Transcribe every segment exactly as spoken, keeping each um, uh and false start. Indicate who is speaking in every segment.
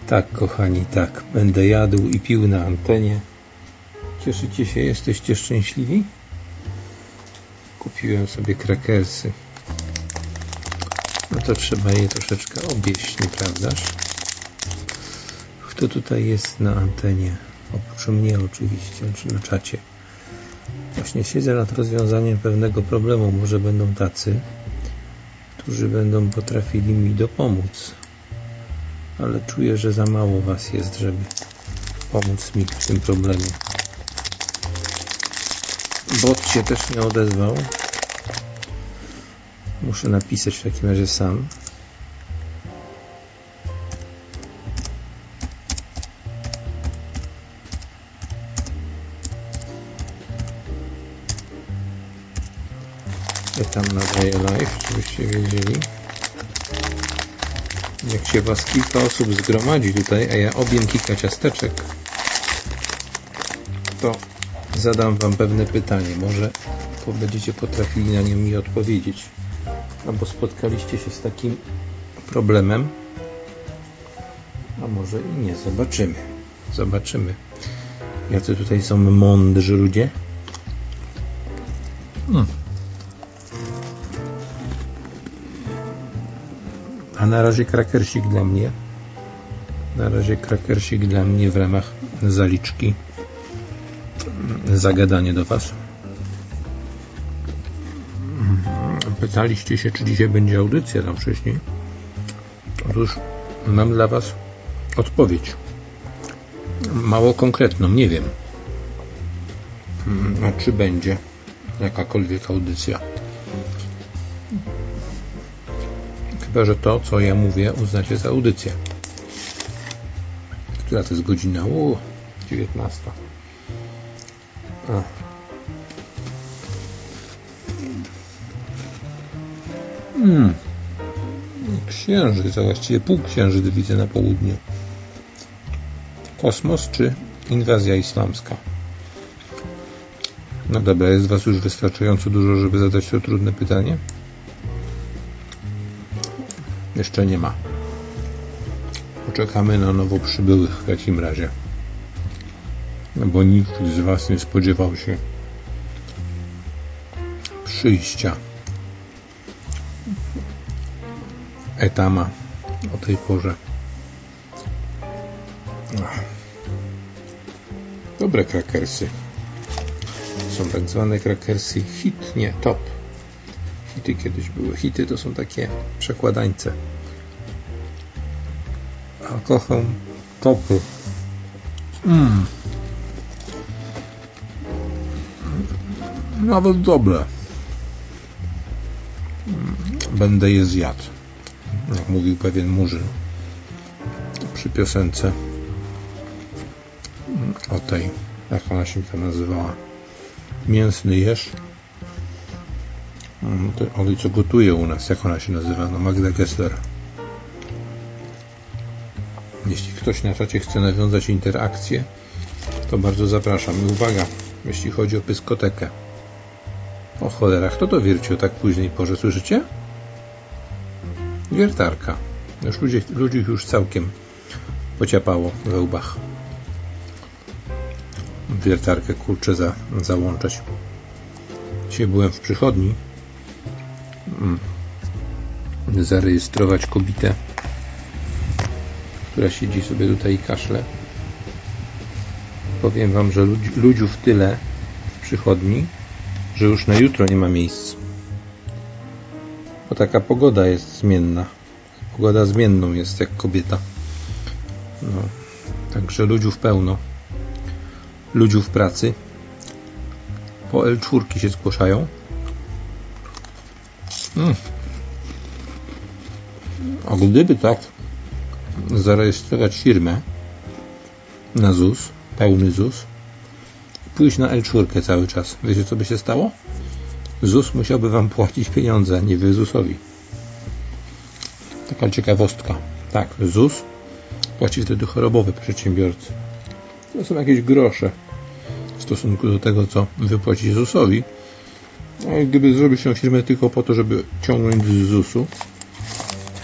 Speaker 1: Tak, kochani, tak. Będę jadł i pił na antenie. Cieszycie się? Jesteście szczęśliwi? Kupiłem sobie krakersy. No to trzeba je troszeczkę objeść, nieprawdaż? Kto tutaj jest na antenie? Oprócz mnie oczywiście, czy na czacie. Właśnie siedzę nad rozwiązaniem pewnego problemu. Może będą tacy, którzy będą potrafili mi dopomóc. Ale czuję, że za mało was jest, żeby pomóc mi w tym problemie. Bot się też nie odezwał. Muszę napisać w takim razie sam. Ja tam nadaję live, żebyście wiedzieli. Jak się was kilka osób zgromadzi tutaj, a ja obiem kilka ciasteczek, to zadam wam pewne pytanie. Może będziecie potrafili na nie mi odpowiedzieć. Albo spotkaliście się z takim problemem, a może i nie. Zobaczymy. Zobaczymy. Jacy tutaj są mądrzy ludzie. Hmm. A na razie krakersik dla mnie. Na razie krakersik dla mnie w ramach zaliczki. Zagadanie do was. Pytaliście się, czy dzisiaj będzie audycja tam wcześniej. Otóż mam dla was odpowiedź. Mało konkretną, nie wiem. A czy będzie jakakolwiek audycja. Chyba że to, co ja mówię, uznacie za audycję. Która to jest godzina? O, dziewiętnasta. A. Hmm. Księżyc, a właściwie półksiężyc widzę na południu. Kosmos czy inwazja islamska? No dobra, jest was już wystarczająco dużo, żeby zadać to trudne pytanie? Jeszcze nie ma. Poczekamy na nowo przybyłych w takim razie. No bo nikt z was nie spodziewał się przyjścia Etama o tej porze. Dobre krakersy. Są tak zwane krakersy hit, nie, top. Hity kiedyś były. Hity to są takie przekładańce. A kocham topy. Mm. Nawet dobre. Będę je zjadł. Jak mówił pewien murzyn przy piosence o tej, jak ona się tam nazywała, mięsny jesz. Oli, co gotuje u nas, jak ona się nazywa? No, Magda Gessler. Jeśli ktoś na czacie chce nawiązać interakcję, to bardzo zapraszam. I uwaga, jeśli chodzi o pyskotekę. O cholera, kto to wierci o tak późnej porze, słyszycie? Wiertarka. Już ludzi, ludzi już całkiem pociapało we łbach. Wiertarkę kurczę za, załączać. Dzisiaj byłem w przychodni mm. zarejestrować kobietę, która siedzi sobie tutaj i kaszle. Powiem wam, że ludzi, ludziów tyle w przychodni, że już na jutro nie ma miejsc. Bo taka pogoda jest zmienna. Pogoda zmienną jest jak kobieta. No. Także ludziów pełno. Ludziów pracy. Po L cztery się zgłaszają. Hmm. A gdyby tak zarejestrować firmę na Z U S, pełny Z U S, i pójść na L cztery cały czas, wiecie co by się stało? Z U S musiałby wam płacić pieniądze, a nie wy Z U S-owi. Taka ciekawostka. Tak, Z U S płaci wtedy chorobowy przedsiębiorcy. To są jakieś grosze w stosunku do tego, co wypłaci Z U S-owi. A gdyby zrobić tę firmę tylko po to, żeby ciągnąć z Z U S-u,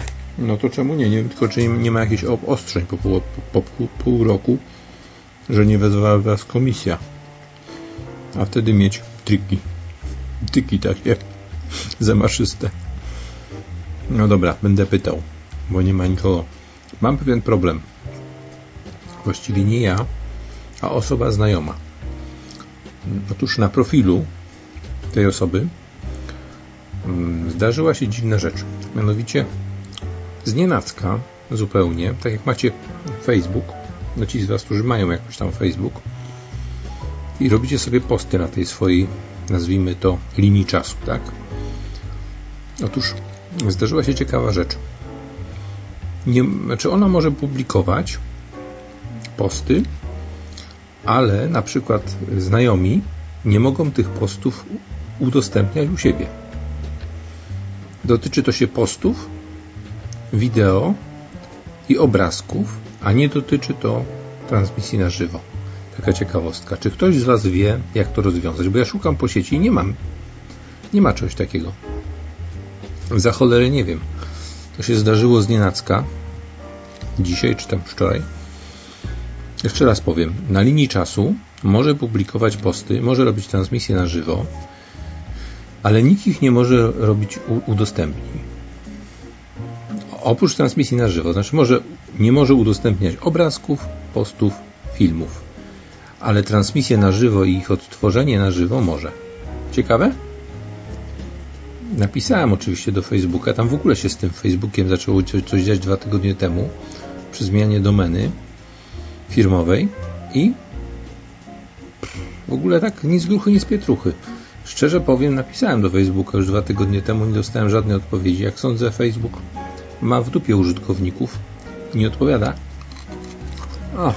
Speaker 1: No to czemu nie? Nie wiem tylko, czy nie ma jakichś obostrzeń po pół, po, po pół roku, że nie wezwała was komisja. A wtedy mieć triki. Tyki takie zamaszyste. No dobra, będę pytał, bo nie ma nikogo. Mam pewien problem. Właściwie nie ja, a osoba znajoma. Otóż na profilu tej osoby zdarzyła się dziwna rzecz. Mianowicie znienacka zupełnie, tak jak macie Facebook, no ci z was, którzy mają jakoś tam Facebook i robicie sobie posty na tej swojej, nazwijmy to, linii czasu, tak? Otóż zdarzyła się ciekawa rzecz. Nie, znaczy ona może publikować posty, ale na przykład znajomi nie mogą tych postów udostępniać u siebie. Dotyczy to się postów, wideo i obrazków, a nie dotyczy to transmisji na żywo. Taka ciekawostka. Czy ktoś z was wie, jak to rozwiązać? Bo ja szukam po sieci i nie mam. Nie ma czegoś takiego. Za cholerę nie wiem. To się zdarzyło znienacka. Dzisiaj czy tam wczoraj. Jeszcze raz powiem. Na linii czasu może publikować posty, może robić transmisję na żywo, ale nikt ich nie może robić udostępnień. Oprócz transmisji na żywo. Znaczy może, nie może udostępniać obrazków, postów, filmów. Ale transmisję na żywo i ich odtworzenie na żywo może. Ciekawe? Napisałem oczywiście do Facebooka. Tam w ogóle się z tym Facebookiem zaczęło coś dziać dwa tygodnie temu przy zmianie domeny firmowej i w ogóle tak nic gruchy, nic pietruchy. Szczerze powiem, napisałem do Facebooka już dwa tygodnie temu, nie dostałem żadnej odpowiedzi. Jak sądzę, Facebook ma w dupie użytkowników i nie odpowiada. A.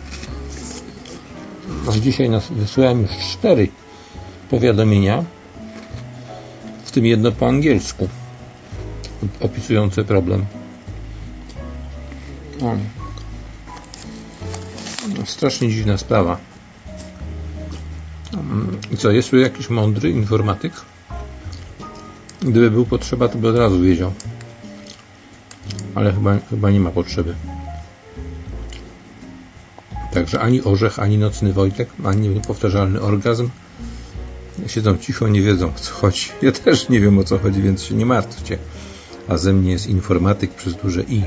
Speaker 1: Dzisiaj nas wysłałem już cztery powiadomienia, w tym jedno po angielsku, opisujące problem. O. No, strasznie dziwna sprawa. I co, jest tu jakiś mądry informatyk? Gdyby był potrzeba, to by od razu wiedział. Ale chyba, chyba nie ma potrzeby. Także ani Orzech, ani Nocny Wojtek, ani Powtarzalny Orgazm siedzą cicho, nie wiedzą, o co chodzi. Ja też nie wiem, o co chodzi, więc się nie martwcie. A ze mnie jest informatyk przez duże I.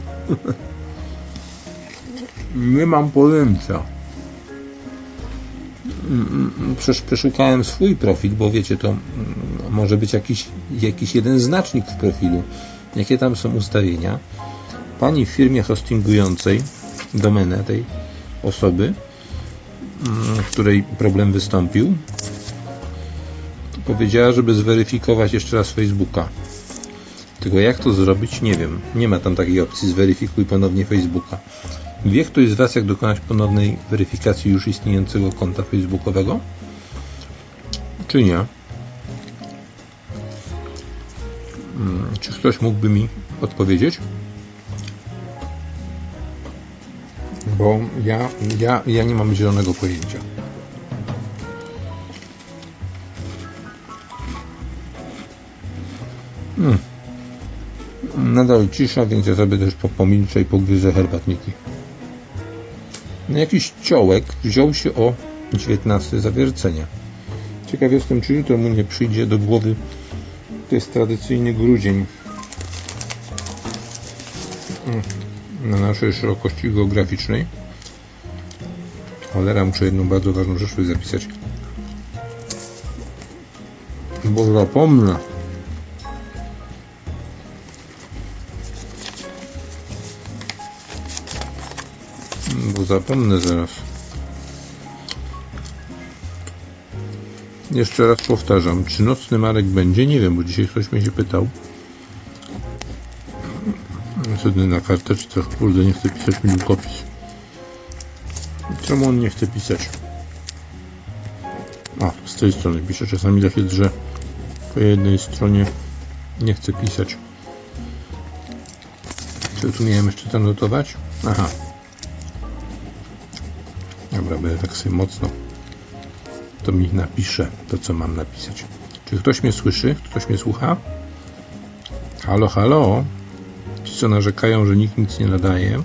Speaker 1: Nie mam pojęcia. Przecież przeszukałem swój profil, bo wiecie, to może być jakiś, jakiś jeden znacznik w profilu. Jakie tam są ustawienia? Pani w firmie hostingującej domenę tej osoby, w której problem wystąpił, powiedziała, żeby zweryfikować jeszcze raz Facebooka. Tylko jak to zrobić, nie wiem. Nie ma tam takiej opcji zweryfikuj ponownie Facebooka. Wie ktoś z was, jak dokonać ponownej weryfikacji już istniejącego konta facebookowego? Czy nie? Czy ktoś mógłby mi odpowiedzieć? Bo ja, ja, ja nie mam zielonego pojęcia. Hmm. Nadal cisza, więc ja sobie też pomilczę i pogryzę herbatniki. No, jakiś ciołek wziął się o dziewiętnaste zawiercenia. Ciekaw jestem, czy jutro mu nie przyjdzie do głowy. To jest tradycyjny grudzień na naszej szerokości geograficznej. Cholera, muszę jedną bardzo ważną rzecz sobie zapisać, bo zapomnę. Bo zapomnę zaraz. Jeszcze raz powtarzam, czy Nocny Marek będzie? Nie wiem, bo dzisiaj ktoś mnie się pytał. Sobie na karteczce, kurde, nie chce pisać mi długopis. Czemu on nie chce pisać? A, z tej strony pisze. Czasami tak jest, że po jednej stronie nie chce pisać. Co tu miałem jeszcze tam notować? Aha. Dobra, będę tak sobie mocno. To mi napisze to, co mam napisać. Czy ktoś mnie słyszy? Ktoś mnie słucha? Halo, halo? co narzekają, że nikt nic nie nadaje,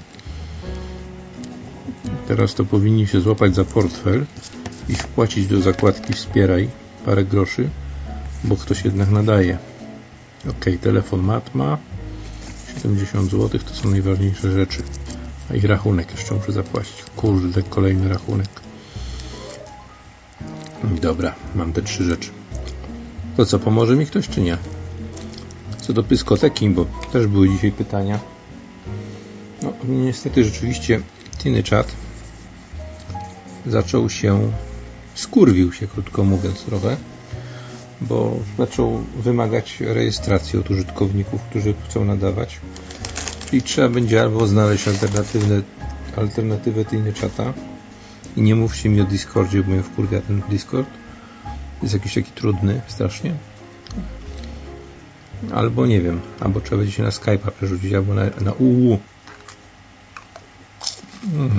Speaker 1: teraz to powinni się złapać za portfel i wpłacić do zakładki Wspieraj parę groszy, bo ktoś jednak nadaje. Ok, telefon Matma, siedemdziesiąt złotych, to są najważniejsze rzeczy. A ich rachunek jeszcze muszę zapłacić. Kurde, kolejny rachunek. Dobra, mam te trzy rzeczy. To co, pomoże mi ktoś czy nie? Co do pyskoteki, bo też były dzisiaj pytania. No, niestety rzeczywiście TinyChat zaczął się, skurwił się, krótko mówiąc trochę, bo zaczął wymagać rejestracji od użytkowników, którzy chcą nadawać. Czyli trzeba będzie albo znaleźć alternatywne, alternatywę TinyChata i nie mówcie mi o Discordzie, bo mnie wkurwia ten Discord. Jest jakiś taki trudny strasznie. Albo nie wiem, albo trzeba będzie się na Skype'a przerzucić, albo na, na U U. Mm.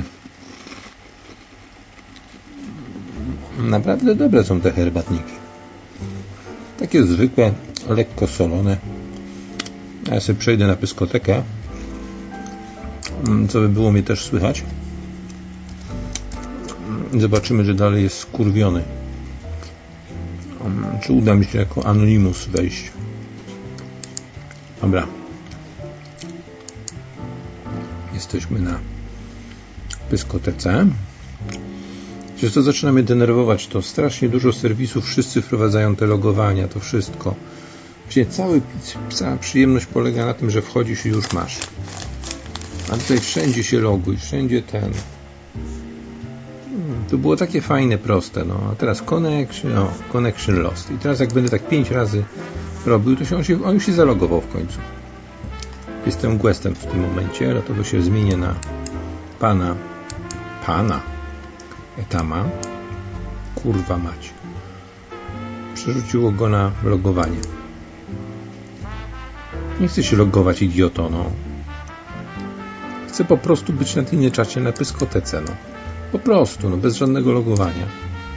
Speaker 1: Naprawdę dobre są te herbatniki. Takie zwykłe, lekko solone. Ja sobie przejdę na pyskotekę, co by było mnie też słychać. Zobaczymy, że dalej jest skurwiony. Czy uda mi się jako Anonymous wejść? Dobra. Jesteśmy na pyskotece. Przecież to zaczyna mnie denerwować. To strasznie dużo serwisów, wszyscy wprowadzają te logowania, to wszystko. Właściwie cały, cała przyjemność polega na tym, że wchodzisz i już masz. A tutaj wszędzie się loguj, wszędzie ten. To było takie fajne, proste. No. A teraz connection, no, connection lost. I teraz jak będę tak pięć razy robił, to się on, się on już się zalogował w końcu. Jestem Guestem w tym momencie, ale to się zmienię na pana pana Etama. Kurwa mać. Przerzuciło go na logowanie. Nie chcę się logować, idioto, no. Chcę po prostu być na TinyChacie, na pyskotece, no. Po prostu, no, bez żadnego logowania.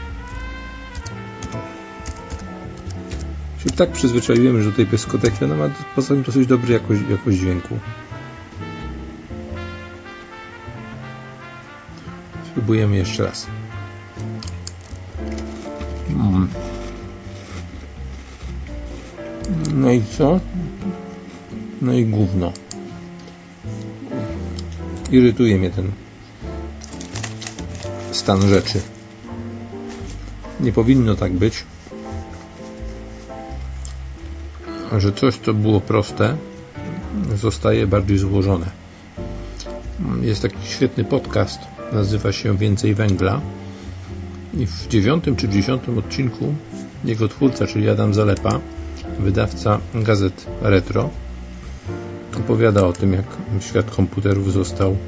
Speaker 1: Się tak przyzwyczaiłem, że do tej pyskoteki ona ma poza tym dosyć dobry jakość, jakość dźwięku. Spróbujemy jeszcze raz. Mm. No i co? No i gówno. Irytuje mnie ten stan rzeczy. Nie powinno tak być, że coś, co było proste, zostaje bardziej złożone. Jest taki świetny podcast, nazywa się Więcej Węgla i w dziewiątym czy dziesiątym odcinku jego twórca, czyli Adam Zalepa, wydawca gazet Retro, opowiada o tym, jak świat komputerów został.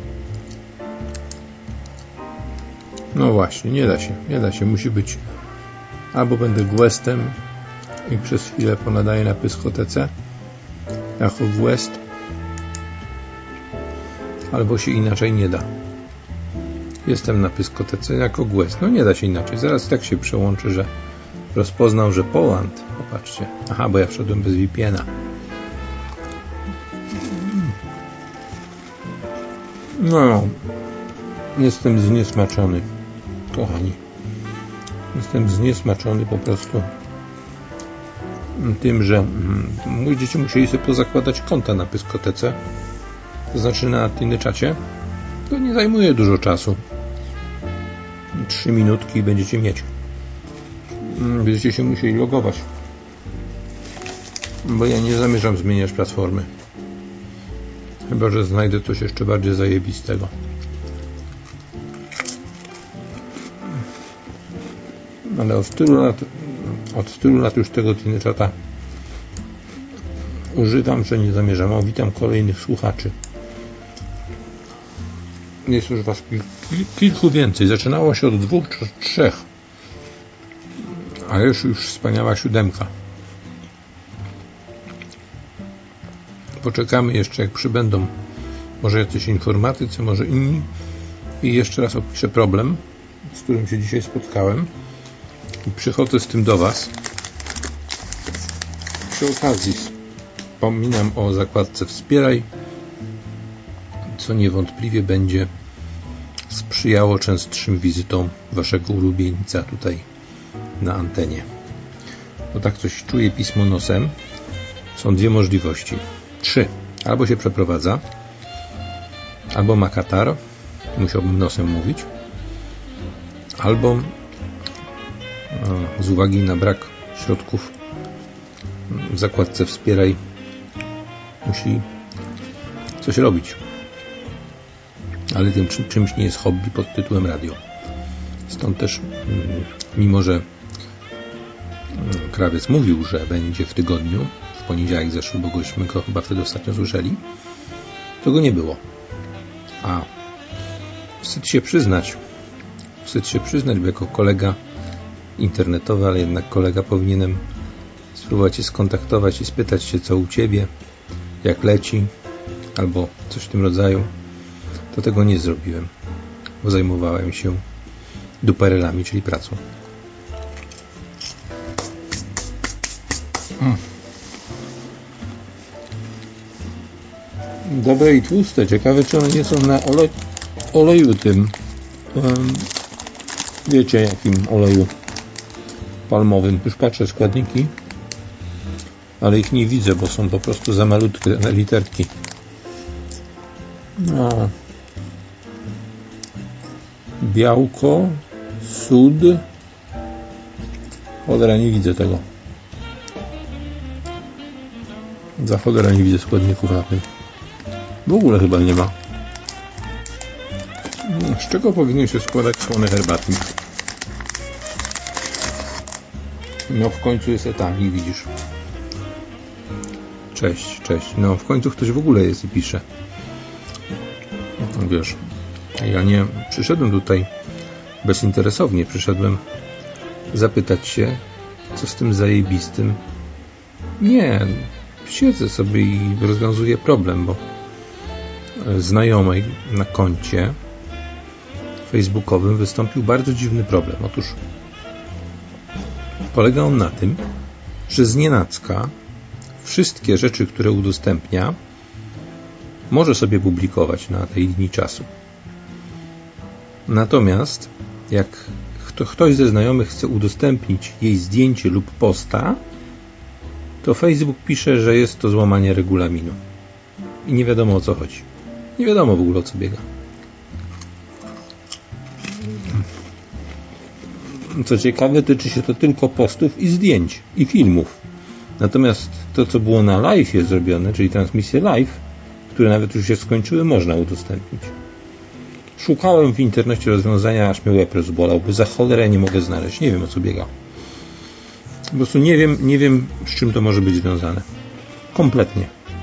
Speaker 1: No właśnie, nie da się, nie da się, musi być albo będę Guestem i przez chwilę ponadaję na pyskotece jako Guest, albo się inaczej nie da. Jestem na pyskotece jako Guest, no nie da się inaczej, zaraz tak się przełączy, że rozpoznał, że Poland, popatrzcie, aha, bo ja wszedłem bez V P N a. No, jestem zniesmaczony, kochani. Jestem zniesmaczony po prostu tym, że mój dzieci musieli sobie pozakładać konta na pyskotece, to znaczy na TinyChacie. To nie zajmuje dużo czasu. Trzy minutki i będziecie mieć. Będziecie się musieli logować. Bo ja nie zamierzam zmieniać platformy. Chyba że znajdę coś jeszcze bardziej zajebistego. Ale od tylu lat, od tylu lat już tego TinyChata używam, że nie zamierzam. O, witam kolejnych słuchaczy. Jest już was kil, kil, kilku więcej. Zaczynało się od dwóch czy trzech. A już już wspaniała siódemka. Poczekamy jeszcze, jak przybędą może jacyś informatycy, może inni. I jeszcze raz opiszę problem, z którym się dzisiaj spotkałem. I przychodzę z tym do was. Przy okazji wspominam o zakładce Wspieraj co niewątpliwie będzie sprzyjało częstszym wizytom waszego ulubieńca tutaj na antenie. Bo tak coś czuje pismo nosem. Są dwie możliwości. Trzy. Albo się przeprowadza, albo ma katar, musiałbym nosem mówić, albo z uwagi na brak środków w zakładce wspieraj musi coś robić. Ale tym czymś nie jest hobby pod tytułem radio. Stąd też, mimo że krawiec mówił, że będzie w tygodniu, w poniedziałek zeszły, bo gośmy go chyba wtedy ostatnio słyszeli, to go nie było. A wstyd się przyznać, wstyd się przyznać, bo jako kolega internetowy, ale jednak kolega, powinienem spróbować się skontaktować i spytać się, co u ciebie, jak leci, albo coś w tym rodzaju. To tego nie zrobiłem, bo zajmowałem się duperelami, czyli pracą. Mm. Dobre i tłuste. Ciekawe, czy one nie są na olej, oleju tym. Um, wiecie, jakim oleju palmowym. Już patrzę składniki, ale ich nie widzę, bo są po prostu za malutkie na literki. No. Białko, sód. Cholera, nie widzę tego. Za cholera nie widzę składników na tym. W ogóle chyba nie ma. Z czego powinien się składać słony herbatnik? No w końcu jest etan, widzisz. Cześć, cześć. No w końcu ktoś w ogóle jest i pisze. No, wiesz, ja nie przyszedłem tutaj bezinteresownie. Przyszedłem zapytać się, co z tym zajebistym. Nie, siedzę sobie i rozwiązuję problem, bo znajomej na koncie facebookowym wystąpił bardzo dziwny problem. Otóż polega on na tym, że znienacka wszystkie rzeczy, które udostępnia, może sobie publikować na tej linii czasu. Natomiast jak ktoś ze znajomych chce udostępnić jej zdjęcie lub posta, to Facebook pisze, że jest to złamanie regulaminu. I nie wiadomo, o co chodzi. Nie wiadomo w ogóle, o co biega. Co ciekawe, tyczy się to tylko postów i zdjęć, i filmów. Natomiast to, co było na live jest zrobione, czyli transmisje live, które nawet już się skończyły, można udostępnić. Szukałem w internecie rozwiązania, aż mnie łeb rozbolał, bo za cholerę nie mogę znaleźć. Nie wiem, o co biega. Po prostu nie wiem, nie wiem, z czym to może być związane. Kompletnie.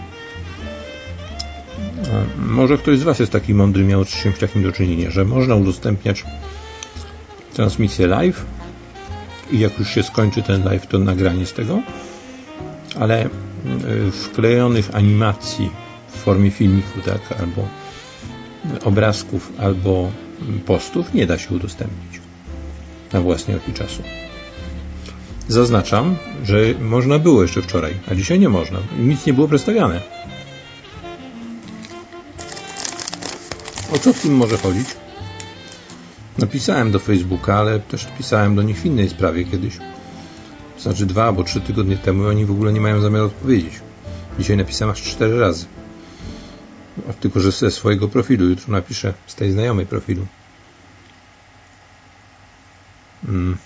Speaker 1: Może ktoś z was jest taki mądry, miał z czymś takim do czynienia, że można udostępniać transmisję live i jak już się skończy ten live, to nagranie z tego, ale wklejonych animacji w formie filmiku, tak, albo obrazków, albo postów nie da się udostępnić na własnej osi czasu. Zaznaczam, że można było jeszcze wczoraj, a dzisiaj nie można. Nic nie było przedstawiane. O co w tym może chodzić? Napisałem do Facebooka, ale też pisałem do nich w innej sprawie kiedyś. To znaczy dwa albo trzy tygodnie temu i oni w ogóle nie mają zamiaru odpowiedzieć. Dzisiaj napisałem aż cztery razy. Tylko, że ze swojego profilu. Jutro napiszę z tej znajomej profilu. Hmm.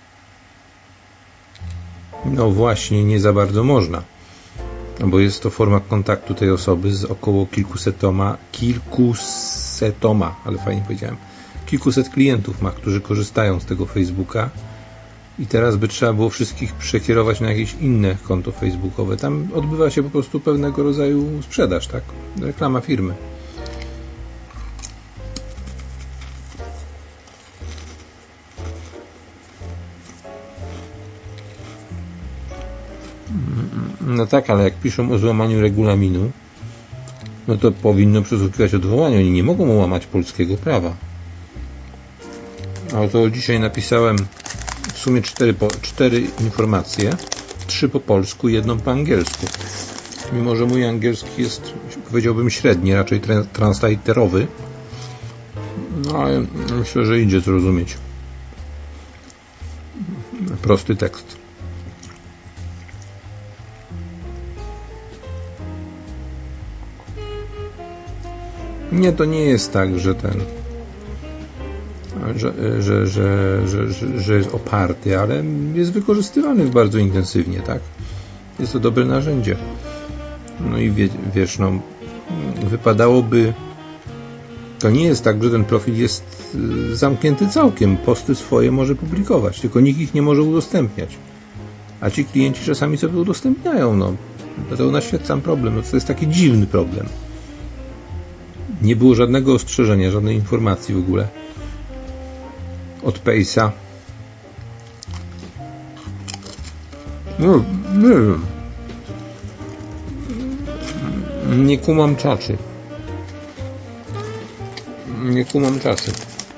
Speaker 1: No właśnie, nie za bardzo można. Bo jest to forma kontaktu tej osoby z około kilkusetoma, kilkusetoma, ale fajnie powiedziałem, kilkuset klientów ma, którzy korzystają z tego Facebooka i teraz by trzeba było wszystkich przekierować na jakieś inne konto facebookowe. Tam odbywa się po prostu pewnego rodzaju sprzedaż, tak? Reklama firmy. No tak, ale jak piszą o złamaniu regulaminu, no to powinno przysługiwać odwołanie. Oni nie mogą łamać polskiego prawa. A to dzisiaj napisałem w sumie cztery, po, cztery informacje, trzy po polsku, jedną po angielsku. Mimo że mój angielski jest powiedziałbym średni, raczej transliterowy, no ale myślę, że idzie zrozumieć prosty tekst. Nie, to nie jest tak, że ten że, że, że, że, że, że jest oparty, ale jest wykorzystywany bardzo intensywnie, tak? Jest to dobre narzędzie. No i wie, wiesz, no wypadałoby, to nie jest tak, że ten profil jest zamknięty całkiem, posty swoje może publikować, tylko nikt ich nie może udostępniać. A ci klienci czasami sobie udostępniają, no. Dlatego naświetlam problem, no to jest taki dziwny problem. Nie było żadnego ostrzeżenia, żadnej informacji w ogóle od Pace'a. No, nie wiem. Nie kumam czaczy. Nie kumam czasu.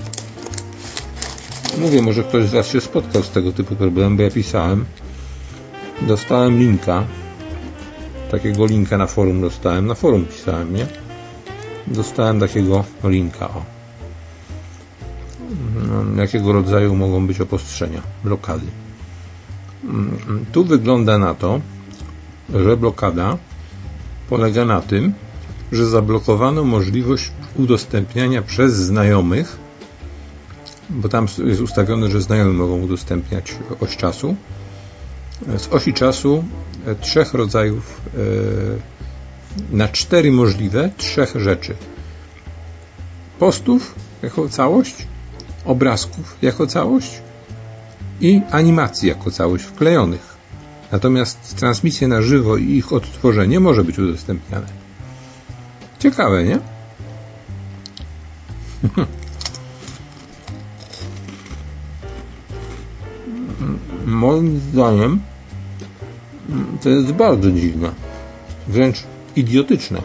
Speaker 1: Mówię, może ktoś z Was się spotkał z tego typu problemem, bo ja pisałem. Dostałem linka. Takiego linka na forum dostałem. Na forum pisałem, nie? Dostałem takiego linka. O. Jakiego rodzaju mogą być obostrzenia? Blokady. Tu wygląda na to, że blokada polega na tym, że zablokowano możliwość udostępniania przez znajomych, bo tam jest ustawione, że znajomi mogą udostępniać oś czasu, z osi czasu trzech rodzajów, na cztery możliwe, trzech rzeczy. Postów jako całość, obrazków jako całość i animacji jako całość wklejonych. Natomiast transmisje na żywo i ich odtworzenie może być udostępniane. Ciekawe, nie? Moim zdaniem to jest bardzo dziwne. Wręcz idiotyczne.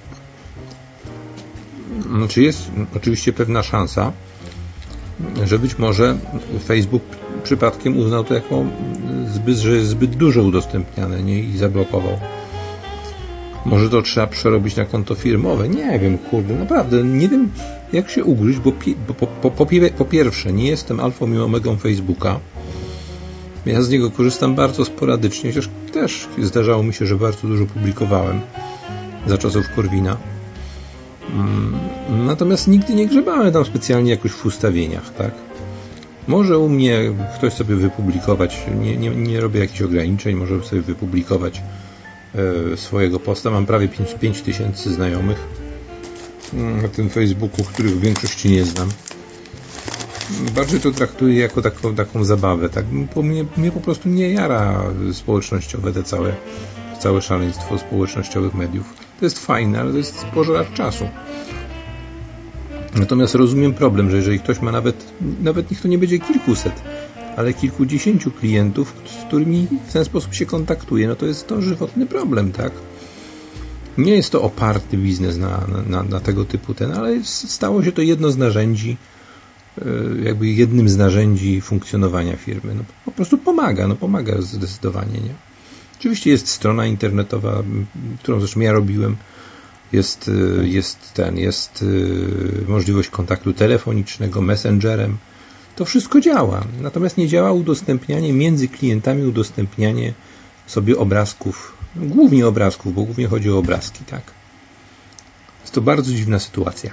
Speaker 1: Znaczy jest oczywiście pewna szansa, że być może Facebook przypadkiem uznał to jako zbyt, że jest zbyt dużo udostępniane, nie? I zablokował. Może to trzeba przerobić na konto firmowe. Nie wiem, kurde, naprawdę nie wiem, jak się ugryźć, bo, bo po, po, po, po pierwsze nie jestem alfą i omegą Facebooka. Ja z niego korzystam bardzo sporadycznie, chociaż też zdarzało mi się, że bardzo dużo publikowałem za czasów Korwina. Natomiast nigdy nie grzebałem tam specjalnie jakoś w ustawieniach, tak? Może u mnie ktoś sobie wypublikować, nie, nie, nie robię jakichś ograniczeń, może sobie wypublikować e, swojego posta. Mam prawie pięć tysięcy znajomych na tym Facebooku, których w większości nie znam. Bardziej to traktuję jako taką, taką zabawę, tak? Bo mnie, mnie po prostu nie jara społecznościowe, te całe, całe szaleństwo społecznościowych mediów. To jest fajne, ale to jest pożeracz czasu. Natomiast rozumiem problem, że jeżeli ktoś ma nawet, nawet niech to nie będzie kilkuset, ale kilkudziesięciu klientów, z którymi w ten sposób się kontaktuje, no to jest to żywotny problem, tak? Nie jest to oparty biznes na, na, na tego typu ten, ale stało się to jedno z narzędzi, jakby jednym z narzędzi funkcjonowania firmy. No, po prostu pomaga, no pomaga zdecydowanie, nie? Oczywiście jest strona internetowa, którą zresztą ja robiłem, jest, jest ten, jest możliwość kontaktu telefonicznego, messengerem. To wszystko działa. Natomiast nie działa udostępnianie między klientami, udostępnianie sobie obrazków, głównie obrazków, bo głównie chodzi o obrazki, tak? Jest to bardzo dziwna sytuacja.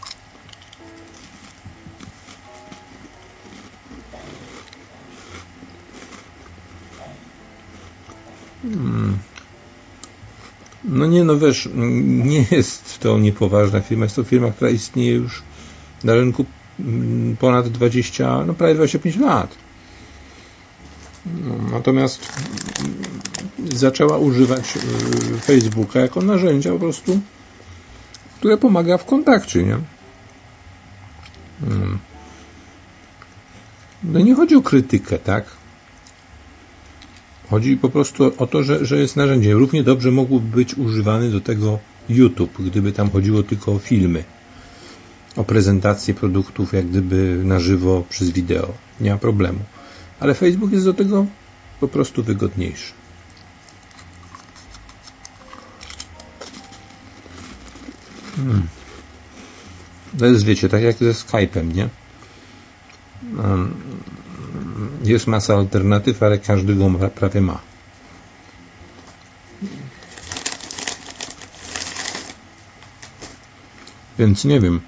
Speaker 1: Hmm. No nie, no wiesz, nie jest to niepoważna firma, jest to firma, która istnieje już na rynku ponad dwadzieścia, no prawie dwadzieścia pięć lat. No, natomiast zaczęła używać Facebooka jako narzędzia po prostu, które pomaga w kontakcie, nie? Hmm. No nie chodzi o krytykę, tak? Chodzi po prostu o to, że, że jest narzędzie. Równie dobrze mógłby być używany do tego YouTube, gdyby tam chodziło tylko o filmy, o prezentację produktów jak gdyby na żywo przez wideo. Nie ma problemu. Ale Facebook jest do tego po prostu wygodniejszy. Hmm. To jest, wiecie, tak jak ze Skype'em, nie? Jest masa alternatyw, ale każdy go prawie ma. Więc nie wiem.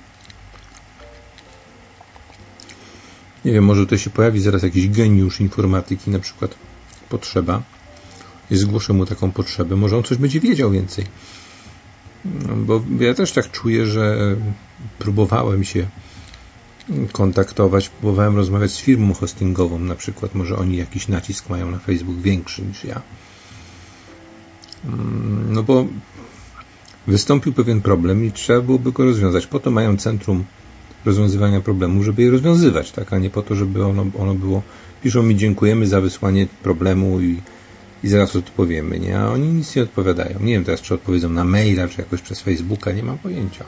Speaker 1: Nie wiem, może to się pojawi zaraz jakiś geniusz informatyki, na przykład potrzeba. I zgłoszę mu taką potrzebę. Może on coś będzie wiedział więcej. No, bo ja też tak czuję, że próbowałem się kontaktować, próbowałem rozmawiać z firmą hostingową na przykład. Może oni jakiś nacisk mają na Facebook większy niż ja. No bo wystąpił pewien problem i trzeba byłoby go rozwiązać. Po to mają centrum rozwiązywania problemów, żeby je rozwiązywać, tak? A nie po to, żeby ono, ono było... Piszą mi, dziękujemy za wysłanie problemu i, i zaraz odpowiemy, nie? A oni nic nie odpowiadają. Nie wiem teraz, czy odpowiedzą na maila, czy jakoś przez Facebooka, nie mam pojęcia.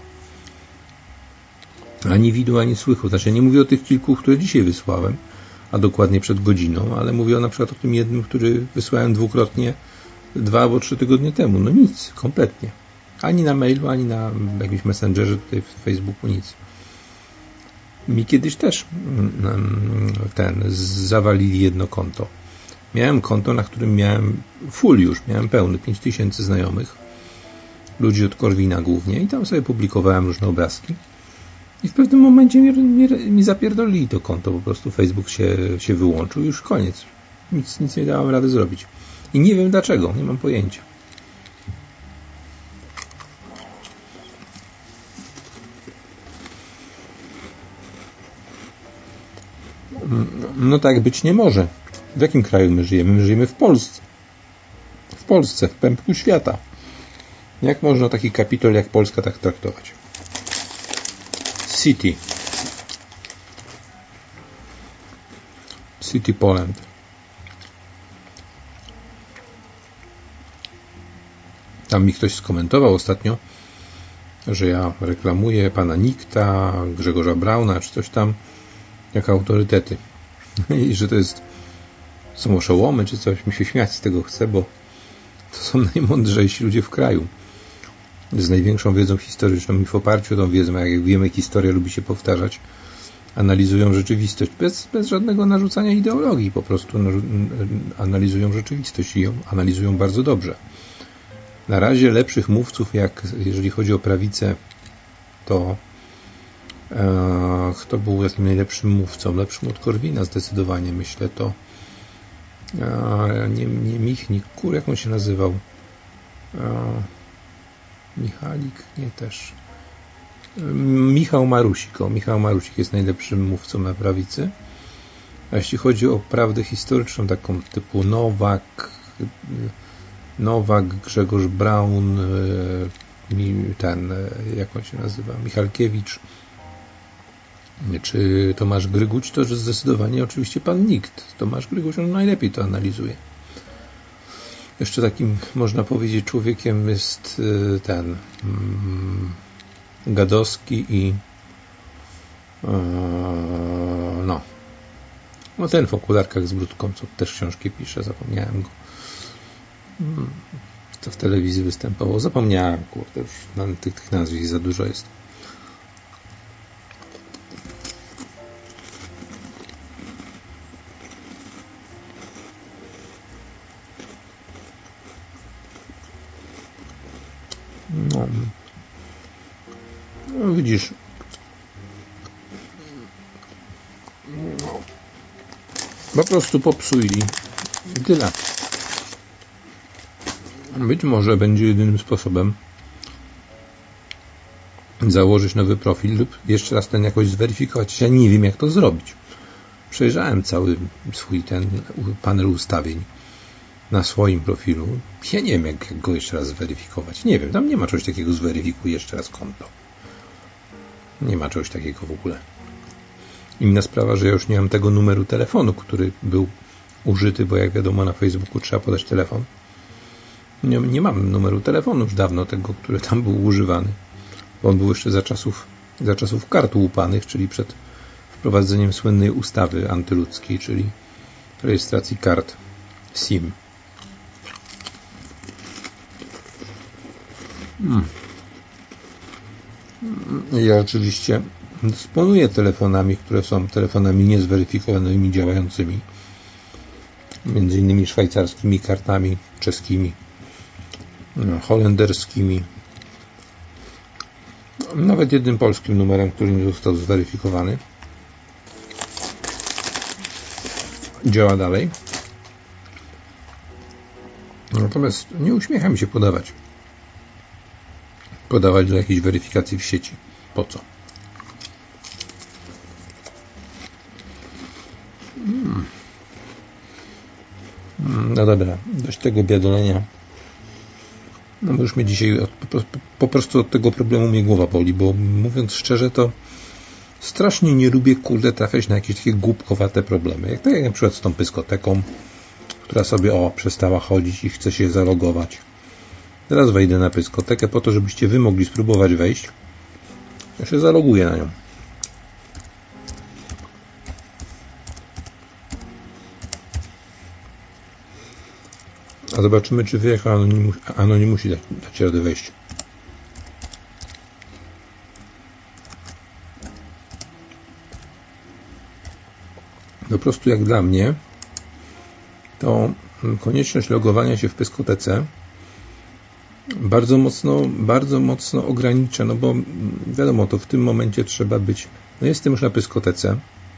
Speaker 1: Ani widu, ani słychu. Znaczy, nie mówię o tych kilku, które dzisiaj wysłałem, a dokładnie przed godziną, ale mówię o, na przykład o tym jednym, który wysłałem dwukrotnie dwa albo trzy tygodnie temu. No nic, kompletnie. Ani na mailu, ani na jakimś messengerze tutaj w Facebooku, nic. Mi kiedyś też ten zawalili jedno konto. Miałem konto, na którym miałem full już, miałem pełny, pięć tysięcy znajomych, ludzi od Korwina głównie i tam sobie publikowałem różne obrazki. I w pewnym momencie mi, mi, mi zapierdolili to konto, po prostu Facebook się, się wyłączył i już koniec. Nic, nic nie dałem rady zrobić. I nie wiem dlaczego, nie mam pojęcia. No tak być nie może. W jakim kraju my żyjemy? My żyjemy w Polsce. W Polsce, w pępku świata. Jak można taki kapitol jak Polska tak traktować? City. City Poland. Tam mi ktoś skomentował ostatnio, że ja reklamuję pana Nikta, Grzegorza Brauna, czy coś tam, jako autorytety. I że to jest są oszołomy, czy coś. Mi się śmiać z tego chce, bo to są najmądrzejsi ludzie w kraju. Z największą wiedzą historyczną i w oparciu o tą wiedzę, jak wiemy, historia lubi się powtarzać, analizują rzeczywistość bez, bez żadnego narzucania ideologii, po prostu analizują rzeczywistość i ją analizują bardzo dobrze. Na razie lepszych mówców, jak jeżeli chodzi o prawicę, to e, kto był takim najlepszym mówcą? Lepszym od Korwina zdecydowanie, myślę, to e, nie, nie Michnik, kur, jak on się nazywał? E, Michalik? Nie, też. Michał Marusik. O, Michał Marusik jest najlepszym mówcą na prawicy. A jeśli chodzi o prawdę historyczną, taką typu Nowak, Nowak, Grzegorz Braun, ten, jak on się nazywa, Michalkiewicz, czy Tomasz Gryguć, to że zdecydowanie oczywiście pan Nikt. Tomasz Gryguć, on najlepiej to analizuje. Jeszcze takim, można powiedzieć, człowiekiem jest ten Gadowski i no, no ten w okularkach z brudką, co też książki pisze, zapomniałem go. To w telewizji występował. Zapomniałem, kurde, już tych, tych nazwisk za dużo jest. No, no widzisz, no. Po prostu popsuli i tyle. Być może będzie jedynym sposobem założyć nowy profil lub jeszcze raz ten jakoś zweryfikować. Ja nie wiem, jak to zrobić. Przejrzałem cały swój ten panel ustawień na swoim profilu. Ja nie wiem, jak go jeszcze raz zweryfikować. Nie wiem, tam nie ma czegoś takiego, zweryfikuj jeszcze raz konto. Nie ma czegoś takiego w ogóle. Inna sprawa, że ja już nie mam tego numeru telefonu, który był użyty, bo jak wiadomo, na Facebooku trzeba podać telefon. Nie, nie mam numeru telefonu już dawno tego, który tam był używany. Bo on był jeszcze za czasów, za czasów kart łupanych, czyli przed wprowadzeniem słynnej ustawy antyludzkiej, czyli rejestracji kart SIM. Hmm. Ja oczywiście dysponuję telefonami, które są telefonami niezweryfikowanymi, działającymi. Między innymi szwajcarskimi kartami, czeskimi, holenderskimi. Nawet jednym polskim numerem, który nie został zweryfikowany. Działa dalej. Natomiast nie uśmiecha mi się podawać. Podawać do jakiejś weryfikacji w sieci. Po co? Hmm. No dobra, dość tego biadolenia. No bo już mnie dzisiaj od, po, po prostu od tego problemu mnie głowa boli, bo mówiąc szczerze, to strasznie nie lubię, kurde, trafiać na jakieś takie głupkowate problemy. Jak tak jak na przykład z tą pyskoteką, która sobie o, przestała chodzić i chce się zalogować. Teraz wejdę na pyskotekę po to, żebyście wy mogli spróbować wejść. Ja się zaloguję na nią. A zobaczymy, czy wy jako anonimus, anonimusi dacie radę wejść. Po prostu jak dla mnie, to konieczność logowania się w pyskotece bardzo mocno, bardzo mocno ogranicza, no bo wiadomo, to w tym momencie trzeba być, no jestem już na pyskotece,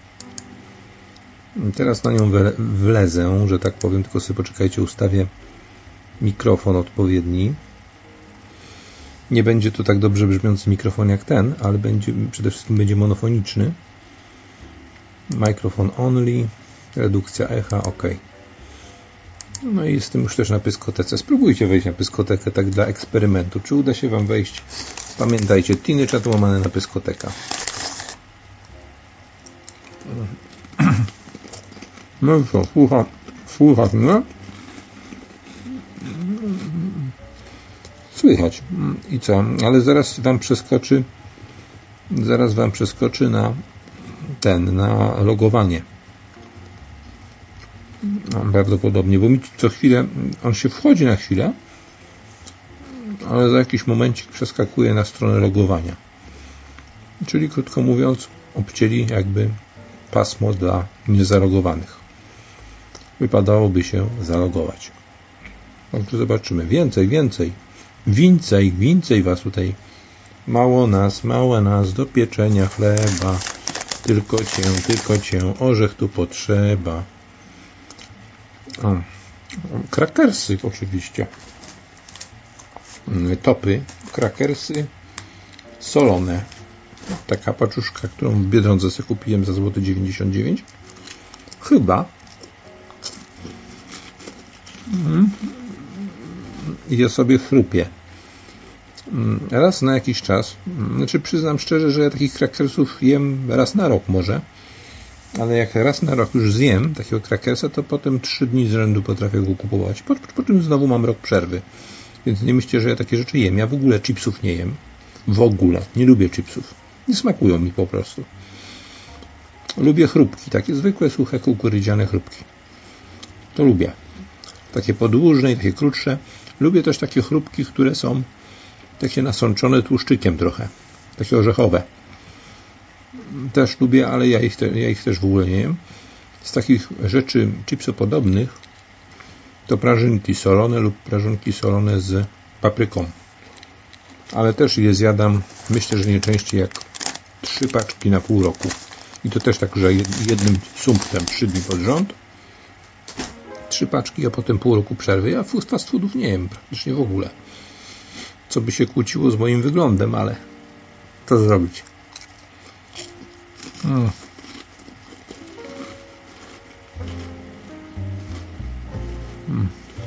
Speaker 1: teraz na nią wlezę, że tak powiem, tylko sobie poczekajcie, ustawię mikrofon odpowiedni. Nie będzie to tak dobrze brzmiący mikrofon jak ten, ale będzie, przede wszystkim będzie monofoniczny. Microphone only, redukcja echa, ok. No i jestem już też na pyskotece. Spróbujcie wejść na pyskotekę tak dla eksperymentu. Czy uda się wam wejść? Pamiętajcie, TinyChat łamane na pyskoteka. No i co, słucha, słuchać mnie? Słychać. I co? Ale zaraz wam przeskoczy zaraz wam przeskoczy na ten, na logowanie. No, prawdopodobnie, bo mi co chwilę, on się wchodzi na chwilę, ale za jakiś momencik przeskakuje na stronę logowania. Czyli krótko mówiąc, obcięli jakby pasmo dla niezalogowanych. Wypadałoby się zalogować. Także zobaczymy. Więcej, więcej. Więcej, więcej was tutaj. Mało nas, mało nas do pieczenia chleba. Tylko cię, tylko cię, orzech tu potrzeba. O, krakersy oczywiście. Topy, krakersy solone. Taka paczuszka, którą w Biedronce sobie kupiłem za złoty dziewięćdziesiąt dziewięć. Chyba. I ja sobie chrupię. Raz na jakiś czas. Znaczy przyznam szczerze, że ja takich krakersów jem raz na rok może. Ale jak raz na rok już zjem takiego krakersa, to potem trzy dni z rzędu potrafię go kupować. Po, po czym znowu mam rok przerwy. Więc nie myślcie, że ja takie rzeczy jem. Ja w ogóle chipsów nie jem. W ogóle. Nie lubię chipsów. Nie smakują mi po prostu. Lubię chrupki. Takie zwykłe, suche, kukurydziane chrupki. To lubię. Takie podłużne i takie krótsze. Lubię też takie chrupki, które są takie nasączone tłuszczykiem trochę. Takie orzechowe. Też lubię, ale ja ich, te, ja ich też w ogóle nie jem. Z takich rzeczy chipsopodobnych to prażynki solone lub prażynki solone z papryką. Ale też je zjadam, myślę, że nie częściej jak trzy paczki na pół roku. I to też tak, że jednym sumptem trzy dni pod rząd. Trzy paczki, a potem pół roku przerwy. Ja fast foodów nie jem praktycznie w ogóle. Co by się kłóciło z moim wyglądem, ale co zrobić? Hmm. Hmm.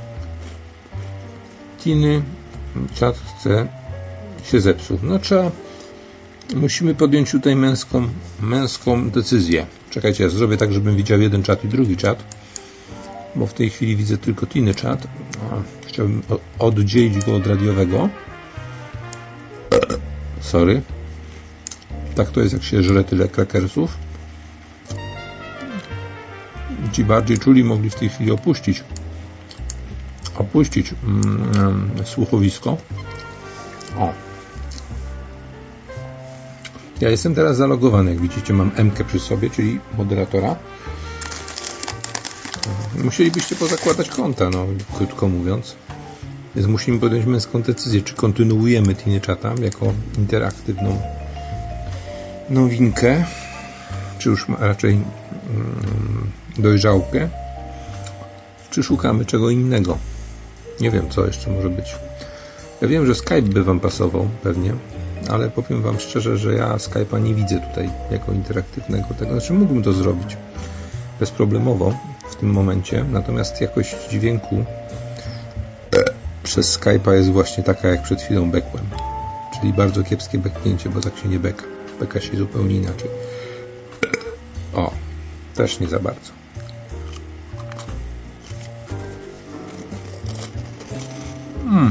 Speaker 1: TinyChat chce się zepsuł. No trzeba, musimy podjąć tutaj męską, męską decyzję. Czekajcie, ja zrobię tak, żebym widział jeden czat i drugi czat, bo w tej chwili widzę tylko TinyChat. Chciałbym oddzielić go od radiowego. Sorry. Tak to jest, jak się żre tyle krakersów. Ci bardziej czuli mogli w tej chwili opuścić opuścić mm, słuchowisko. O. Ja jestem teraz zalogowany, jak widzicie, mam M-kę przy sobie, czyli moderatora. Musielibyście pozakładać konta, no, krótko mówiąc. Więc musimy podjąć męską decyzję, czy kontynuujemy TinyChata jako interaktywną nowinkę, czy już raczej mm, dojrzałkę, czy szukamy czego innego. Nie wiem, co jeszcze może być. Ja wiem, że Skype by Wam pasował pewnie, ale powiem Wam szczerze, że ja Skype'a nie widzę tutaj jako interaktywnego tego. Znaczy mógłbym to zrobić bezproblemowo w tym momencie, natomiast jakość dźwięku przez Skype'a jest właśnie taka, jak przed chwilą bekłem. Czyli bardzo kiepskie beknięcie, bo tak się nie beka. Beka się zupełnie inaczej. O, też nie za bardzo. Hmm.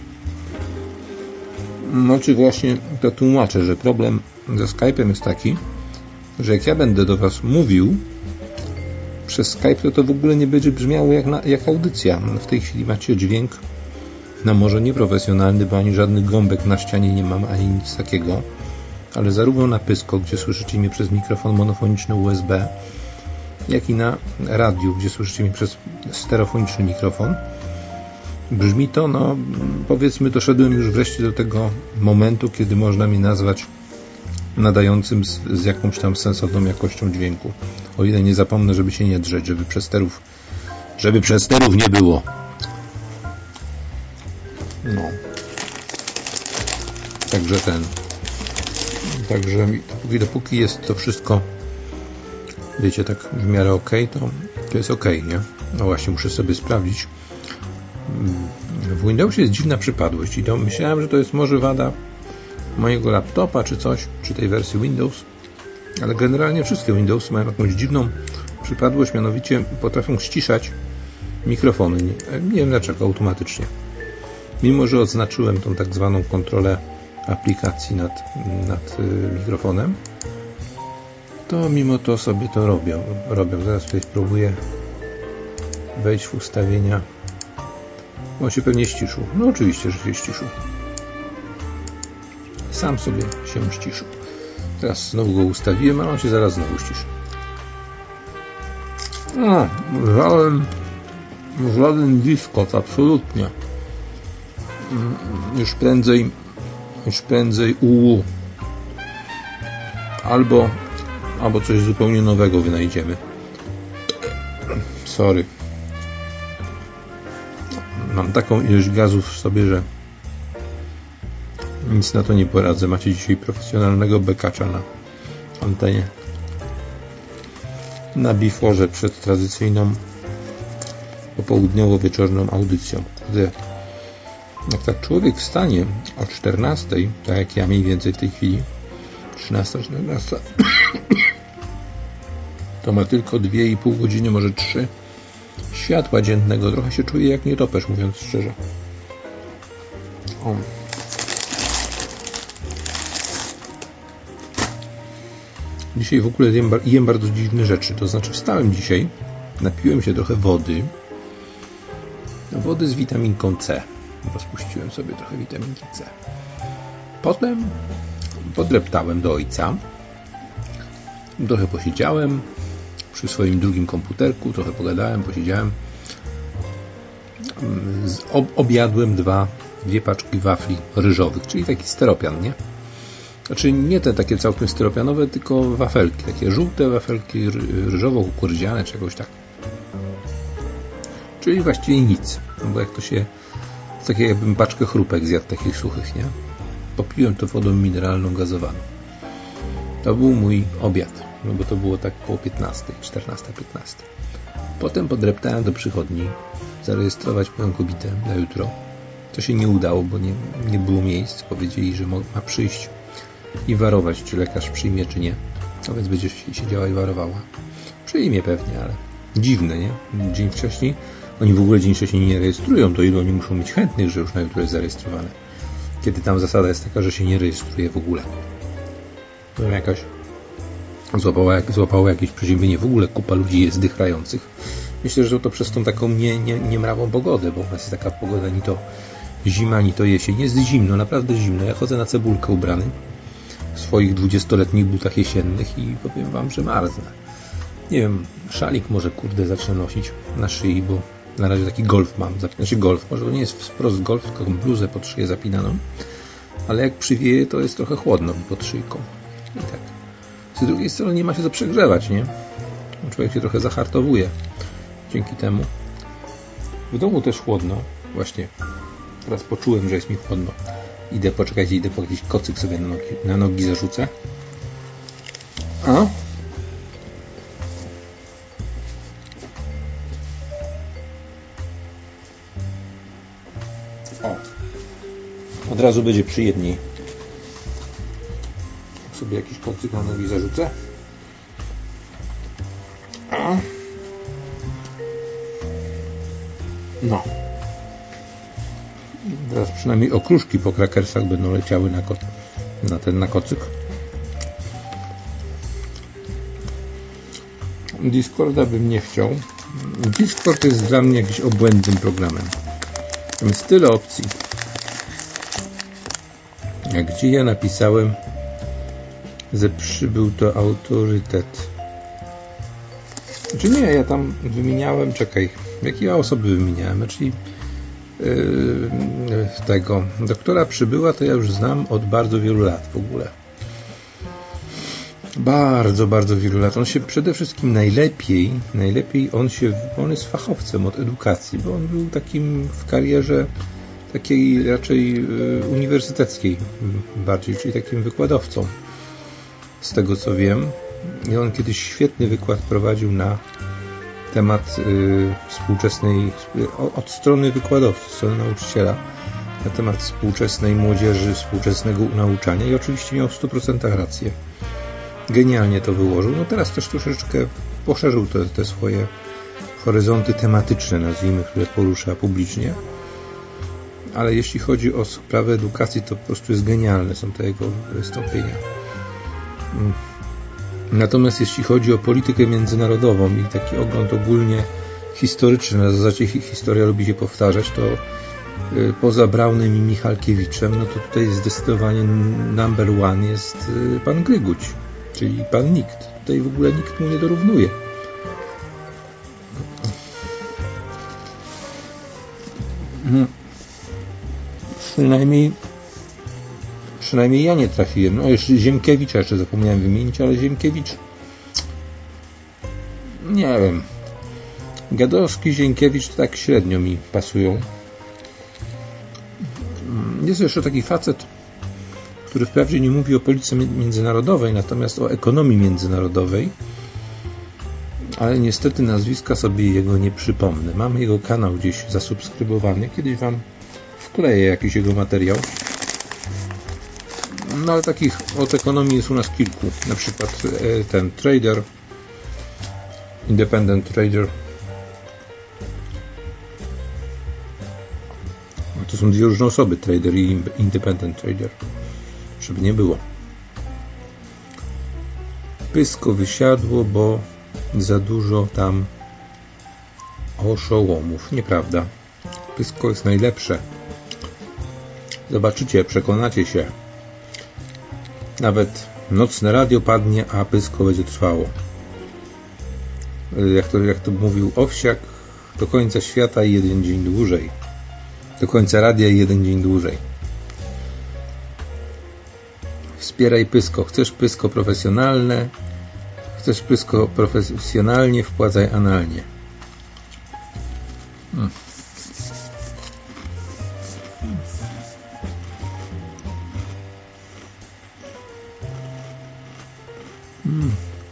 Speaker 1: No czy właśnie to tłumaczę, że problem ze Skype'em jest taki, że jak ja będę do Was mówił przez Skype, to to w ogóle nie będzie brzmiało jak, na, jak audycja. W tej chwili macie dźwięk, no może nieprofesjonalny, bo ani żadnych gąbek na ścianie nie mam, ani nic takiego, ale zarówno na Pysko, gdzie słyszycie mnie przez mikrofon monofoniczny U S B, jak i na radiu, gdzie słyszycie mnie przez stereofoniczny mikrofon. Brzmi to, no powiedzmy, doszedłem już wreszcie do tego momentu, kiedy można mnie nazwać nadającym z, z jakąś tam sensowną jakością dźwięku. O ile nie zapomnę, żeby się nie drzeć, żeby przesterów, żeby przesterów nie było. No. Także ten. Także dopóki, dopóki jest to wszystko, wiecie, tak w miarę ok, to, to jest ok, nie? No właśnie, muszę sobie sprawdzić. W Windowsie jest dziwna przypadłość i to myślałem, że to jest może wada mojego laptopa czy coś, czy tej wersji Windows, ale generalnie wszystkie Windowsy mają jakąś dziwną przypadłość, mianowicie potrafią ściszać mikrofony. Nie, nie wiem dlaczego, automatycznie. Mimo że odznaczyłem tą tak zwaną kontrolę aplikacji nad, nad mikrofonem, to mimo to sobie to robią. robią. Zaraz tutaj spróbuję wejść w ustawienia. On się pewnie ściszył. No oczywiście, że się ściszył. Sam sobie się ściszył. Teraz znowu go ustawiłem, ale on się zaraz znowu ściszy. No, żaden, żaden Discord, absolutnie. Już prędzej, już prędzej U U. Albo, albo coś zupełnie nowego wynajdziemy. Sorry. Mam taką ilość gazów w sobie, że nic na to nie poradzę. Macie dzisiaj profesjonalnego bekacza na antenie. Na biforze przed tradycyjną popołudniowo-wieczorną audycją. Gdy jak tak człowiek wstanie o czternastej, tak jak ja mniej więcej w tej chwili, trzynasta, czternasta, to ma tylko dwie i pół godziny, może trzy światła dziennego. Trochę się czuję jak nietoperz, mówiąc szczerze. O. Dzisiaj w ogóle jem, jem bardzo dziwne rzeczy. To znaczy wstałem dzisiaj, napiłem się trochę wody. Wody z witaminką C. Rozpuściłem sobie trochę witaminki C. Potem podreptałem do ojca. Trochę posiedziałem przy swoim drugim komputerku, trochę pogadałem, posiedziałem. Objadłem dwa, dwie paczki wafli ryżowych, czyli taki steropian, nie? Znaczy nie te takie całkiem steropianowe, tylko wafelki, takie żółte wafelki ryżowo-kukurydziane, czy jakoś tak. Czyli właściwie nic, bo jak to się, takie jakbym paczkę chrupek zjadł takich suchych, nie? Popiłem to wodą mineralną gazowaną. To był mój obiad, no bo to było tak koło piętnastej, czternasta piętnaście. Potem podreptałem do przychodni zarejestrować moją kobietę na jutro. To się nie udało, bo nie, nie było miejsc. Powiedzieli, że ma przyjść i warować, czy lekarz przyjmie, czy nie. A więc będzie siedziała i warowała. Przyjmie pewnie, ale dziwne, nie? Dzień wcześniej, oni w ogóle dzień wcześniej nie rejestrują, to ile oni muszą mieć chętnych, że już na jutro jest zarejestrowane. Kiedy tam zasada jest taka, że się nie rejestruje w ogóle. To jakaś złapała, złapało jakieś przeziębienie. W ogóle kupa ludzi jest zdychających. Myślę, że to przez tą taką nie, nie, niemrawą pogodę, bo u nas jest taka pogoda, ni to zima, ni to jesień. Jest zimno, naprawdę zimno. Ja chodzę na cebulkę ubrany. w swoich dwudziestoletnich butach jesiennych i powiem wam, że marznę. Nie wiem, szalik może kurde zacznę nosić na szyi, bo na razie taki golf mam, znaczy golf, może to nie jest wprost golf, tylko bluzę pod szyję zapinaną, ale jak przywieje, to jest trochę chłodno pod szyjką. I tak. Z drugiej strony nie ma się co przegrzewać, nie? Człowiek się trochę zahartowuje dzięki temu. W domu też chłodno, właśnie teraz poczułem, że jest mi chłodno. Idę, poczekajcie, idę po jakiś kocyk sobie na nogi, na nogi zarzucę. A? O. Od razu będzie przyjemniej. Sobie jakiś kocyk na nogi zarzucę. A? No. Teraz przynajmniej okruszki po krakersach będą leciały na, ko- na ten na kocyk. Discorda bym nie chciał. Discord jest dla mnie jakimś obłędnym programem. Tam jest tyle opcji. A gdzie ja napisałem, że przybył to autorytet. Znaczy nie, ja tam wymieniałem, czekaj, jakie ja osoby wymieniałem, czyli yy, tego doktora Przybyła to ja już znam od bardzo wielu lat w ogóle. Bardzo, bardzo wielu lat. On się przede wszystkim najlepiej, najlepiej on się, on jest fachowcem od edukacji, bo on był takim w karierze takiej raczej yy, uniwersyteckiej bardziej, czyli takim wykładowcą. Z tego co wiem. I on kiedyś świetny wykład prowadził na temat y, współczesnej, od strony wykładowcy, strony nauczyciela, na temat współczesnej młodzieży, współczesnego nauczania i oczywiście miał w stu procentach rację. Genialnie to wyłożył. No teraz też troszeczkę poszerzył te, te swoje horyzonty tematyczne, nazwijmy, które porusza publicznie. Ale jeśli chodzi o sprawę edukacji, to po prostu jest genialne, są te jego wystąpienia. Natomiast jeśli chodzi o politykę międzynarodową i taki ogląd ogólnie historyczny, na zasadzie historia lubi się powtarzać, to poza Braunem i Michalkiewiczem, no to tutaj zdecydowanie number one jest pan Gryguć, czyli pan nikt. Tutaj w ogóle nikt mu nie dorównuje. Przynajmniej Przynajmniej ja nie trafiłem. No jeszcze Ziemkiewicza jeszcze zapomniałem wymienić, ale Ziemkiewicz nie wiem. Gadowski i Ziemkiewicz tak średnio mi pasują. Jest jeszcze taki facet, który wprawdzie nie mówi o polityce międzynarodowej, natomiast o ekonomii międzynarodowej, ale niestety nazwiska sobie jego nie przypomnę. Mam jego kanał gdzieś zasubskrybowany. Kiedyś wam wkleję jakiś jego materiał. No ale takich od ekonomii jest u nas kilku. Na przykład ten trader, independent trader. No to są dwie różne osoby, trader i independent trader. Żeby nie było. Pysko wysiadło, bo za dużo tam oszołomów. Nieprawda. Pysko jest najlepsze. Zobaczycie, przekonacie się. Nawet nocne radio padnie, a pysko będzie trwało. Jak to, jak to mówił Owsiak, do końca świata i jeden dzień dłużej. Do końca radia i jeden dzień dłużej. Wspieraj pysko. Chcesz pysko profesjonalne? Chcesz pysko profesjonalnie? Wpłacaj analnie. Hmm. Hmm.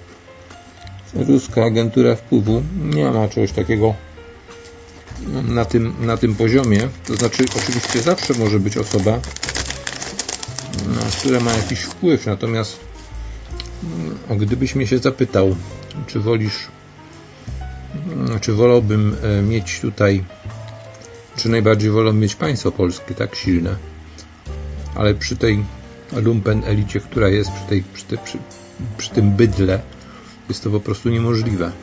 Speaker 1: Ruska agentura wpływu nie ma czegoś takiego na tym, na tym poziomie. To znaczy oczywiście zawsze może być osoba, która ma jakiś wpływ, natomiast o, gdybyś mnie się zapytał, czy wolisz, czy wolałbym mieć tutaj, czy najbardziej wolę mieć państwo polskie tak silne, ale przy tej lumpen elicie, która jest, przy, tej, przy, te, przy, przy tym bydle, jest to po prostu niemożliwe.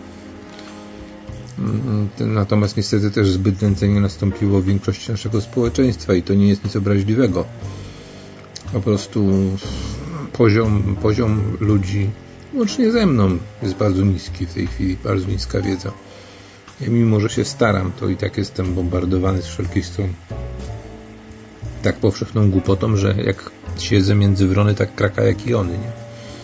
Speaker 1: Natomiast niestety też zbyt nęcenie nastąpiło w większości naszego społeczeństwa i to nie jest nic obraźliwego. Po prostu poziom, poziom ludzi, łącznie ze mną, jest bardzo niski w tej chwili, bardzo niska wiedza. Ja mimo, że się staram, to i tak jestem bombardowany z wszelkich stron tak powszechną głupotą, że jak siedzę między wrony, tak kraka jak i one, nie?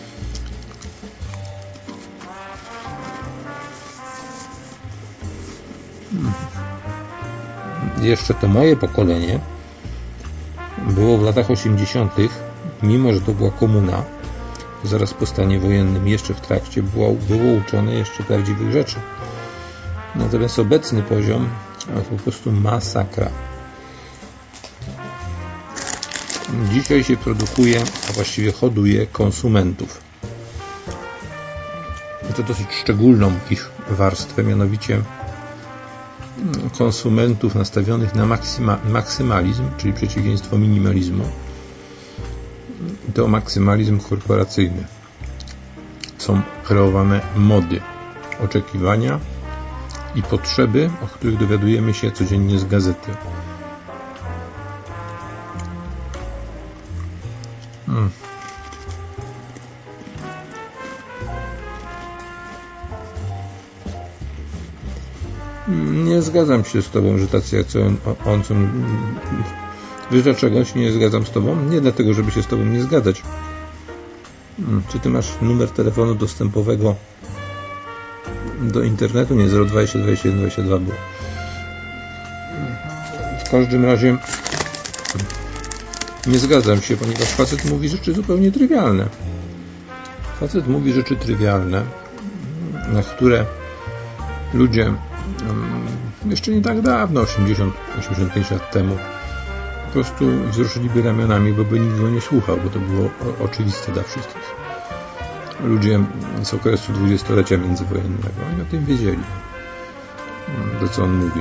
Speaker 1: Hmm. Jeszcze to moje pokolenie było w latach osiemdziesiątych, mimo że to była komuna, zaraz po stanie wojennym, jeszcze w trakcie było, było uczone jeszcze prawdziwych rzeczy. Natomiast obecny poziom to po prostu masakra. Dzisiaj się produkuje, a właściwie hoduje konsumentów. I to dosyć szczególną ich warstwę, mianowicie konsumentów nastawionych na maksyma, maksymalizm, czyli przeciwieństwo minimalizmu. To maksymalizm korporacyjny. Są kreowane mody, oczekiwania i potrzeby, o których dowiadujemy się codziennie z gazety. Hmm. Nie zgadzam się z Tobą, że tacy jak on, on są... Wiesz dlaczegoś nie zgadzam z Tobą? Nie dlatego, żeby się z Tobą nie zgadzać. Hmm. Czy Ty masz numer telefonu dostępowego do internetu? Nie, zero dwadzieścia dwadzieścia jeden dwadzieścia dwa było. W każdym razie nie zgadzam się, ponieważ facet mówi rzeczy zupełnie trywialne. Facet mówi rzeczy trywialne, na które ludzie jeszcze nie tak dawno, osiemdziesiąt osiemdziesiąt pięć lat temu, po prostu wzruszyliby ramionami, bo by nikt go nie słuchał, bo to było oczywiste dla wszystkich. Ludzie z okresu dwudziestolecia międzywojennego, oni o tym wiedzieli, to co on mówi.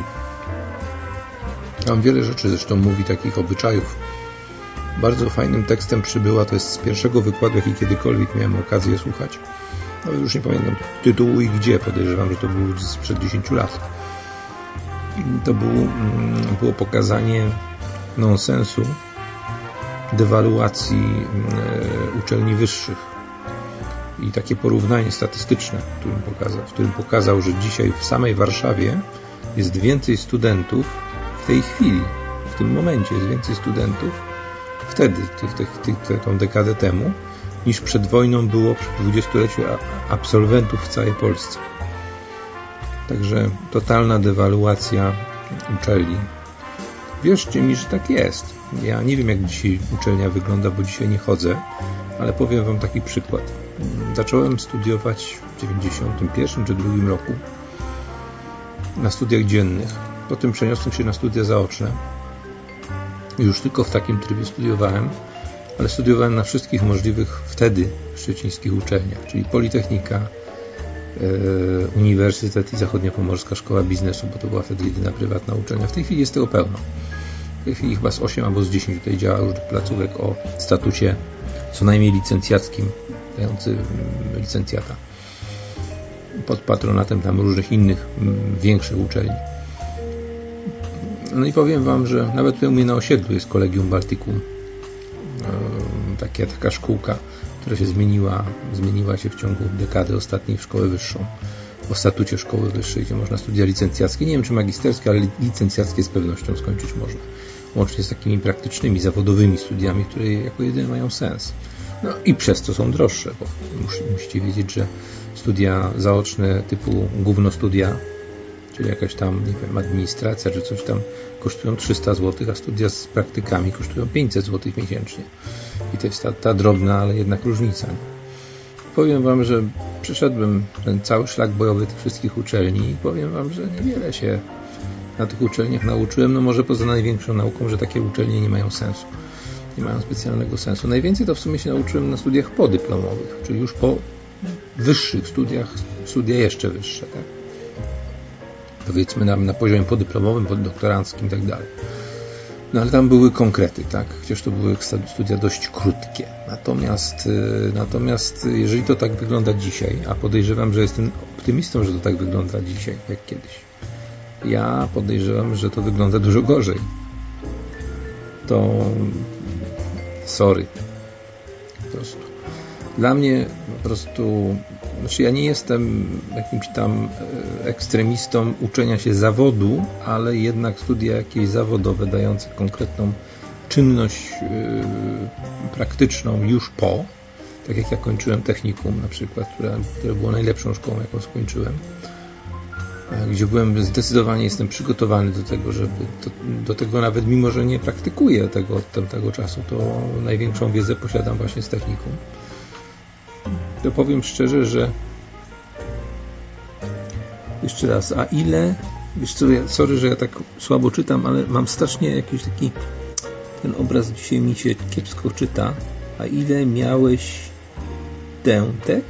Speaker 1: Tam wiele rzeczy zresztą mówi, takich obyczajów. Bardzo fajnym tekstem przybyła, to jest z pierwszego wykładu, jaki kiedykolwiek miałem okazję słuchać. No już nie pamiętam tytułu i gdzie, podejrzewam, że to było sprzed dziesięciu lat. To było, było pokazanie nonsensu, dewaluacji uczelni wyższych i takie porównanie statystyczne, w którym pokazał, w którym pokazał, że dzisiaj w samej Warszawie jest więcej studentów w tej chwili, w tym momencie jest więcej studentów wtedy, tych, tych, tych, tą dekadę temu, niż przed wojną było przy dwudziestoleciu absolwentów w całej Polsce. Także totalna dewaluacja uczelni. Wierzcie mi, że tak jest. Ja nie wiem, jak dzisiaj uczelnia wygląda, bo dzisiaj nie chodzę, ale powiem Wam taki przykład. Zacząłem studiować w dziewięćdziesiątym pierwszym czy drugim roku na studiach dziennych. Potem przeniosłem się na studia zaoczne. Już tylko w takim trybie studiowałem, ale studiowałem na wszystkich możliwych wtedy szczecińskich uczelniach, czyli Politechnika, yy, Uniwersytet i Zachodniopomorska Szkoła Biznesu, bo to była wtedy jedyna prywatna uczelnia. W tej chwili jest tego pełno. W tej chwili chyba z osiem albo z dziesięć tutaj działa różnych placówek o statusie co najmniej licencjackim, dający licencjata. Pod patronatem tam różnych innych, większych uczelni. No i powiem Wam, że nawet tutaj u mnie na osiedlu jest Collegium Balticum. Taka, taka szkółka, która się zmieniła, zmieniła się w ciągu dekady ostatniej w szkołę wyższą. O statucie szkoły wyższej, gdzie można studia licencjackie. Nie wiem, czy magisterskie, ale licencjackie z pewnością skończyć można. Łącznie z takimi praktycznymi, zawodowymi studiami, które jako jedyne mają sens. No i przez to są droższe, bo musicie wiedzieć, że studia zaoczne typu gówno studia, czyli jakaś tam, nie wiem, administracja czy coś tam, kosztują trzysta złotych, a studia z praktykami kosztują pięćset złotych miesięcznie. I to jest ta, ta drobna, ale jednak różnica. Powiem Wam, że przeszedłem ten cały szlak bojowy tych wszystkich uczelni i powiem Wam, że niewiele się na tych uczelniach nauczyłem, no może poza największą nauką, że takie uczelnie nie mają sensu. Nie mają specjalnego sensu. Najwięcej to w sumie się nauczyłem na studiach podyplomowych, czyli już po wyższych studiach, studia jeszcze wyższe, tak? Powiedzmy na, na poziomie podyplomowym, poddoktoranckim i tak dalej. No ale tam były konkrety, tak? Chociaż to były studia dość krótkie. Natomiast, natomiast jeżeli to tak wygląda dzisiaj, a podejrzewam, że jestem optymistą, że to tak wygląda dzisiaj, jak kiedyś. Ja podejrzewam, że to wygląda dużo gorzej. To sorry. Po prostu. Dla mnie po prostu, znaczy ja nie jestem jakimś tam ekstremistą uczenia się zawodu, ale jednak studia jakieś zawodowe dające konkretną czynność yy, praktyczną już po, tak jak ja kończyłem technikum na przykład, które, które było najlepszą szkołą, jaką skończyłem, gdzie byłem zdecydowanie jestem przygotowany do tego, żeby do, do tego nawet mimo, że nie praktykuję tego od tamtego czasu, to największą wiedzę posiadam właśnie z technikum. To powiem szczerze, że jeszcze raz, a ile, wiesz co, ja, sorry, że ja tak słabo czytam, ale mam strasznie jakiś taki, ten obraz dzisiaj mi się kiepsko czyta, a ile miałeś dętek?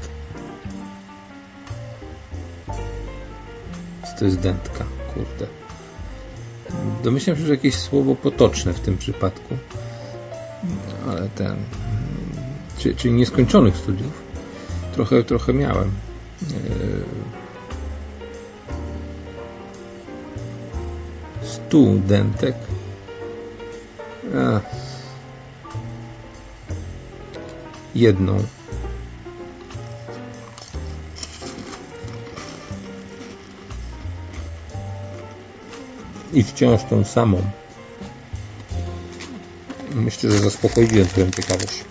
Speaker 1: Co to jest dętka? Kurde. Domyślam się, że jakieś słowo potoczne w tym przypadku, ale ten, czyli, czyli nieskończonych studiów. Trochę, trochę miałem. Studentek. A. Jedną. I wciąż tą samą. Myślę, że zaspokoiłem twoją ciekawość.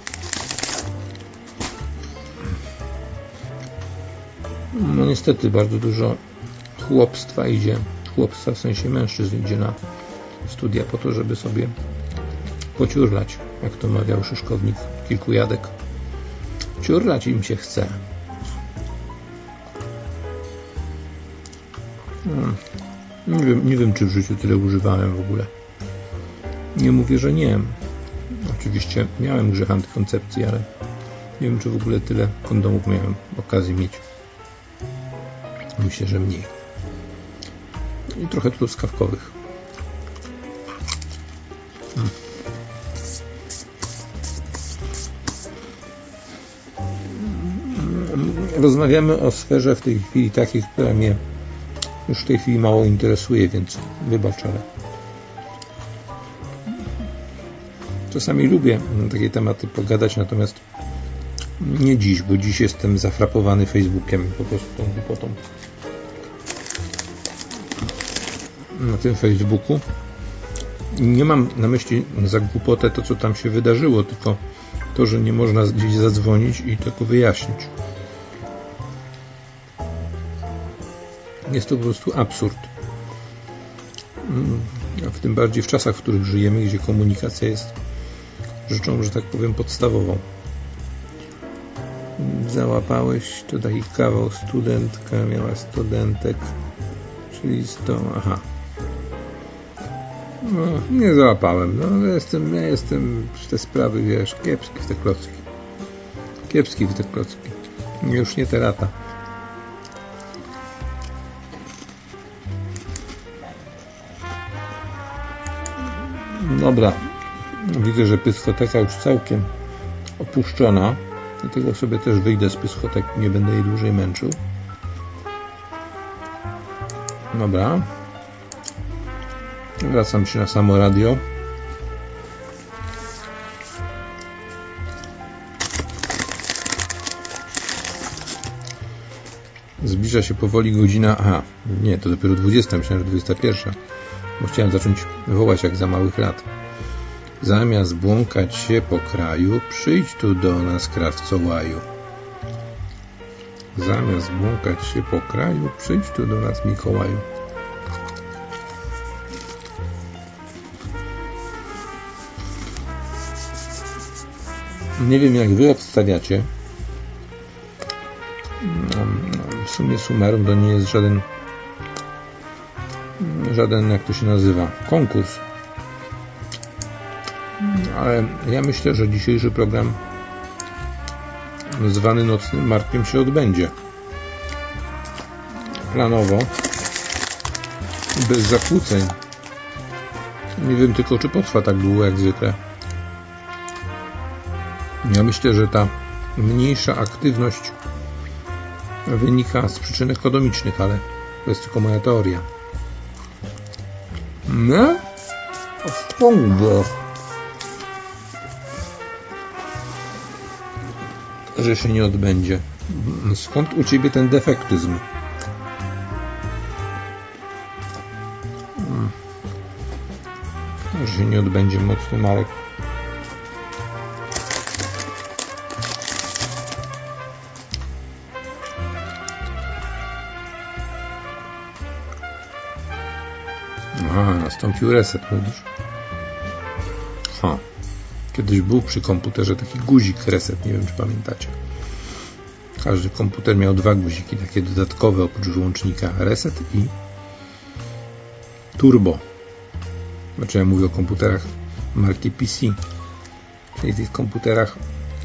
Speaker 1: No niestety bardzo dużo chłopstwa idzie, chłopstwa w sensie mężczyzn idzie na studia po to, żeby sobie pociurlać, jak to mawiał Szyszkownik, kilku jadek. Ciurlać im się chce. Hmm. Nie wiem, nie wiem, czy w życiu tyle używałem w ogóle. Nie mówię, że nie. Oczywiście miałem grzech antykoncepcji, ale nie wiem, czy w ogóle tyle kondomów miałem okazji mieć. Myślę, że mniej. I trochę truskawkowych. Hmm. Rozmawiamy o sferze w tej chwili takiej, która mnie już w tej chwili mało interesuje, więc wybacz, ale czasami lubię na takie tematy pogadać, natomiast nie dziś, bo dziś jestem zafrapowany Facebookiem, po prostu tą głupotą. Na tym Facebooku nie mam na myśli za głupotę to, co tam się wydarzyło, tylko to, że nie można gdzieś zadzwonić i tylko wyjaśnić. Jest to po prostu absurd. A w tym bardziej w czasach, w których żyjemy, gdzie komunikacja jest rzeczą, że tak powiem, podstawową. Załapałeś to taki kawał, studentka miała studentek, czyli sto, aha. No, nie załapałem. No, ja jestem, ja jestem w te sprawy, wiesz, kiepski w te klocki. Kiepski w te klocki. Już nie te lata. Dobra. Widzę, że pyskoteka już całkiem opuszczona. Dlatego sobie też wyjdę z pyskotek. Nie będę jej dłużej męczył. Dobra. Wracam się na samo radio. Zbliża się powoli godzina... Aha, nie, to dopiero dwudziesta. Myślałem, że dwudziesta pierwsza. Bo chciałem zacząć wołać jak za małych lat. Zamiast błąkać się po kraju, przyjdź tu do nas, krawco łaju. Zamiast błąkać się po kraju, przyjdź tu do nas, Mikołaju. Nie wiem, jak wy obstawiacie. W sumie summarum to nie jest żaden żaden, jak to się nazywa, konkurs. Ale ja myślę, że dzisiejszy program zwany Nocnym Markiem się odbędzie. Planowo. Bez zakłóceń. Nie wiem tylko, czy potrwa tak długo jak zwykle. Ja myślę, że ta mniejsza aktywność wynika z przyczyn ekonomicznych, ale to jest tylko moja teoria. No? Spądzę. że się nie odbędzie. Skąd u Ciebie ten defektyzm? Hmm. Że się nie odbędzie mocny Marek. A, nastąpił reset, mówisz? Ha. Kiedyś był przy komputerze taki guzik reset, nie wiem czy pamiętacie. Każdy komputer miał dwa guziki, takie dodatkowe oprócz wyłącznika, reset i turbo. Znaczy ja mówię o komputerach marki P C, czyli tych komputerach,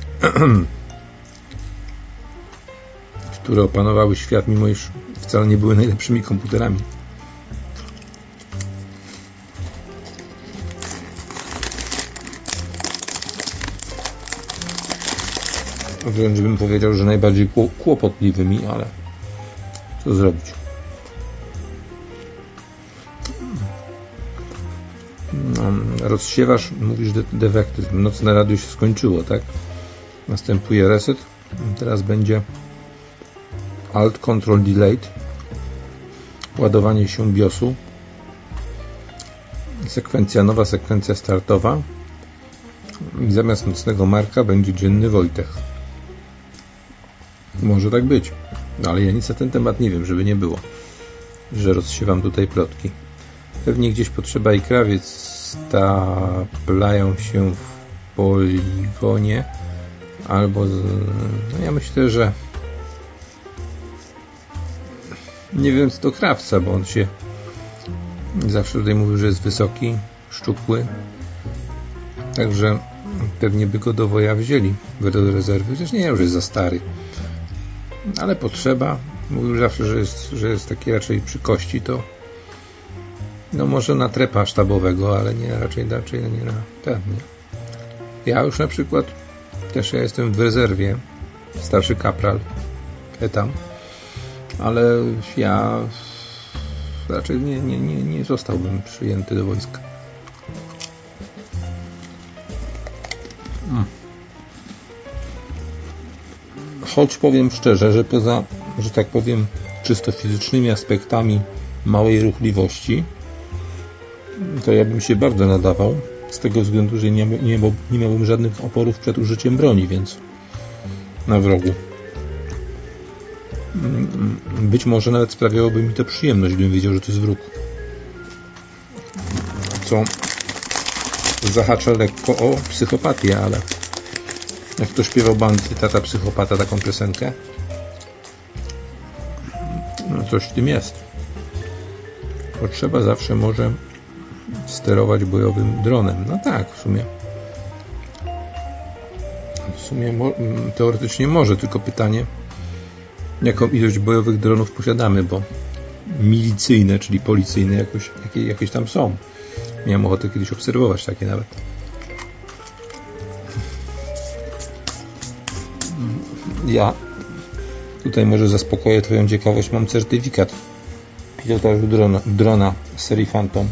Speaker 1: które opanowały świat, mimo iż wcale nie były najlepszymi komputerami. Wręcz bym powiedział, że najbardziej kłopotliwymi, ale co zrobić? No, rozsiewasz, mówisz de defektyzm. Nocne radio się skończyło, tak? Następuje reset. Teraz będzie Alt Control Delayed. Ładowanie się biosu. Sekwencja nowa, sekwencja startowa. I zamiast nocnego Marka będzie dzienny Wojtek. Może tak być, ale ja nic na ten temat nie wiem, żeby nie było, że rozsiewam tutaj plotki. Pewnie gdzieś potrzeba i krawiec staplają się w poligonie, albo z... no ja myślę, że nie wiem co do krawca, bo on się zawsze tutaj mówił, że jest wysoki, szczupły, także pewnie by go do woja wzięli do rezerwy, chociaż nie, już jest za stary. Ale potrzeba, mówił zawsze, że jest, że jest taki raczej przy kości, to no może na trepa sztabowego, ale nie raczej, raczej nie na ten, nie. Ja już na przykład też ja jestem w rezerwie, starszy kapral, etam, ale ja raczej nie, nie, nie, nie zostałbym przyjęty do wojska. Hmm. Choć powiem szczerze, że poza, że tak powiem, czysto fizycznymi aspektami małej ruchliwości, to ja bym się bardzo nadawał, z tego względu, że nie, nie, nie miałbym żadnych oporów przed użyciem broni, więc na wrogu. Być może nawet sprawiałoby mi to przyjemność, gdybym wiedział, że to jest wróg. Co zahacza lekko o psychopatię, ale jak to śpiewał Bandy, Tata Psychopata, taką piosenkę, no coś w tym jest. Potrzeba zawsze może sterować bojowym dronem. No tak, w sumie w sumie mo teoretycznie może, tylko pytanie, jaką ilość bojowych dronów posiadamy, bo milicyjne, czyli policyjne jakoś, jakie, jakieś tam są. Miałem ochotę kiedyś obserwować takie nawet. Ja tutaj może zaspokoję Twoją ciekawość, mam certyfikat pilotażu drona, drona serii Phantom.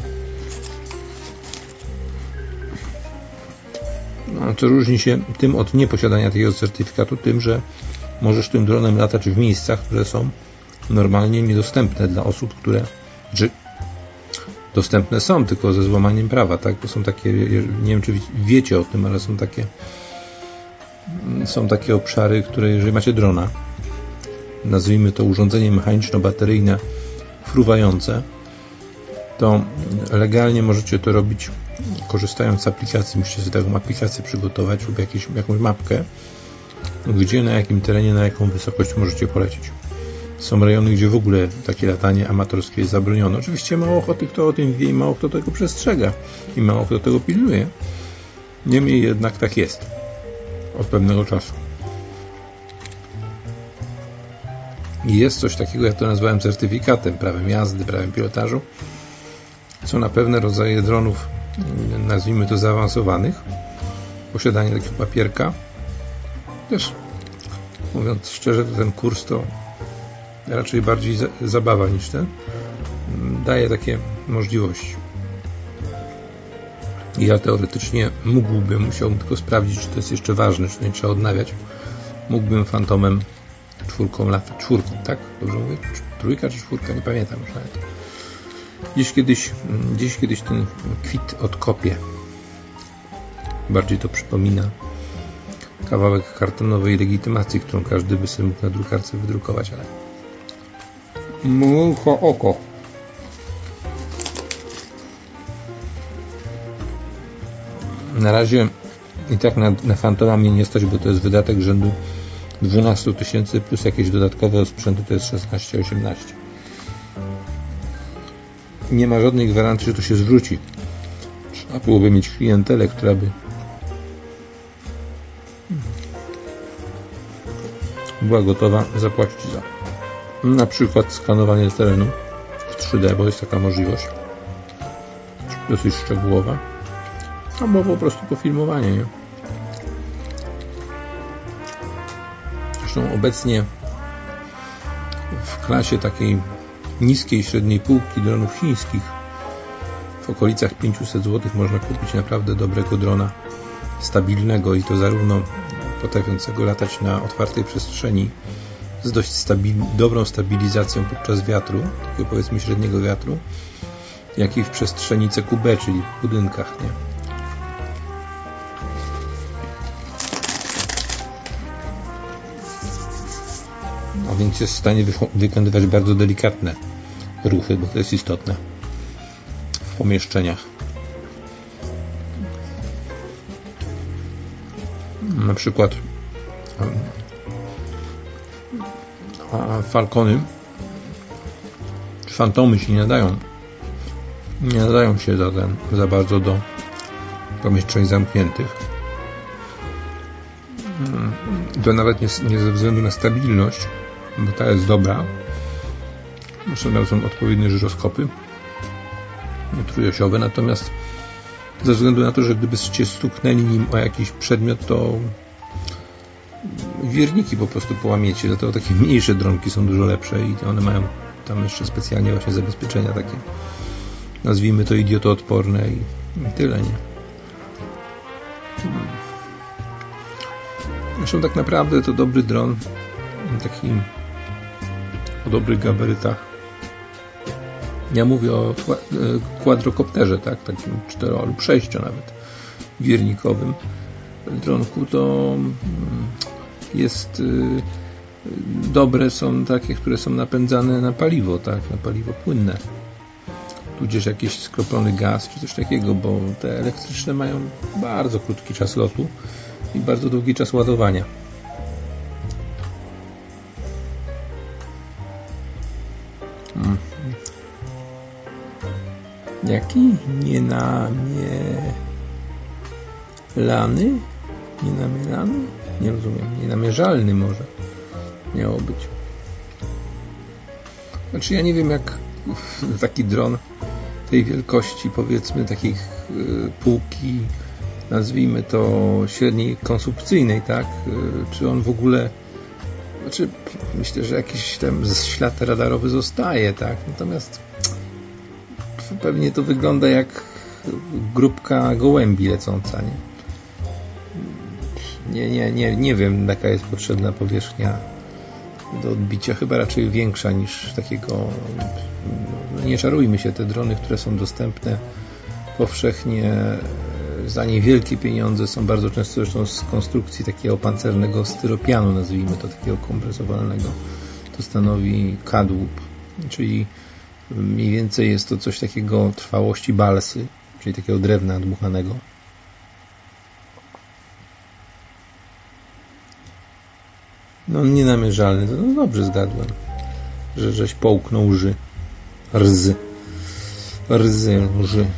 Speaker 1: No, co różni się tym od nieposiadania takiego certyfikatu, tym, że możesz tym dronem latać w miejscach, które są normalnie niedostępne dla osób, które czy dostępne są, tylko ze złamaniem prawa, tak? Bo są takie, nie wiem czy wiecie o tym, ale są takie są takie obszary, które jeżeli macie drona, nazwijmy to urządzenie mechaniczno-bateryjne fruwające, to legalnie możecie to robić korzystając z aplikacji. Musicie sobie taką aplikację przygotować lub jakieś, jakąś mapkę, gdzie, na jakim terenie, na jaką wysokość możecie polecieć. Są rejony, gdzie w ogóle takie latanie amatorskie jest zabronione. Oczywiście mało kto o tym wie i mało kto tego przestrzega i mało kto tego pilnuje. Niemniej jednak tak jest od pewnego czasu. I jest coś takiego, ja to nazwałem certyfikatem, prawem jazdy, prawem pilotażu, co na pewne rodzaje dronów, nazwijmy to zaawansowanych, posiadanie takiego papierka, też mówiąc szczerze, to ten kurs to raczej bardziej za, zabawa niż ten, daje takie możliwości. I ja teoretycznie mógłbym, musiałbym tylko sprawdzić, czy to jest jeszcze ważne, czy to nie trzeba odnawiać, mógłbym Fantomem czwórką latać. Czwórką, tak? Dobrze mówię? Trójka czy czwórka? Nie pamiętam już nawet. Gdzieś kiedyś, gdzieś kiedyś ten kwit odkopię. Bardziej to przypomina kawałek kartonowej legitymacji, którą każdy by sobie mógł na drukarce wydrukować, ale mucho oko. Na razie i tak na, na Fantoma mnie nie stać, bo to jest wydatek rzędu dwanaście tysięcy plus jakieś dodatkowe sprzęty, to jest szesnaście osiemnaście. Nie ma żadnej gwarancji, że to się zwróci. Trzeba byłoby mieć klientelę, która by była gotowa zapłacić za na przykład skanowanie terenu w trzy D, bo jest taka możliwość dosyć szczegółowa, albo po prostu pofilmowanie, nie? Zresztą obecnie w klasie takiej niskiej, średniej półki dronów chińskich w okolicach pięćset złotych można kupić naprawdę dobrego drona, stabilnego i to zarówno potrafiącego latać na otwartej przestrzeni z dość stabil- dobrą stabilizacją podczas wiatru, takiego powiedzmy średniego wiatru, jak i w przestrzeni C Q B, czyli w budynkach, nie? A więc jest w stanie wy- wykonywać bardzo delikatne ruchy, bo to jest istotne w pomieszczeniach. Na przykład a Falcony czy Fantomy się nie nadają nie nadają się za, ten, za bardzo do pomieszczeń zamkniętych. To nawet nie, nie ze względu na stabilność, bo ta jest dobra. Zresztą są odpowiednie żyroskopy trójosiowe, natomiast ze względu na to, że gdybyście stuknęli nim o jakiś przedmiot, to wierniki po prostu połamiecie, dlatego takie mniejsze dronki są dużo lepsze i one mają tam jeszcze specjalnie właśnie zabezpieczenia takie, nazwijmy to idiotoodporne i, i tyle, nie? Zresztą tak naprawdę to dobry dron, taki o dobrych gabarytach. Ja mówię o quadrocopterze, tak, takim cztero lub sześcio nawet wiernikowym dronku, to jest dobre są takie, które są napędzane na paliwo, tak, na paliwo płynne, tudzież jakiś skroplony gaz czy coś takiego, bo te elektryczne mają bardzo krótki czas lotu i bardzo długi czas ładowania. Hmm. Jaki? Nienamielany? Nienamielany? Nie rozumiem. Nienamierzalny może miało być. Znaczy ja nie wiem, jak taki dron tej wielkości, powiedzmy takich półki, nazwijmy to średniej konsumpcyjnej, tak? Czy on w ogóle, znaczy myślę, że jakiś tam ślad radarowy zostaje, tak? Natomiast pewnie to wygląda jak grupka gołębi lecąca, nie? Nie, nie, nie, nie wiem, jaka jest potrzebna powierzchnia do odbicia, chyba raczej większa niż takiego, no nie czarujmy się, te drony, które są dostępne powszechnie za niewielkie pieniądze są bardzo często zresztą z konstrukcji takiego pancernego styropianu, nazwijmy to, takiego kompresowalnego. To stanowi kadłub, czyli mniej więcej jest to coś takiego trwałości balsy, czyli takiego drewna dmuchanego. No nienamierzalny, no dobrze zgadłem, że żeś połknął ży, rzy, rzy, rzy.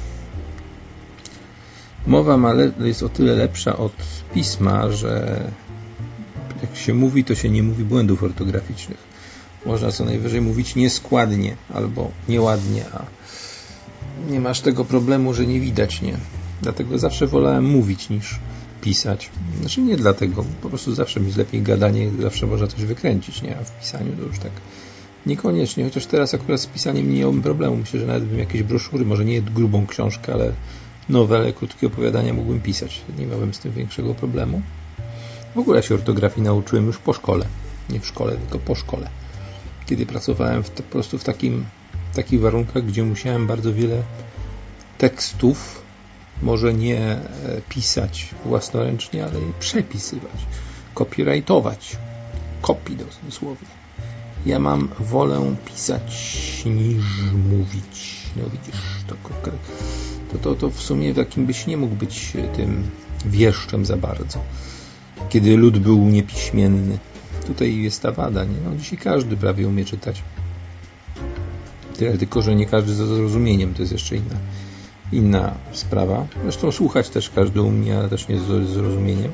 Speaker 1: Mowa ma le- jest o tyle lepsza od pisma, że jak się mówi, to się nie mówi błędów ortograficznych. Można co najwyżej mówić nieskładnie albo nieładnie, a nie masz tego problemu, że nie widać, nie. Dlatego zawsze wolałem mówić niż pisać. Znaczy nie dlatego, po prostu zawsze mi jest lepiej gadanie, zawsze można coś wykręcić, nie? A w pisaniu to już tak niekoniecznie, chociaż teraz akurat z pisaniem nie miałbym problemu. Myślę, że nawet bym jakieś broszury, może nie grubą książkę, ale nowele, krótkie opowiadania mógłbym pisać. Nie miałbym z tym większego problemu. W ogóle się ortografii nauczyłem już po szkole. Nie w szkole, tylko po szkole. Kiedy pracowałem w te, po prostu w takim, takich warunkach, gdzie musiałem bardzo wiele tekstów może nie pisać własnoręcznie, ale je przepisywać, copyrightować, copy dosłownie. Ja mam wolę pisać niż mówić. No widzisz, to, to, to, to w sumie takim byś nie mógł być tym wieszczem za bardzo. Kiedy lud był niepiśmienny. Tutaj jest ta wada, nie? No, dzisiaj każdy prawie umie czytać. Tyle tylko, że nie każdy ze zrozumieniem, to jest jeszcze inna, inna sprawa. Zresztą słuchać też każdy umie, ale też nie z zrozumieniem.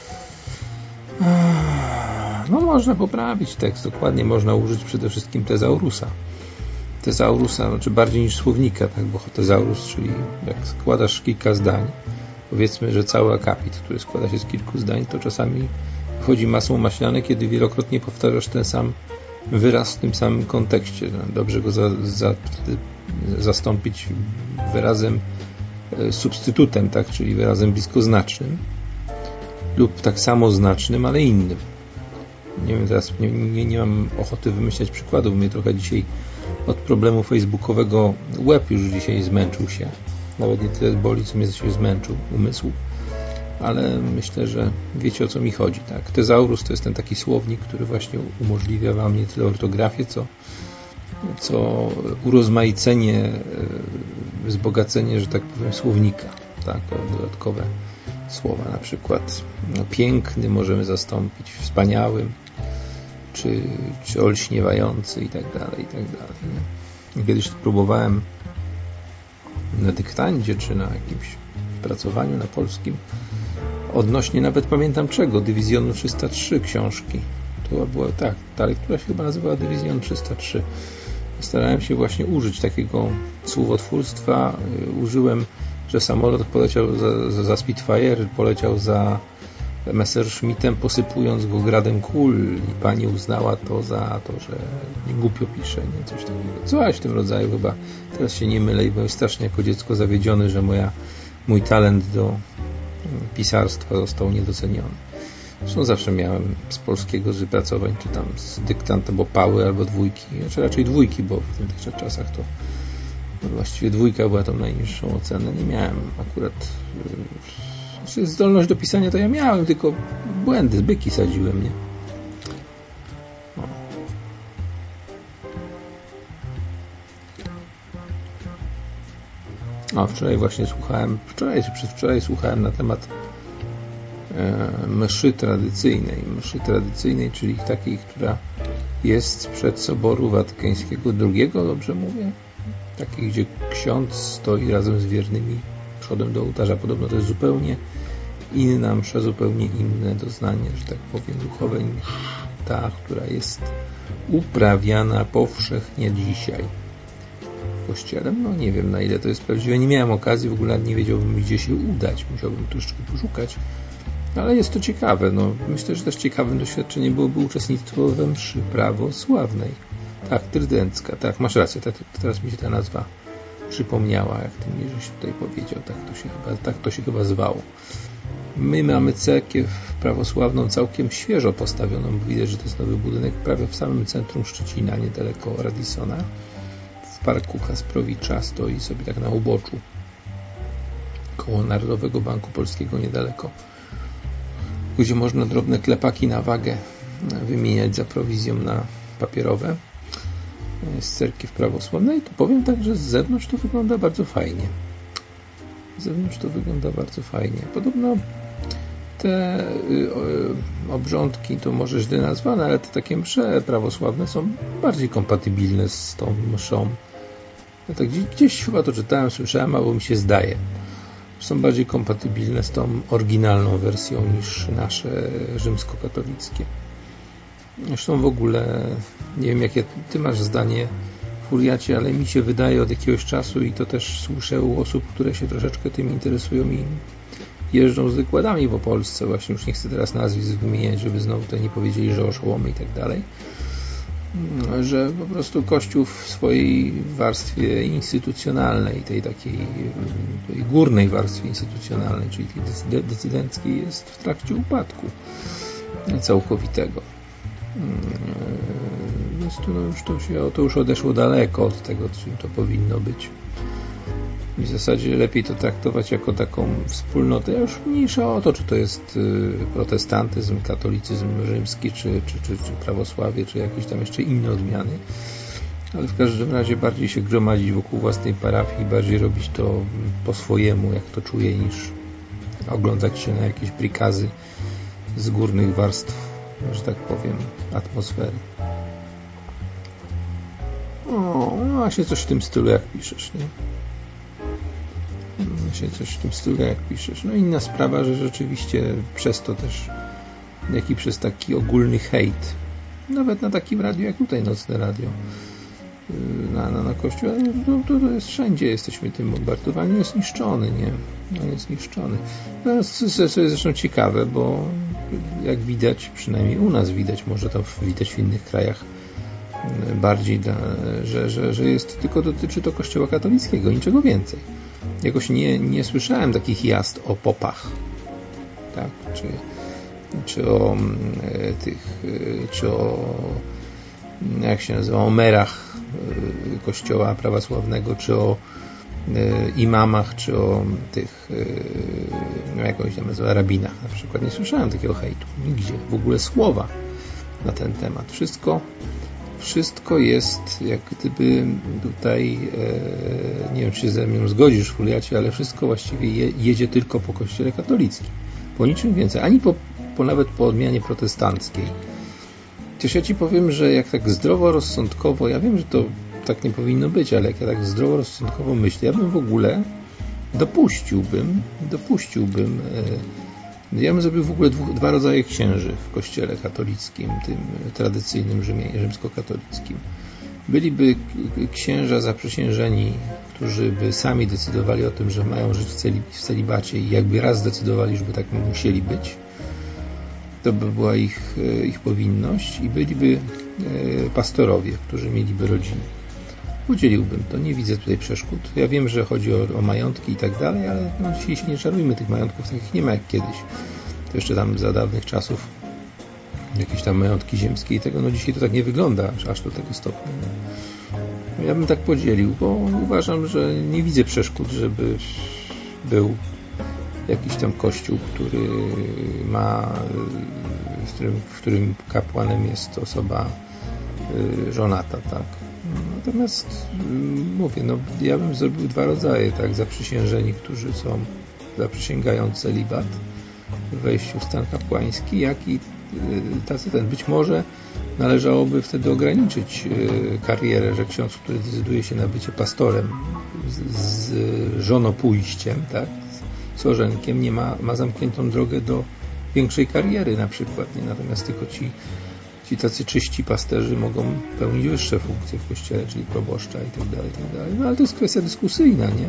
Speaker 1: No można poprawić tekst, dokładnie można użyć przede wszystkim tezaurusa. Tezaurusa, znaczy bardziej niż słownika, tak, bo tezaurus, czyli jak składasz kilka zdań, powiedzmy, że cały akapit, który składa się z kilku zdań, to czasami wchodzi masło maślane, kiedy wielokrotnie powtarzasz ten sam wyraz w tym samym kontekście. Dobrze go za, za, zastąpić wyrazem substytutem, tak, czyli wyrazem bliskoznacznym lub tak samo znacznym, ale innym. Nie wiem, teraz nie, nie, nie mam ochoty wymyślać przykładów. Mnie trochę dzisiaj od problemu facebookowego web już dzisiaj zmęczył się. Nawet nie tyle boli, co mnie się zmęczył umysł. Ale myślę, że wiecie, o co mi chodzi. Tak? Tezaurus to jest ten taki słownik, który właśnie umożliwia wam nie tyle ortografię, co, co urozmaicenie, wzbogacenie, że tak powiem, słownika. Tak? O dodatkowe słowa. Na przykład no, piękny możemy zastąpić wspaniałym, czy, czy olśniewający i tak dalej, i tak dalej. Nie? Kiedyś próbowałem na dyktandzie, czy na jakimś pracowaniu na polskim odnośnie, nawet pamiętam czego, Dywizjonu trzysta trzy książki. To była tak, ta lektura się chyba nazywała Dywizjon trzysta trzy. Starałem się właśnie użyć takiego słowotwórstwa. Użyłem, że samolot poleciał za, za, za Spitfire, poleciał za Messerschmittem, posypując go gradem kul i pani uznała to za to, że nie głupio pisze, nie? Coś takiego. Coś w tym rodzaju chyba. Teraz się nie mylę i byłem strasznie jako dziecko zawiedziony, że moja, mój talent do pisarstwa został niedoceniony. Zresztą zawsze miałem z polskiego z wypracowań, czy tam z dyktanta, bo pały albo dwójki, znaczy raczej dwójki, bo w tych czasach to właściwie dwójka była tą najniższą ocenę. Nie miałem akurat znaczy zdolność do pisania to ja miałem, tylko błędy, byki sadziłem, nie? O, wczoraj właśnie słuchałem, wczoraj czy przedwczoraj słuchałem na temat e, mszy tradycyjnej. Mszy tradycyjnej, czyli takiej, która jest sprzed Soboru Watykańskiego drugiego, dobrze mówię? Takiej, gdzie ksiądz stoi razem z wiernymi przodem do ołtarza. Podobno to jest zupełnie inna msza, zupełnie inne doznanie, że tak powiem, duchowe niż ta, która jest uprawiana powszechnie dzisiaj w kościele. No nie wiem, na ile to jest prawdziwe. Nie miałem okazji, w ogóle nie wiedziałbym, gdzie się udać. Musiałbym troszeczkę poszukać. Ale jest to ciekawe. No, myślę, że też ciekawym doświadczeniem byłoby uczestnictwo we mszy prawosławnej. Tak, trydencka. Tak, masz rację. Tak, teraz mi się ta nazwa przypomniała, jak ty mi żeś tutaj powiedział. Tak to się chyba, tak to się chyba zwało. My mamy cerkiew prawosławną całkiem świeżo postawioną, bo widać, że to jest nowy budynek prawie w samym centrum Szczecina, niedaleko Radissona. W parku Kasprowicza stoi sobie tak na uboczu koło Narodowego Banku Polskiego niedaleko, gdzie można drobne klepaki na wagę wymieniać za prowizją na papierowe. Jest cerkiew prawosławna i to powiem tak, że z zewnątrz to wygląda bardzo fajnie. Z zewnątrz to wygląda bardzo fajnie. Podobno te obrządki to może źle nazwane, ale te takie msze prawosławne są bardziej kompatybilne z tą mszą. Ja tak gdzieś chyba to czytałem, słyszałem, albo mi się zdaje. Są bardziej kompatybilne z tą oryginalną wersją niż nasze rzymskokatolickie. Zresztą w ogóle nie wiem, jakie ty masz zdanie, Furiacie, ale mi się wydaje od jakiegoś czasu i to też słyszę u osób, które się troszeczkę tym interesują i jeżdżą z wykładami po Polsce, właśnie już nie chcę teraz nazwisk wymieniać, żeby znowu to nie powiedzieli, że oszołomy i tak dalej, że po prostu Kościół w swojej warstwie instytucjonalnej, tej takiej tej górnej warstwie instytucjonalnej, czyli tej decydenckiej, jest w trakcie upadku całkowitego. Więc to, no już to, się, to już odeszło daleko od tego, czym to powinno być. W zasadzie lepiej to traktować jako taką wspólnotę. Ja już mniejsza o to, czy to jest protestantyzm, katolicyzm rzymski, czy, czy, czy, czy prawosławie, czy jakieś tam jeszcze inne odmiany. Ale w każdym razie bardziej się gromadzić wokół własnej parafii, bardziej robić to po swojemu, jak to czuję, niż oglądać się na jakieś prikazy z górnych warstw, że tak powiem, atmosfery. O, no właśnie coś w tym stylu, jak piszesz, nie? Właśnie coś w tym stylu, jak piszesz. No inna sprawa, że rzeczywiście przez to też, jak i przez taki ogólny hejt, nawet na takim radiu, jak tutaj Nocne Radio, na, na, na Kościół, no, to, to jest wszędzie, jesteśmy tym bombardowani, on jest niszczony, nie? On jest niszczony. No, co jest zresztą ciekawe, bo jak widać, przynajmniej u nas widać, może to widać w innych krajach bardziej, że, że, że jest tylko dotyczy to Kościoła katolickiego, niczego więcej. Jakoś nie, nie słyszałem takich jazd o popach, tak? Czy, czy o e, tych, e, czy o jak się nazywa, o merach e, Kościoła prawosławnego, czy o e, imamach, czy o tych e, no jakoś tam nazywa, rabinach na przykład. Nie słyszałem takiego hejtu. Nigdzie. W ogóle słowa na ten temat. Wszystko Wszystko jest jak gdyby tutaj, e, nie wiem, czy się ze mną zgodzisz, Juliacie, ale wszystko właściwie je, jedzie tylko po Kościele katolickim. Po niczym więcej. Ani po, po nawet po odmianie protestanckiej. Chociaż ja Ci powiem, że jak tak zdroworozsądkowo, ja wiem, że to tak nie powinno być, ale jak ja tak zdroworozsądkowo myślę, ja bym w ogóle dopuściłbym, dopuściłbym e, ja bym zrobił w ogóle dwu, dwa rodzaje księży w Kościele katolickim, tym tradycyjnym rzymie, rzymskokatolickim. Byliby księża zaprzysiężeni, którzy by sami decydowali o tym, że mają żyć w, celi, w celibacie i jakby raz zdecydowali, żeby tak musieli być. To by była ich, ich powinność. I byliby pastorowie, którzy mieliby rodziny. Udzieliłbym to, nie widzę tutaj przeszkód. Ja wiem, że chodzi o, o majątki i tak dalej, ale no, dzisiaj się nie czarujmy, tych majątków takich nie ma jak kiedyś. To jeszcze tam za dawnych czasów jakieś tam majątki ziemskie i tego, no dzisiaj to tak nie wygląda aż, aż do tego stopnia. No. Ja bym tak podzielił, bo uważam, że nie widzę przeszkód, żeby był jakiś tam kościół, który ma, w którym, w którym kapłanem jest osoba żonata, tak. Natomiast mówię, no ja bym zrobił dwa rodzaje, tak, zaprzysiężeni, którzy są zaprzysięgają celibat w wejściu w stan kapłański, jak i tacy ten. Być może należałoby wtedy ograniczyć karierę, że ksiądz, który decyduje się na bycie pastorem z, z żonopójściem, tak, z orzenkiem, nie ma, ma zamkniętą drogę do większej kariery na przykład, nie? Natomiast tylko ci Ci tacy czyści pasterzy mogą pełnić wyższe funkcje w kościele, czyli proboszcza i tak dalej, i tak dalej. No ale to jest kwestia dyskusyjna, nie?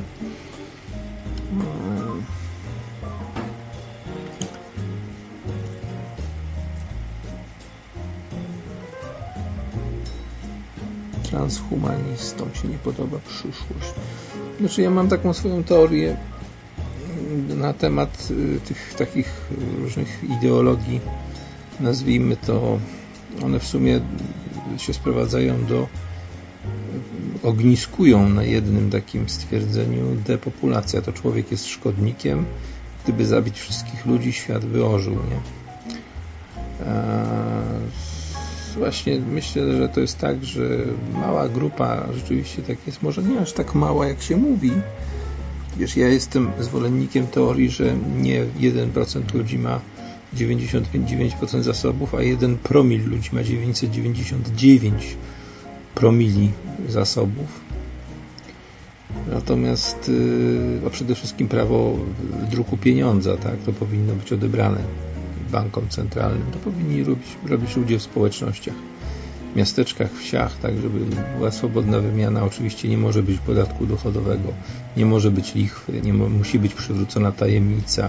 Speaker 1: Transhumanistom się nie podoba przyszłość. Znaczy ja mam taką swoją teorię na temat tych takich różnych ideologii, nazwijmy to, one w sumie się sprowadzają do, ogniskują na jednym takim stwierdzeniu: depopulacja, to człowiek jest szkodnikiem, gdyby zabić wszystkich ludzi, świat by ożył, nie? Eee, właśnie myślę, że to jest tak, że mała grupa rzeczywiście tak jest, może nie aż tak mała, jak się mówi. Wiesz, ja jestem zwolennikiem teorii, że nie jeden procent ludzi ma dziewięćdziesiąt dziewięć procent zasobów, a jeden promil ludzi ma dziewięćset dziewięćdziesiąt dziewięć promili zasobów. Natomiast a przede wszystkim prawo druku pieniądza, tak, to powinno być odebrane bankom centralnym. To powinni robić, robić ludzie w społecznościach, w miasteczkach, wsiach, tak, żeby była swobodna wymiana. Oczywiście nie może być podatku dochodowego, nie może być lichwy, nie mo- musi być przywrócona tajemnica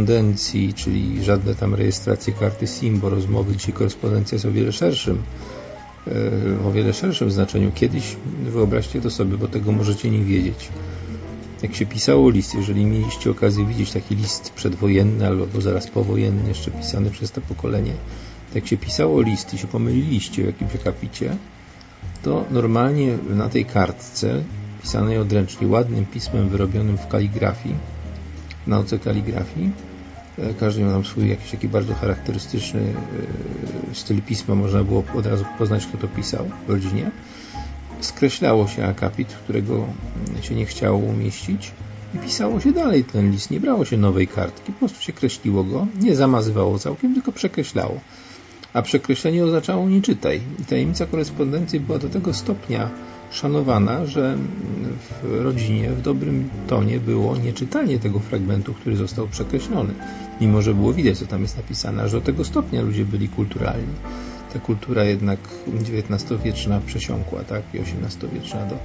Speaker 1: korespondencji, czyli żadne tam rejestracje karty SIM, bo rozmowy, dzisiaj korespondencja jest o wiele szerszym w o wiele szerszym znaczeniu. Kiedyś, wyobraźcie to sobie, bo tego możecie nie wiedzieć, jak się pisało list, jeżeli mieliście okazję widzieć taki list przedwojenny albo zaraz powojenny, jeszcze pisany przez to pokolenie, jak się pisało list i się pomyliliście w jakimś akapicie, to normalnie na tej kartce pisanej odręcznie, ładnym pismem wyrobionym w kaligrafii, w nauce kaligrafii, każdy miał tam swój jakiś taki bardzo charakterystyczny styl pisma, można było od razu poznać, kto to pisał w rodzinie. Skreślało się akapit, którego się nie chciało umieścić i pisało się dalej ten list. Nie brało się nowej kartki, po prostu się kreśliło go, nie zamazywało całkiem, tylko przekreślało. A przekreślenie oznaczało nie czytaj. I tajemnica korespondencji była do tego stopnia szanowana, że w rodzinie w dobrym tonie było nieczytanie tego fragmentu, który został przekreślony. Mimo że było widać, co tam jest napisane, że do tego stopnia ludzie byli kulturalni. Ta kultura jednak dziewiętnastowieczna przesiąkła, tak? I osiemnastowieczna do,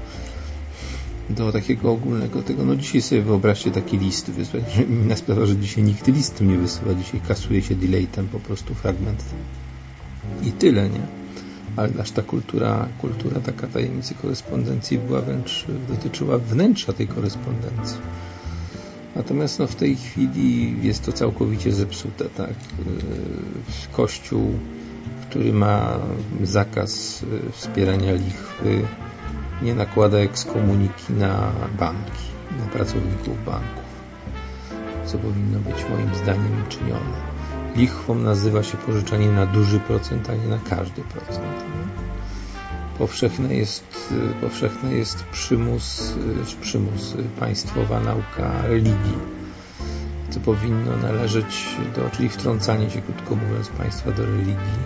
Speaker 1: do takiego ogólnego tego. No dzisiaj sobie wyobraźcie taki list wysłać. Inna sprawa, że dzisiaj nikt listu nie wysyła. Dzisiaj kasuje się delaytem po prostu fragment. I tyle, nie? Ale aż ta kultura, kultura taka tajemnicy korespondencji była wręcz, dotyczyła wnętrza tej korespondencji. Natomiast no, w tej chwili jest to całkowicie zepsute, tak? Kościół, który ma zakaz wspierania lichwy, nie nakłada ekskomuniki na banki, na pracowników banków, co powinno być moim zdaniem czynione. Lichwą nazywa się pożyczanie na duży procent, a nie na każdy procent. Powszechny jest, powszechny jest przymus, przymus, państwowa nauka religii, co powinno należeć do, czyli wtrącanie się, krótko mówiąc, państwa do religii,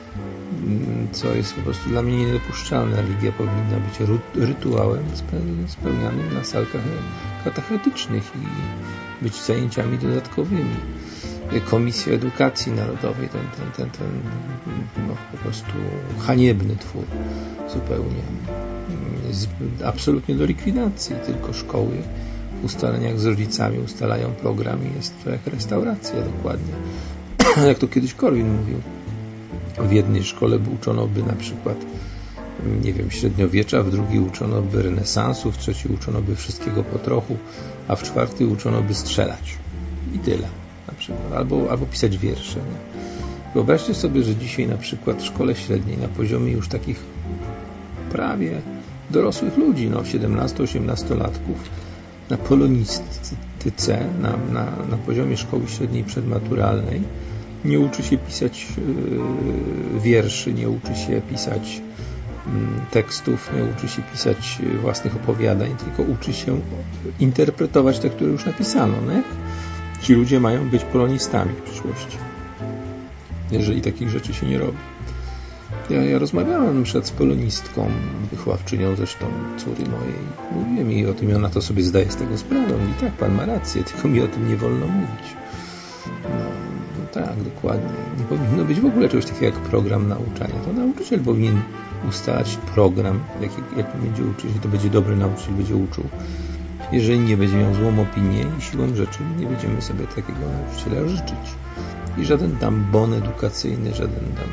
Speaker 1: co jest po prostu dla mnie niedopuszczalne. Religia powinna być rytuałem spełnianym na salkach katechetycznych i być zajęciami dodatkowymi. Komisja Edukacji Narodowej, ten, ten, ten, ten no, po prostu haniebny twór zupełnie, jest absolutnie do likwidacji. Tylko szkoły w ustaleniach z rodzicami ustalają program i jest to jak restauracja dokładnie. Jak to kiedyś Korwin mówił, w jednej szkole by uczono by na przykład, nie wiem, średniowiecza, w drugiej uczono by renesansu, w trzeciej uczono by wszystkiego po trochu, a w czwartej uczono by strzelać. I tyle. Na przykład. Albo, albo pisać wiersze. Nie? Wyobraźcie sobie, że dzisiaj na przykład w szkole średniej na poziomie już takich prawie dorosłych ludzi, no siedemnasto-osiemnastolatków, na polonistyce, na, na, na poziomie szkoły średniej przedmaturalnej nie uczy się pisać yy, wierszy, nie uczy się pisać yy, tekstów, nie uczy się pisać własnych opowiadań, tylko uczy się interpretować te, które już napisano. Nie? Ci ludzie mają być polonistami w przyszłości, jeżeli takich rzeczy się nie robi. Ja, ja rozmawiałem na przykład z polonistką, wychowawczynią zresztą córy mojej. Mówiłem jej o tym i ona to sobie zdaje z tego sprawę. Mówi, tak, pan ma rację, tylko mi o tym nie wolno mówić. No, no tak, dokładnie. Nie powinno być w ogóle czegoś takiego jak program nauczania. To nauczyciel powinien ustalać program, jaki, jaki będzie uczyć, to będzie dobry nauczyciel, będzie uczył. Jeżeli nie będzie miał złą opinię i siłą rzeczy nie będziemy sobie takiego nauczyciela życzyć. I żaden tam bon edukacyjny, żaden tam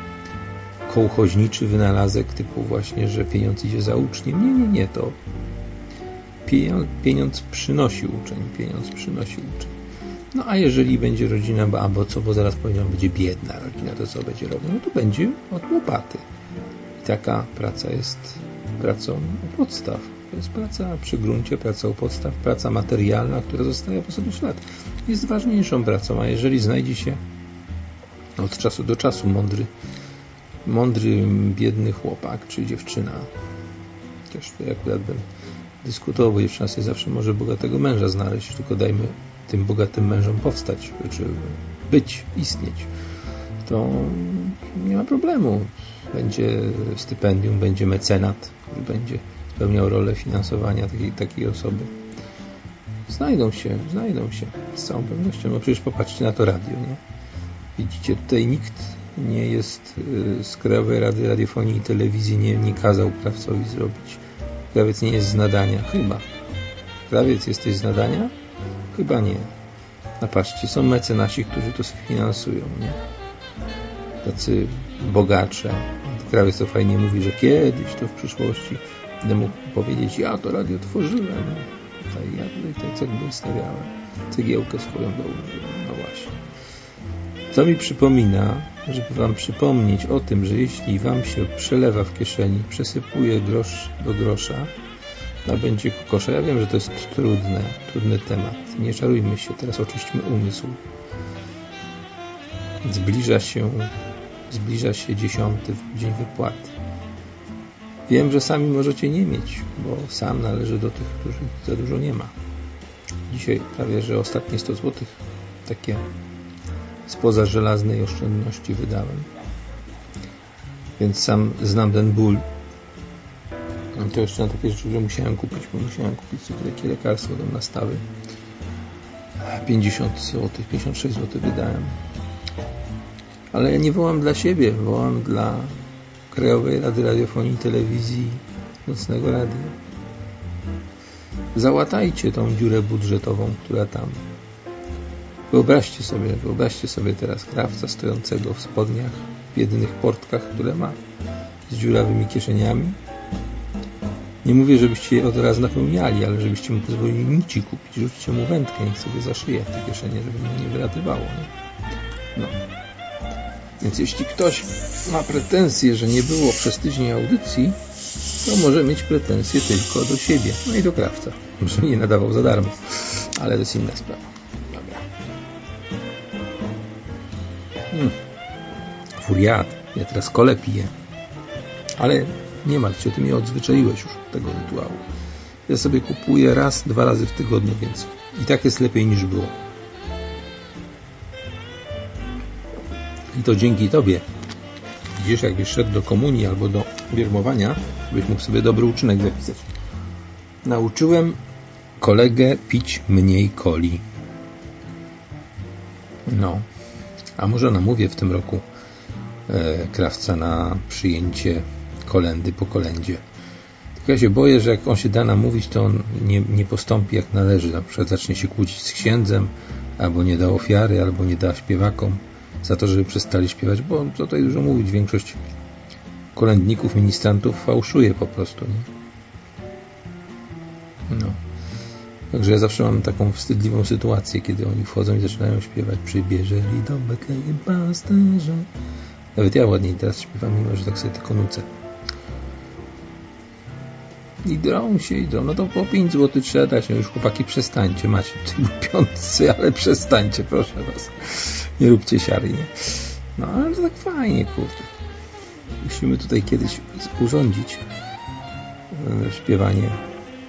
Speaker 1: kołchoźniczy wynalazek typu właśnie, że pieniądz idzie za uczniem. Nie, nie, nie, to pieniądz, pieniądz przynosi uczeń, pieniądz przynosi uczeń. No a jeżeli będzie rodzina, bo, albo co, bo zaraz powiedziałem, będzie biedna rodzina, to co będzie robić? No to będzie od łopaty. I taka praca jest pracą u podstaw. To jest praca przy gruncie, praca u podstaw, praca materialna, która zostaje po sobie ślad. Jest ważniejszą pracą, a jeżeli znajdzie się od czasu do czasu mądry, mądry, biedny chłopak czy dziewczyna, też to akurat bym dyskutował, bo dziewczyna sobie zawsze może bogatego męża znaleźć, tylko dajmy tym bogatym mężom powstać, czy być, istnieć, to nie ma problemu. Będzie stypendium, będzie mecenat, będzie spełniał rolę finansowania takiej, takiej osoby. Znajdą się, znajdą się z całą pewnością. No przecież popatrzcie na to radio, nie? Widzicie, tutaj nikt nie jest z Krajowej Rady Radiofonii i Telewizji nie, nie kazał krawcowi zrobić. Krawiec nie jest z nadania. Chyba. Krawiec jesteś z nadania? Chyba nie. No patrzcie, są mecenasi, którzy to finansują, nie? Tacy bogacze, krawiec to fajnie mówi, że kiedyś to w przyszłości będę mógł powiedzieć, ja to radio tworzyłem. Tutaj, ja tutaj tę cegłę stawiałem. Cegiełkę swoją dołożyłem. No właśnie. To mi przypomina, żeby wam przypomnieć o tym, że jeśli wam się przelewa w kieszeni, przesypuje grosz do grosza, a będzie kokosza. Ja wiem, że to jest trudne, trudny temat. Nie czarujmy się, teraz oczyśćmy umysł. Zbliża się, zbliża się dziesiąty dzień wypłaty. Wiem, że sami możecie nie mieć, bo sam należy do tych, których za dużo nie ma. Dzisiaj prawie, że ostatnie sto złotych takie spoza żelaznej oszczędności wydałem. Więc sam znam ten ból. To jeszcze na takie rzeczy, które musiałem kupić, bo musiałem kupić sobie takie lekarstwo do nastawy. pięćdziesiąt złotych, pięćdziesiąt sześć złotych wydałem. Ale ja nie wołam dla siebie, wołam dla Krajowej Rady Radiofonii i Telewizji, Nocnego Radia. Załatajcie tą dziurę budżetową, która tam. Wyobraźcie sobie, wyobraźcie sobie teraz krawca stojącego w spodniach, w jedynych portkach, które ma, z dziurawymi kieszeniami. Nie mówię, żebyście je od razu napełniali, ale żebyście mu pozwolili nici kupić. Rzućcie mu wędkę, niech sobie zaszyje w te kieszenie, żeby mu nie wylatywało. Nie? No. Więc jeśli ktoś ma pretensje, że nie było przez tydzień audycji, to może mieć pretensje tylko do siebie. No i do krawca. Może nie nadawał za darmo. Ale to jest inna sprawa. Dobra. Hmm. Furiat. Ja teraz kole piję. Ale nie martw się, ty mnie odzwyczaiłeś już tego rytuału. Ja sobie kupuję raz, dwa razy w tygodniu, więc i tak jest lepiej niż było. I to dzięki tobie. Widzisz, jakbyś szedł do komunii albo do bierzmowania, byś mógł sobie dobry uczynek zapisać. Nauczyłem kolegę pić mniej coli. No. A może namówię w tym roku e, krawca na przyjęcie kolendy po kolędzie. Tylko ja się boję, że jak on się da namówić, to on nie, nie postąpi jak należy. Na przykład zacznie się kłócić z księdzem, albo nie da ofiary, albo nie da śpiewakom za to, żeby przestali śpiewać, bo co tutaj dużo mówić, większość kolędników, ministrantów fałszuje po prostu. Nie? No. Także ja zawsze mam taką wstydliwą sytuację, kiedy oni wchodzą i zaczynają śpiewać przybierzeli do Betlejem pasterze. Nawet ja ładniej teraz śpiewam, mimo że tak sobie tylko nucę. I drą się, i drą. No to po pięć złotych trzeba dać. No już chłopaki, przestańcie. Macie tutaj piątcy, ale przestańcie, proszę was. Nie róbcie siary, nie? No ale to tak fajnie, kurde. Musimy tutaj kiedyś urządzić e, śpiewanie e,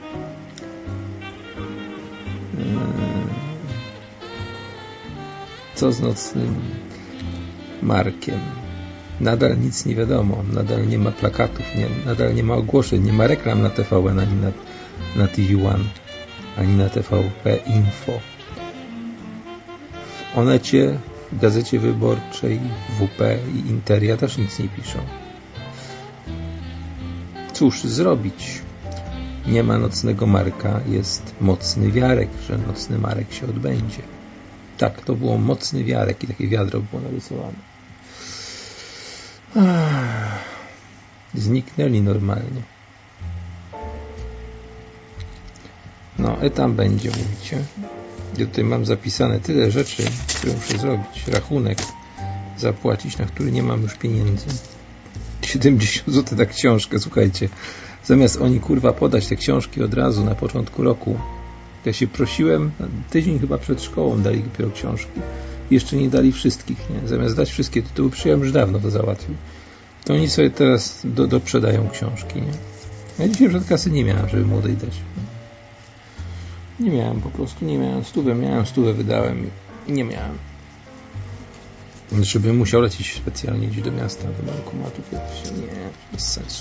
Speaker 1: co z nocnym Markiem. Nadal nic nie wiadomo, nadal nie ma plakatów, nie, nadal nie ma ogłoszeń, nie ma reklam na T V N, ani na, na T V jeden, ani na T V P Info. W Onecie, w Gazecie Wyborczej, W P i Interia też nic nie piszą. Cóż zrobić? Nie ma nocnego Marka, jest mocny wiarek, że nocny Marek się odbędzie. Tak, to było mocny wiarek i takie wiadro było narysowane. Ach, zniknęli normalnie. No, i tam będzie, mówicie. Ja tutaj mam zapisane tyle rzeczy, które muszę zrobić. Rachunek zapłacić, na który nie mam już pieniędzy. siedemdziesiąt złotych za książkę, słuchajcie. Zamiast oni, kurwa, podać te książki od razu na początku roku. Ja się prosiłem, tydzień chyba przed szkołą dali dopiero książki. Jeszcze nie dali wszystkich, nie? Zamiast dać wszystkie tytuły, przyjąłem już dawno to załatwił. To oni sobie teraz do, doprzedają książki, nie? Ja dzisiaj przed kasy nie miałem, żeby młodej dać. Nie miałem, po prostu nie miałem. Stówę miałem, stówę wydałem i nie miałem. Żeby musiał lecieć specjalnie gdzieś do miasta, do bankomatu kiedyś. Nie, bez sensu.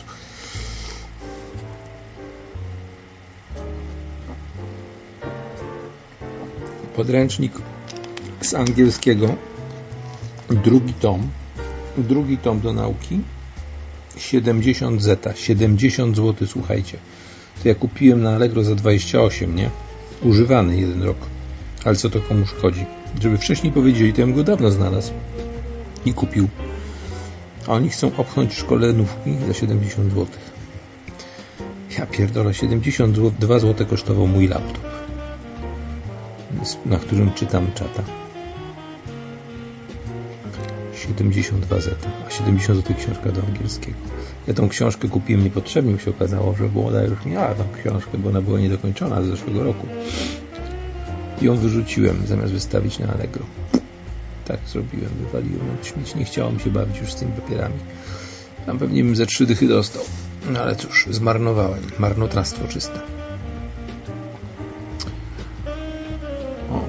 Speaker 1: Podręcznik z angielskiego, drugi tom, drugi tom do nauki, siedemdziesiąt zeta, siedemdziesiąt złotych, słuchajcie. To ja kupiłem na Allegro za dwadzieścia osiem, nie? Używany jeden rok. Ale co to komu szkodzi? Żeby wcześniej powiedzieli, to ja bym go dawno znalazł i kupił. A oni chcą opchnąć szkolenówki za siedemdziesiąt złotych. Ja pierdolę, siedemdziesiąt dwa złote kosztował mój laptop, na którym czytam czata. siedemdziesiąt dwa zeta, a siedemdziesiąt złotych książka do angielskiego. Ja tą książkę kupiłem niepotrzebnie, mi się okazało, że młoda już miała tą książkę, bo ona była niedokończona z zeszłego roku. I ją wyrzuciłem, zamiast wystawić na Allegro. Tak zrobiłem, wywaliłem ją w śmieć. Nie chciało mi się bawić już z tymi papierami. Tam pewnie bym ze trzy dychy dostał. No ale cóż, zmarnowałem. Marnotrawstwo czyste. O.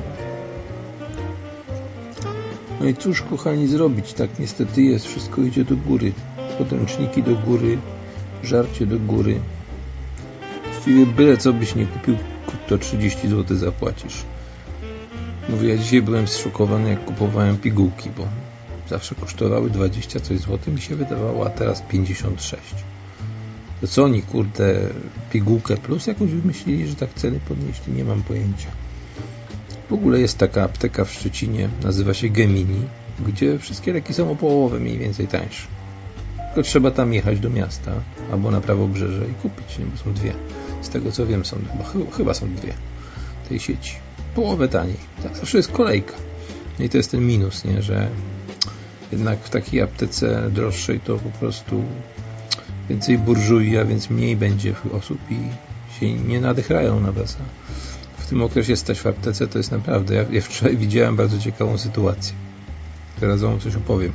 Speaker 1: No i cóż, kochani, zrobić? Tak niestety jest. Wszystko idzie do góry. Podręczniki do góry. Żarcie do góry. Właściwie byle co byś nie kupił, to trzydzieści złotych zapłacisz. Mówię, ja dzisiaj byłem zszokowany, jak kupowałem pigułki, bo zawsze kosztowały dwadzieścia coś złotych, mi się wydawało, a teraz pięćdziesiąt sześć. To co oni, kurde, pigułkę plus jakoś wymyślili, że tak ceny podnieśli? Nie mam pojęcia. W ogóle jest taka apteka w Szczecinie, nazywa się Gemini, gdzie wszystkie leki są o połowę mniej więcej tańsze. Tylko trzeba tam jechać do miasta, albo na Prawobrzeże i kupić, nie? Bo są dwie. Z tego co wiem, są chyba, chyba są dwie tej sieci. Połowę taniej. Tak, zawsze jest kolejka. No i to jest ten minus, nie? Że jednak w takiej aptece droższej to po prostu więcej burżuja, więc mniej będzie osób i się nie nadychrają na was. W tym okresie stać w aptece to jest naprawdę... Ja, ja wczoraj widziałem bardzo ciekawą sytuację. Teraz wam coś opowiem.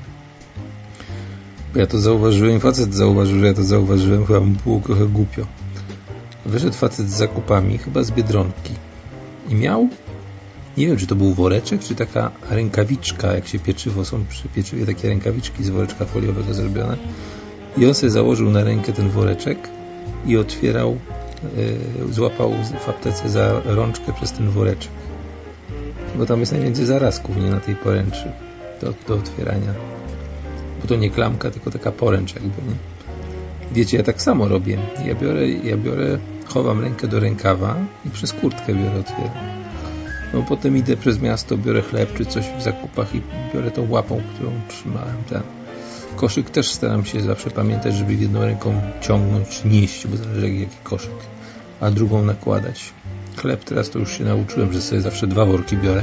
Speaker 1: Bo ja to zauważyłem, facet zauważył, że ja to zauważyłem, chyba mu było trochę głupio. Wyszedł facet z zakupami, chyba z Biedronki. I miał, nie wiem, czy to był woreczek, czy taka rękawiczka, jak się pieczywo, są przy pieczywie takie rękawiczki z woreczka foliowego zrobione. I on sobie założył na rękę ten woreczek i otwierał, yy, złapał w aptece za rączkę przez ten woreczek. Bo tam jest najwięcej zarazków, nie, na tej poręczy do, do otwierania. Bo to nie klamka, tylko taka poręcz jakby, nie? Wiecie, ja tak samo robię. Ja biorę, ja biorę, chowam rękę do rękawa i przez kurtkę biorę, otwieram. No potem idę przez miasto, biorę chleb czy coś w zakupach i biorę tą łapą, którą trzymałem. Ten koszyk też staram się zawsze pamiętać, żeby jedną ręką ciągnąć, nieść, bo zależy jaki koszyk, a drugą nakładać. Chleb teraz to już się nauczyłem, że sobie zawsze dwa worki biorę.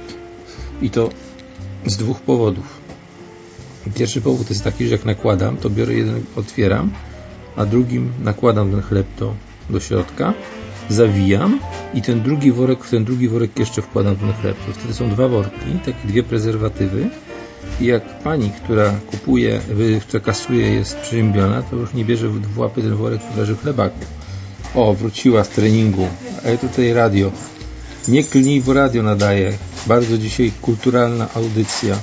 Speaker 1: I to z dwóch powodów. Pierwszy powód jest taki, że jak nakładam, to biorę jeden, otwieram, a drugim nakładam ten chleb do, do środka, zawijam i ten drugi worek, w ten drugi worek jeszcze wkładam ten chleb. To wtedy są dwa worki, takie dwie prezerwatywy i jak pani, która kupuje, która kasuje, jest przeziębiona, to już nie bierze w łapy ten worek, który leży w chlebaku. O, wróciła z treningu, ale tutaj radio. Nie klnij, bo radio nadaje. Bardzo dzisiaj kulturalna audycja.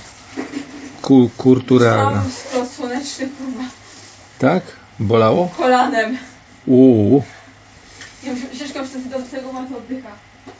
Speaker 1: Kul, kulturalna.
Speaker 2: Mam słoneczny, kurwa.
Speaker 1: Tak? Bolało?
Speaker 2: Kolanem.
Speaker 1: Uuu.
Speaker 2: Ja ciężko już do tego warto oddycha.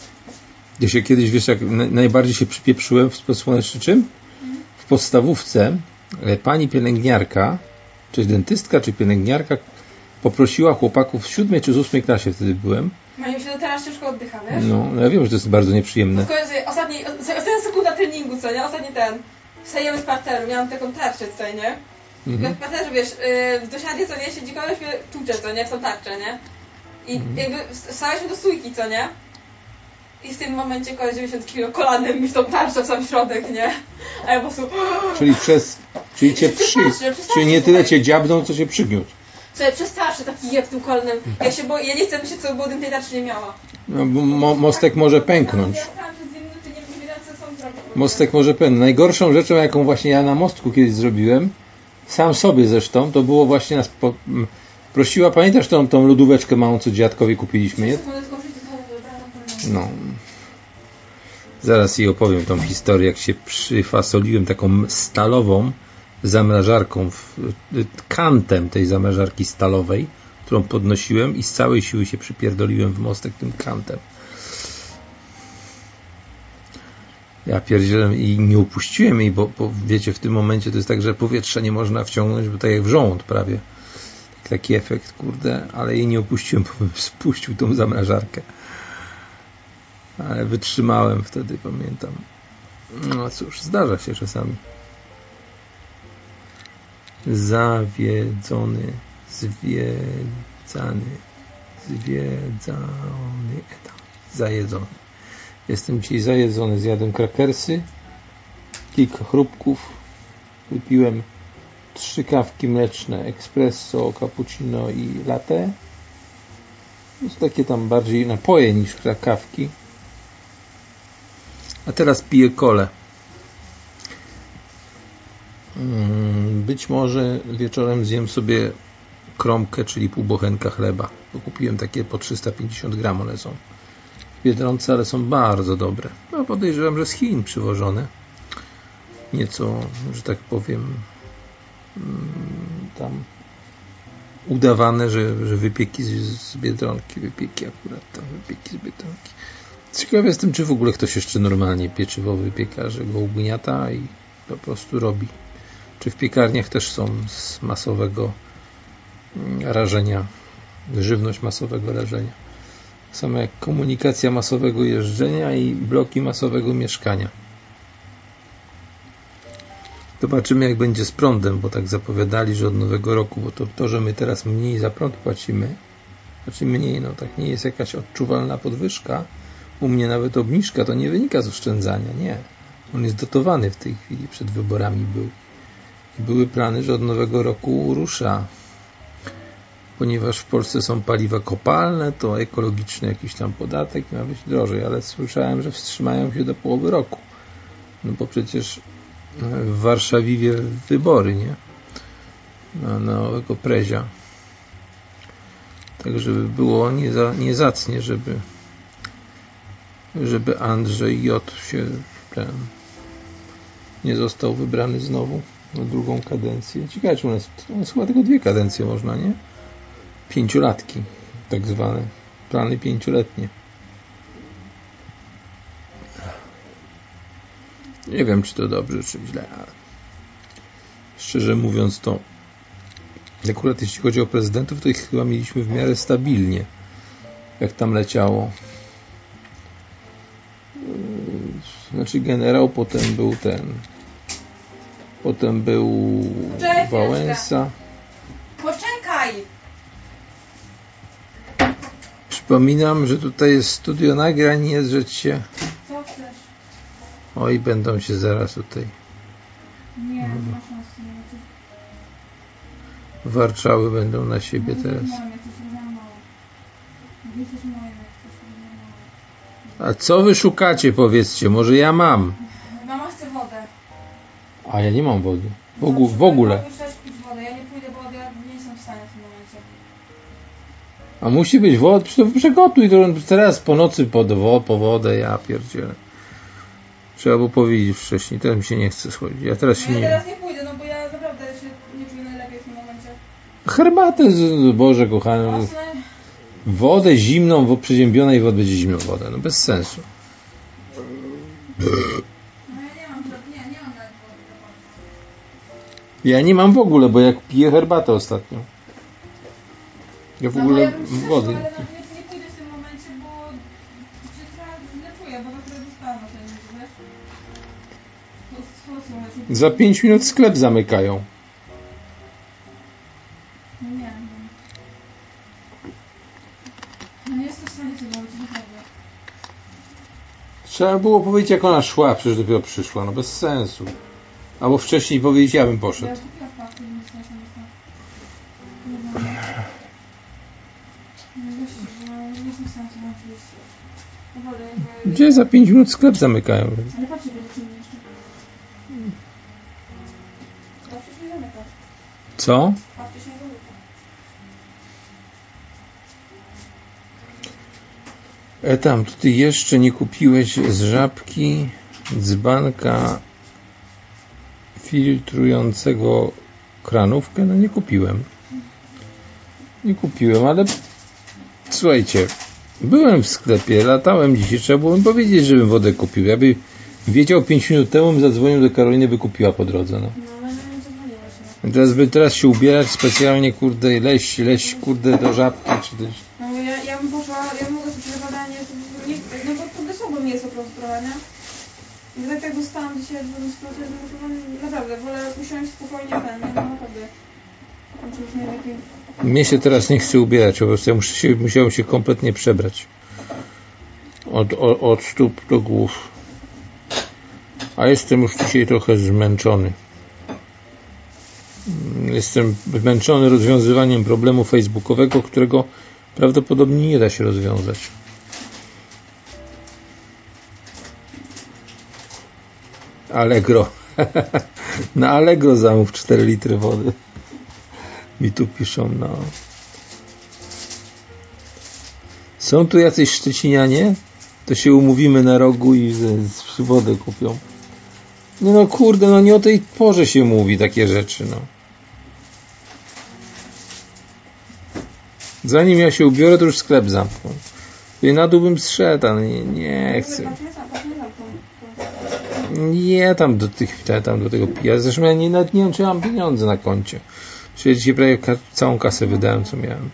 Speaker 1: Ja się kiedyś, wiesz, jak najbardziej się przypieprzyłem w słoneczny czym? Mhm. W podstawówce pani pielęgniarka, czy dentystka, czy pielęgniarka poprosiła chłopaków w siódmej czy z ósmej klasie wtedy byłem.
Speaker 2: Mają się do teraz ciężko oddycha, wiesz?
Speaker 1: No, ja wiem, że to jest bardzo nieprzyjemne.
Speaker 2: Ostatni, ostatnia sekunda treningu, co nie? Ostatni ten. Wstajemy z parteru, miałam taką tarczę tutaj, nie? Mhm. W parterze, wiesz, yy, w dosiadzie, co nie? Siedzi koleś, mnie tłucze, co nie? W tą tarczę, nie? I mhm. jakby wstaliśmy do stójki, co nie? I w tym momencie koleś dziewięćdziesiąt kilo kolanem mi w tą tarczę w sam środek, nie? A ja po prostu...
Speaker 1: Czyli przez... Czyli cię przy... Czyli nie tyle cię dziabną, co cię przygniótł.
Speaker 2: Słuchaj, przez tarczę taki jak tym kolanem. Ja się boję, ja nie chcę myśleć, co było, gdybym tej tarczy nie miała.
Speaker 1: No, bo mo mostek może pęknąć. Mostek może pęknąć. Najgorszą rzeczą, jaką właśnie ja na mostku kiedyś zrobiłem, sam sobie zresztą, to było właśnie nas po, m, prosiła, pamiętasz tą, tą lodóweczkę małą, co dziadkowi kupiliśmy, nie? No. Zaraz jej opowiem tą historię, jak się przyfasoliłem taką stalową zamrażarką, w, kantem tej zamrażarki stalowej, którą podnosiłem i z całej siły się przypierdoliłem w mostek tym kantem. Ja pierdzielę i nie upuściłem jej, bo, bo wiecie, w tym momencie to jest tak, że powietrza nie można wciągnąć, bo tak jak w żołąd prawie. Taki efekt, kurde, ale jej nie upuściłem, bo bym spuścił tą zamrażarkę. Ale wytrzymałem wtedy, pamiętam. No cóż, zdarza się czasami. zawiedzony, zwiedzany, zwiedzany, etam, zajedzony. Jestem dzisiaj zajedzony, zjadłem krakersy, kilka chrupków, wypiłem trzy kawki mleczne, espresso, cappuccino i latte. To są takie tam bardziej napoje niż kawki. A teraz piję kolę. Być może wieczorem zjem sobie kromkę, czyli pół bochenka chleba. Bo kupiłem takie po trzysta pięćdziesiąt gram, one są w Biedronce, ale są bardzo dobre. No podejrzewam, że z Chin przywożone. Nieco, że tak powiem, tam udawane, że, że wypieki z, z Biedronki, wypieki akurat tam, wypieki z Biedronki. Ciekawy jestem, czy w ogóle ktoś jeszcze normalnie pieczywo wypieka, że go ugniata i po prostu robi. Czy w piekarniach też są z masowego rażenia, żywność masowego rażenia. Samo jak komunikacja masowego jeżdżenia i bloki masowego mieszkania. Zobaczymy, jak będzie z prądem, bo tak zapowiadali, że od nowego roku, bo to, to że my teraz mniej za prąd płacimy, znaczy mniej, no tak nie jest jakaś odczuwalna podwyżka, u mnie nawet obniżka, to nie wynika z oszczędzania, nie. On jest dotowany w tej chwili, przed wyborami był. I były plany, że od nowego roku rusza. Ponieważ w Polsce są paliwa kopalne, to ekologiczny jakiś tam podatek ma być drożej, ale słyszałem, że wstrzymają się do połowy roku. No bo przecież w Warszawie wybory, nie? Na nowego prezia. Tak, żeby było nieza, niezacnie, żeby żeby Andrzej J. się ten, nie został wybrany znowu na drugą kadencję. Ciekawe, czy u nas, u nas chyba tylko dwie kadencje można, nie? Pięciolatki, tak zwane. Plany pięcioletnie. Nie wiem, czy to dobrze, czy źle, ale szczerze mówiąc, to akurat jeśli chodzi o prezydentów, to ich chyba mieliśmy w miarę stabilnie, jak tam leciało. Znaczy generał, potem był ten, potem był
Speaker 2: Cześć,
Speaker 1: Wałęsa.
Speaker 2: Poczekaj!
Speaker 1: Przypominam, że tutaj jest studio nagrań, nie drzeć się.
Speaker 2: Co chcesz?
Speaker 1: Oj, będą się zaraz tutaj
Speaker 2: Nie, hmm. masz rację.
Speaker 1: warczały będą na siebie
Speaker 2: No,
Speaker 1: teraz.
Speaker 2: Moje, to za mało. Jesteś moje, to za mało.
Speaker 1: A co wy szukacie, powiedzcie? Może ja mam.
Speaker 2: Mama chce wodę.
Speaker 1: A ja nie mam wody. W, ogóle, w ogóle.
Speaker 2: Już też pić wodę. Ja nie pójdę, bo ja nie jestem w stanie w tym momencie.
Speaker 1: A musi być woda? To przygotuj to teraz po nocy po, po wodę, ja pierdzielę. Trzeba było powiedzieć wcześniej, teraz mi się nie chce schodzić. Ja teraz się
Speaker 2: no ja
Speaker 1: nie...
Speaker 2: teraz nie pójdę, no bo ja naprawdę się nie czuję najlepiej w tym momencie.
Speaker 1: Herbatę, z... Boże kochany.
Speaker 2: Osne.
Speaker 1: Wodę zimną, w przeziębionej wody będzie zimną wodę. No bez sensu.
Speaker 2: No ja nie mam, nie, nie mam nawet wody.
Speaker 1: Ja nie mam w ogóle, bo jak piję herbatę ostatnio. Ja w
Speaker 2: No,
Speaker 1: ogóle
Speaker 2: ja bym przeszła,
Speaker 1: wody.
Speaker 2: ale nawet nie pójdę w tym momencie, bo się trochę źle czuję, bo dopiero dostałam na ten wiesz? To słowo.
Speaker 1: Za pięć minut sklep zamykają.
Speaker 2: No nie, nie. No nie jestem w stanie tego robić, naprawdę.
Speaker 1: Trzeba było powiedzieć, jak ona szła, przecież dopiero przyszła. No bez sensu. Albo wcześniej powiedzieć, ja bym poszedł.
Speaker 2: Ja kupiłam papkę, nie jestem w stanie. Nie wiem. No wiesz, że nie jestem w stanie tego robić. Naprawdę, jakby...
Speaker 1: Gdzie za pięć minut sklep zamykają?
Speaker 2: Ale patrzcie, będzie czynny jeszcze. Patrzcie się nie zamyka.
Speaker 1: Co?
Speaker 2: Patrzcie się nie zamyka.
Speaker 1: E tam, tutaj jeszcze nie kupiłeś z Żabki dzbanka filtrującego kranówkę? No nie kupiłem. Nie kupiłem, ale słuchajcie, byłem w sklepie, latałem dzisiaj, trzeba było mi powiedzieć, żebym wodę kupił. Ja by wiedział pięć minut temu, bym zadzwonił do Karoliny, by kupiła po drodze. No.
Speaker 2: No ale nie dzwoniłeś, no.
Speaker 1: Teraz by teraz się ubierać specjalnie, kurde, leść, leść, kurde, do Żabki, czy też...
Speaker 2: No ja, ja bym poszła, ja bym mogła sobie badanie, nie, no bo to bez sobą nie jest po prostu trochę, nie? Gdy tak dostałam dzisiaj dwadzieścia procent, no to naprawdę, wolę usiąść spokojnie ten, nie? No naprawdę. Znaczy, nie lepiej.
Speaker 1: Mnie się teraz nie chce ubierać, po prostu ja muszę się, musiałem się kompletnie przebrać. Od, od, od stóp do głów. A jestem już dzisiaj trochę zmęczony. Jestem zmęczony rozwiązywaniem problemu facebookowego, którego prawdopodobnie nie da się rozwiązać. Allegro. Na Allegro zamów cztery litry wody. Mi tu piszą, no. Są tu jacyś szczecinianie? To się umówimy na rogu i z, z wodę kupią. Nie no kurde, no nie o tej porze się mówi takie rzeczy, no. Zanim ja się ubiorę, to już sklep zamkną. I na dół bym zszedł, ale nie, nie chcę. Nie, tam do tych, tam do tego pija. Zresztą ja nie, nawet nie wiem, czy mam pieniądze na koncie. Czyli dzisiaj prawie ka- całą kasę wydałem, co miałem.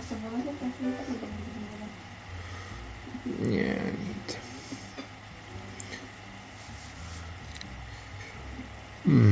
Speaker 1: Nie, nic. Hmm.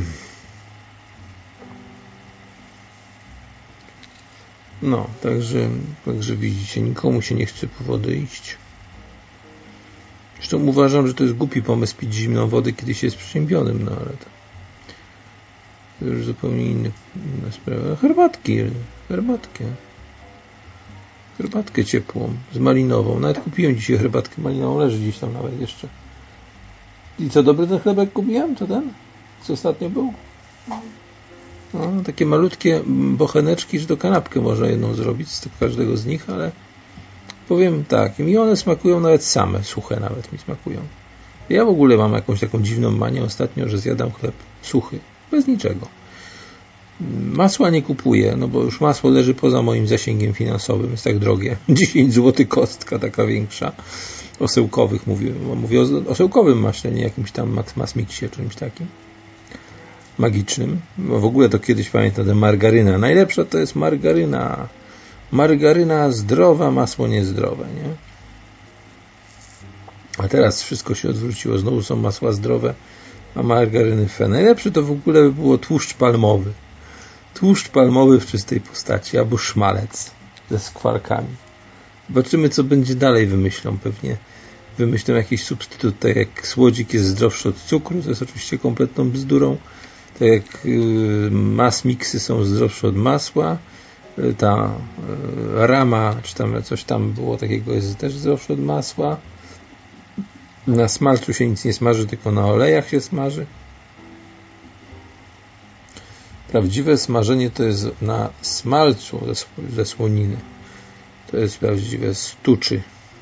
Speaker 1: No, także, także widzicie, nikomu się nie chce po wodę iść. Zresztą uważam, że to jest głupi pomysł pić zimną wodę, kiedy się jest przeziębionym, no ale to, to już zupełnie inny, inna sprawa. Herbatki, herbatkę. Herbatkę ciepłą, z malinową. Nawet kupiłem dzisiaj herbatkę malinową, leży gdzieś tam nawet jeszcze. I co, dobry ten chlebek kupiłem? To ten? Co ostatnio był? No, takie malutkie bocheneczki, że do kanapkę można jedną zrobić z każdego z nich, ale powiem tak, mi one smakują nawet same, suche nawet mi smakują. Ja w ogóle mam jakąś taką dziwną manię ostatnio, że zjadam chleb suchy, bez niczego. Masła nie kupuję, no bo już masło leży poza moim zasięgiem finansowym, jest tak drogie. dziesięć złotych kostka, taka większa. Osełkowych mówię, mówię o osełkowym maśle, nie jakimś tam Masmixie, czymś takim magicznym. Bo w ogóle to kiedyś pamiętam, margaryna. Najlepsza to jest margaryna. Margaryna zdrowa, masło niezdrowe, nie? A teraz wszystko się odwróciło. Znowu są masła zdrowe, a margaryny fe. Najlepszy to w ogóle by było tłuszcz palmowy. Tłuszcz palmowy w czystej postaci, albo szmalec ze skwarkami. Zobaczymy, co będzie dalej wymyślą. Pewnie wymyślą jakiś substytut, tak jak słodzik jest zdrowszy od cukru, to jest oczywiście kompletną bzdurą. Tak jak yy, Masmixy są zdrowsze od masła, yy, ta yy, rama, czy tam coś tam było takiego, jest też zdrowsze od masła. Na smalcu się nic nie smaży, tylko na olejach się smaży. Prawdziwe smażenie to jest na smalcu ze, ze słoniny. To jest prawdziwe stuczy.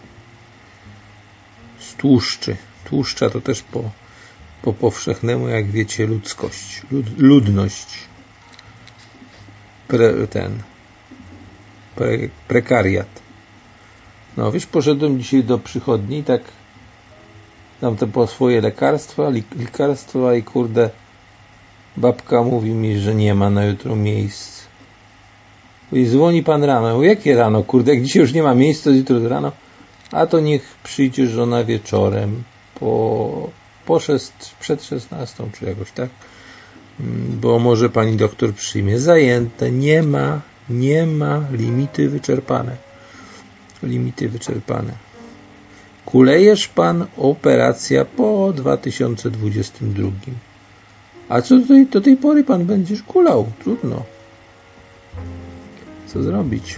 Speaker 1: Stłuszczy. Tłuszcza to też po, po powszechnemu, jak wiecie, ludzkość. Lud, ludność. Pre, ten. Pre, prekariat. No wiesz, poszedłem dzisiaj do przychodni, tak tam te po swoje lekarstwa, lekarstwa i kurde babka mówi mi, że nie ma na jutro miejsc. I dzwoni pan rano. Jakie rano? Kurde, jak dzisiaj już nie ma miejsca, to jutro rano. A to niech przyjdzie żona wieczorem po, po szest, przed szesnastą, czy jakoś tak. Bo może pani doktor przyjmie. Zajęte. Nie ma, nie ma. Limity wyczerpane. Limity wyczerpane. Kulejesz pan, operacja po dwa tysiące dwudziestym drugim. A co do tej, do tej pory pan będziesz kulał? Trudno. Co zrobić?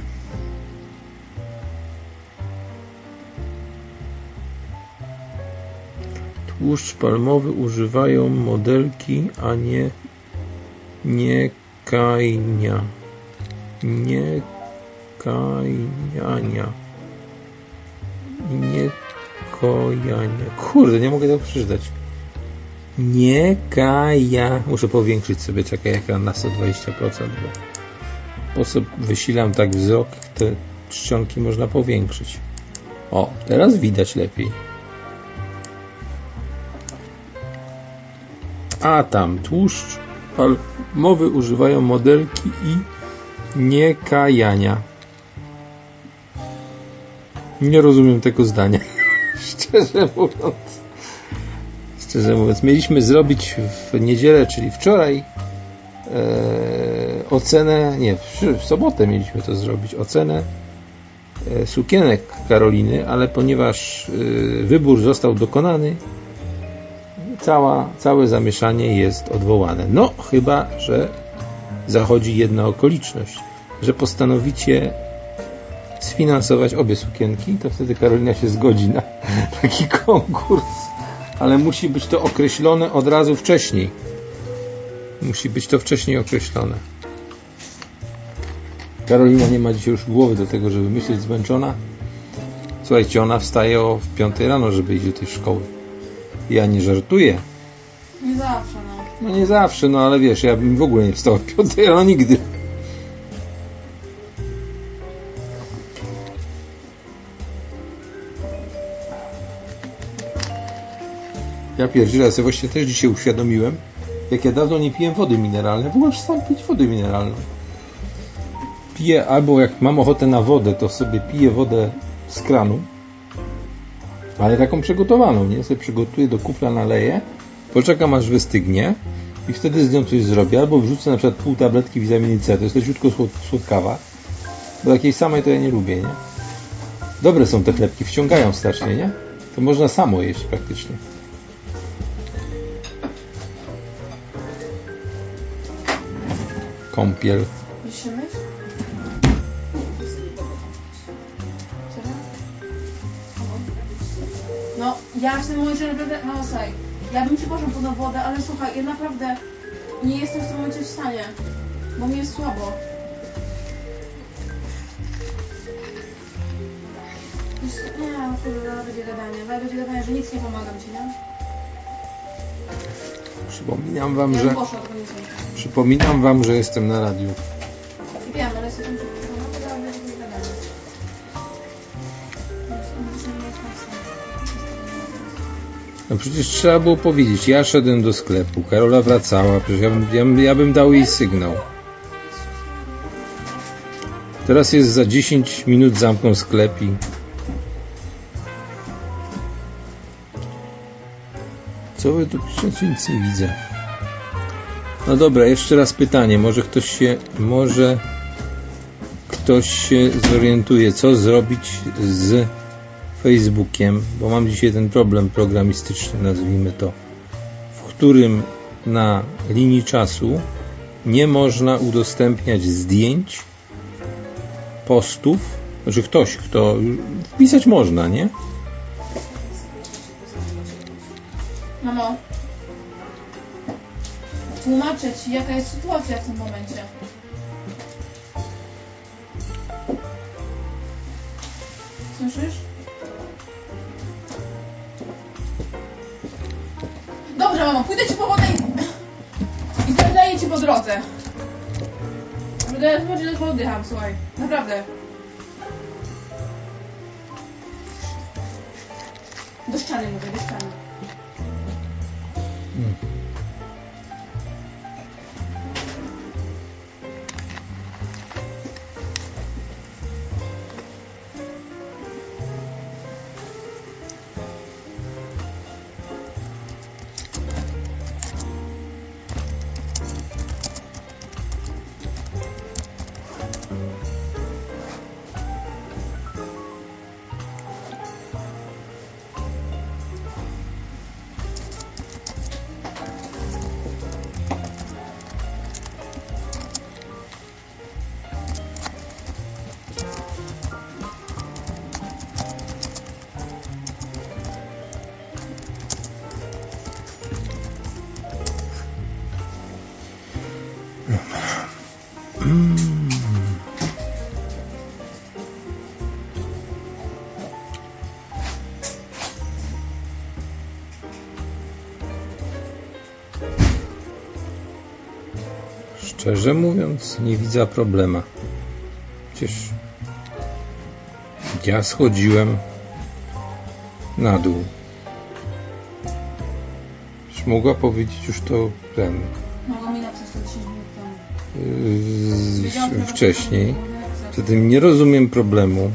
Speaker 1: Tłuszcz palmowy używają modelki, a nie nie kajnia. Nie kajania. Nie kojania. Kurde, nie mogę tego przeczytać. Nie kaja. Muszę powiększyć sobie, czekaj, ekran na sto dwadzieścia procent, bo po co wysilam tak wzrok, te czcionki można powiększyć. O, teraz widać lepiej. A tam tłuszcz palmowy używają modelki i nie kajania. Nie rozumiem tego zdania. Szczerze mówiąc. Szczerze szczerze mówiąc. Mieliśmy zrobić w niedzielę, czyli wczoraj e, ocenę, nie, w, w sobotę mieliśmy to zrobić, ocenę e, sukienek Karoliny, ale ponieważ e, wybór został dokonany, cała, całe zamieszanie jest odwołane. No, chyba że zachodzi jedna okoliczność, że postanowicie sfinansować obie sukienki, to wtedy Karolina się zgodzi na taki konkurs, ale musi być to określone od razu wcześniej. Musi być to wcześniej określone. Karolina nie ma dzisiaj już głowy do tego, żeby myśleć, zmęczona. Słuchajcie, ona wstaje o piątej rano, żeby iść do tej szkoły. Ja nie żartuję.
Speaker 2: Nie zawsze, no.
Speaker 1: No nie zawsze, no ale wiesz, ja bym w ogóle nie wstał o piątej rano nigdy. Ja pierwszy raz, ja właśnie też dzisiaj uświadomiłem, jak ja dawno nie piłem wody mineralnej, w ogóle sam pić wody mineralnej. Piję, albo jak mam ochotę na wodę, to sobie piję wodę z kranu, ale taką przygotowaną, nie? Sobie przygotuję, do kufla naleję, poczekam aż wystygnie i wtedy z nią coś zrobię, albo wrzucę na przykład pół tabletki witaminy C, to jest leciutko słodkawa, bo takiej samej to ja nie lubię, nie? Dobre są te chlebki, wciągają strasznie, nie? To można samo jeść praktycznie. Kąpiel.
Speaker 2: Już się myć? No, ja w tym momencie naprawdę, no słuchaj, ja bym ci poszła pod wodę, ale słuchaj, ja naprawdę nie jestem w tym momencie w stanie, bo mi jest słabo. Już, nie, no kurde, będzie gadanie, będzie gadanie, że nic nie pomagam ci, nie?
Speaker 1: Przypominam wam,
Speaker 2: Ja
Speaker 1: że...
Speaker 2: poszła, tylko nie słyszę.
Speaker 1: Przypominam wam, że jestem na radiu.
Speaker 2: Wiem, ale jestem przed chwilą, no to będzie gadanie.
Speaker 1: No przecież trzeba było powiedzieć, ja szedłem do sklepu, Karola wracała, przecież ja bym, ja bym, ja bym dał jej sygnał. Teraz jest za dziesięć minut, zamkną sklep i... Co wy tu piszecie? Nic nie widzę. No dobra, jeszcze raz pytanie, może ktoś się, może ktoś się zorientuje, co zrobić z Facebookiem, bo mam dzisiaj ten problem programistyczny, nazwijmy to, w którym na linii czasu nie można udostępniać zdjęć, postów, znaczy ktoś, kto wpisać można, nie?
Speaker 2: Mamo, tłumaczę ci, jaka jest sytuacja w tym momencie. Słyszysz? Dobrze, mamo, pójdę ci po wodę i, i zadaję ci po drodze. Będę ledwo oddycham, słuchaj. Naprawdę. Do ściany mówię, do ściany.
Speaker 1: Hmm. Szczerze mówiąc, nie widzę problemu. Przecież ja schodziłem na dół. Już mogła powiedzieć już to ten...
Speaker 2: Mogła mi napisać to dziesięć minut temu.
Speaker 1: Yy, wcześniej. Zatem nie rozumiem problemu.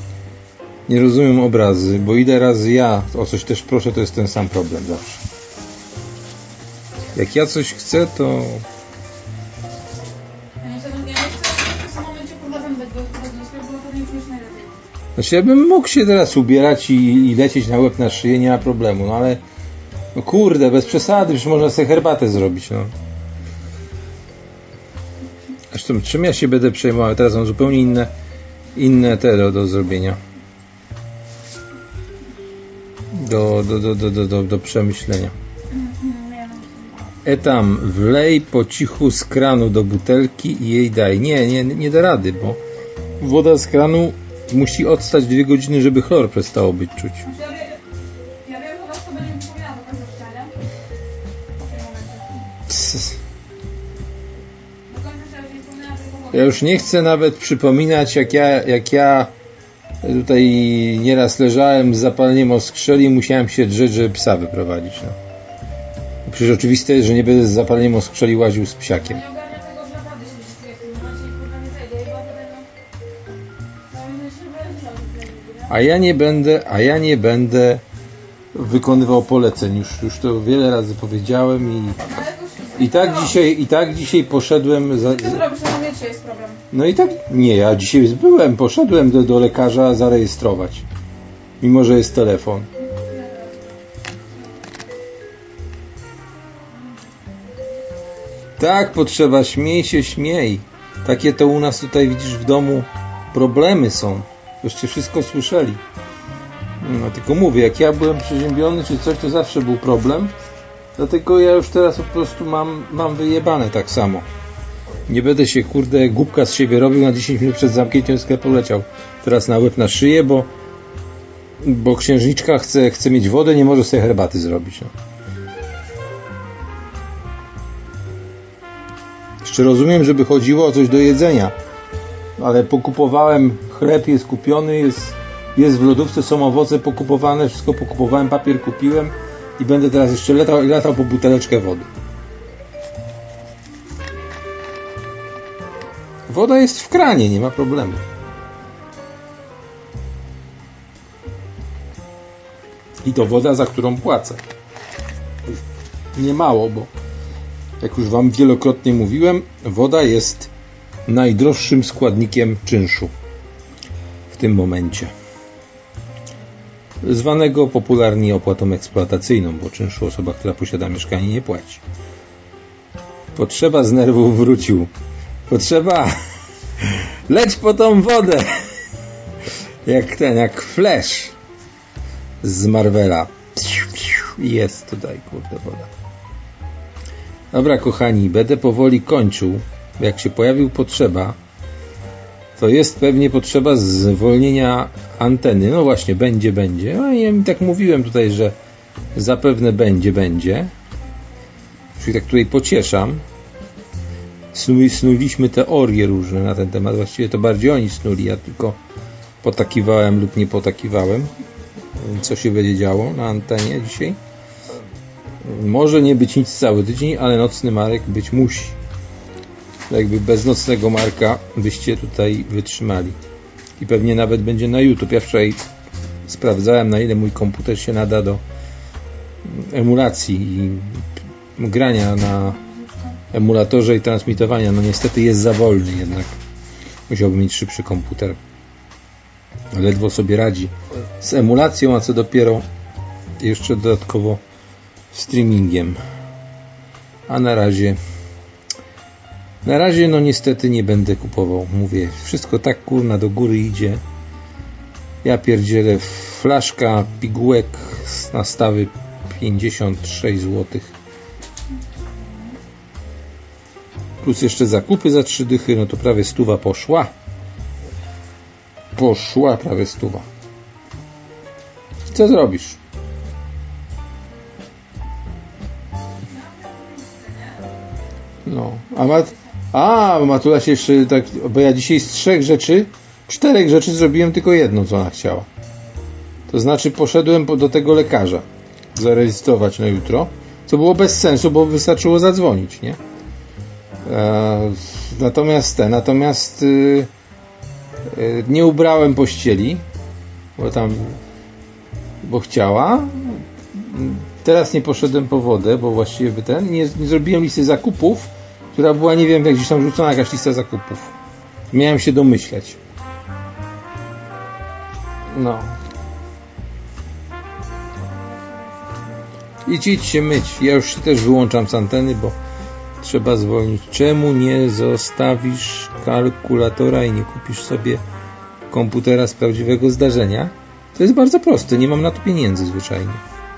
Speaker 1: Nie rozumiem obrazy, bo ile razy ja o coś też proszę, to jest ten sam problem zawsze. Jak ja coś chcę, to...
Speaker 2: Ja nie chcę, ja nie chcę w tym momencie kurwa zemdleć, bo bo pewnie już już najlepiej.
Speaker 1: Znaczy ja bym mógł się teraz ubierać i, i lecieć na łeb na szyję, nie ma problemu, no ale... No kurde, bez przesady, już można sobie herbatę zrobić, no. Zresztą czym ja się będę przejmował? Teraz mam zupełnie inne, inne te do, do zrobienia. Do, do, do, do, do, do, do przemyślenia. E tam, wlej po cichu z kranu do butelki i jej daj. Nie, nie, nie da rady, bo woda z kranu musi odstać dwie godziny, żeby chlor przestało być czuć.
Speaker 2: Ja wiem, że was to będzie mi przypominała, to jest ścianie.
Speaker 1: Ja już nie chcę nawet przypominać, jak ja, jak ja tutaj nieraz leżałem z zapaleniem oskrzeli i musiałem się drzeć, żeby psa wyprowadzić. No. Przecież oczywiste jest, że nie będę z zapaleniem oskrzeli łaził z psiakiem.
Speaker 2: Nie ogarnia tego, że naprawdę się zdziwię w tym momencie i kurwa nie zejdę i potem no...
Speaker 1: A ja nie będę, a ja nie będę wykonywał poleceń. Już, już to wiele razy powiedziałem i, i tak dzisiaj, i tak dzisiaj poszedłem za,
Speaker 2: Co zrobisz, że mnie dzisiaj jest problem?
Speaker 1: no i tak, nie, ja dzisiaj byłem, poszedłem do, do lekarza zarejestrować. Mimo, że jest telefon. Tak, potrzeba, śmiej się, śmiej. Takie to u nas tutaj, widzisz, w domu problemy są. Żeście wszystko słyszeli. No tylko mówię, jak ja byłem przeziębiony czy coś, to zawsze był problem. Dlatego ja już teraz po prostu mam, mam wyjebane tak samo. Nie będę się, kurde, głupka z siebie robił, na dziesięć minut przed zamknięciem sklepu leciał teraz na łeb na szyję, bo bo księżniczka chce, chce mieć wodę, nie może sobie herbaty zrobić. No. Jeszcze rozumiem, żeby chodziło o coś do jedzenia, ale pokupowałem, chleb jest kupiony, jest, jest w lodówce, są owoce pokupowane, wszystko pokupowałem, papier kupiłem i będę teraz jeszcze latał, latał po buteleczkę wody. Woda jest w kranie, nie ma problemu. I to woda, za którą płacę. Nie mało, bo jak już wam wielokrotnie mówiłem, woda jest najdroższym składnikiem czynszu w tym momencie. Zwanego popularnie opłatą eksploatacyjną, bo czynszu osoba, która posiada mieszkanie, nie płaci. Potrzeba z nerwów wrócił. Potrzeba leć po tą wodę. Jak ten, jak Flash z Marvela. Jest tutaj, kurde, woda. Dobra, kochani, będę powoli kończył. Jak się pojawił potrzeba, to jest pewnie potrzeba zwolnienia anteny. No właśnie, będzie, będzie. No i ja mi tak mówiłem tutaj, że zapewne będzie, będzie. Czyli tak tutaj pocieszam. Snu, snuliśmy teorie różne na ten temat. Właściwie to bardziej oni snuli. Ja tylko potakiwałem lub nie potakiwałem. Co się będzie działo na antenie dzisiaj. Może nie być nic cały tydzień, ale nocny Marek być musi. Jakby bez nocnego Marka byście tutaj wytrzymali. I pewnie nawet będzie na YouTube. Ja wczoraj sprawdzałem, na ile mój komputer się nada do emulacji i grania na emulatorze i transmitowania. No niestety jest za wolny jednak. Musiałbym mieć szybszy komputer. Ledwo sobie radzi z emulacją, a co dopiero jeszcze dodatkowo streamingiem. A na razie na razie no niestety nie będę kupował. Mówię, wszystko tak kurna do góry idzie. Ja pierdzielę, flaszka pigułek z nastawy pięćdziesiąt sześć złotych. Plus jeszcze zakupy za trzy dychy, no to prawie stuwa poszła. Poszła prawie stuwa. Co zrobisz? No, a mat... A, Matula się jeszcze tak, bo ja dzisiaj z trzech rzeczy, czterech rzeczy zrobiłem tylko jedno, co ona chciała. To znaczy poszedłem do tego lekarza zarejestrować na jutro, co było bez sensu, bo wystarczyło zadzwonić, nie? E, natomiast te, natomiast y, y, nie ubrałem pościeli, bo tam, bo chciała, Teraz nie poszedłem po wodę, bo właściwie ten, nie, nie zrobiłem listy zakupów, która była, nie wiem, jak gdzieś tam rzucona jakaś lista zakupów. Miałem się domyśleć. No. Idź, idź się myć. Ja już się też wyłączam z anteny, bo trzeba zwolnić. Czemu nie zostawisz kalkulatora i nie kupisz sobie komputera z prawdziwego zdarzenia? To jest bardzo proste. Nie mam na to pieniędzy zwyczajnie.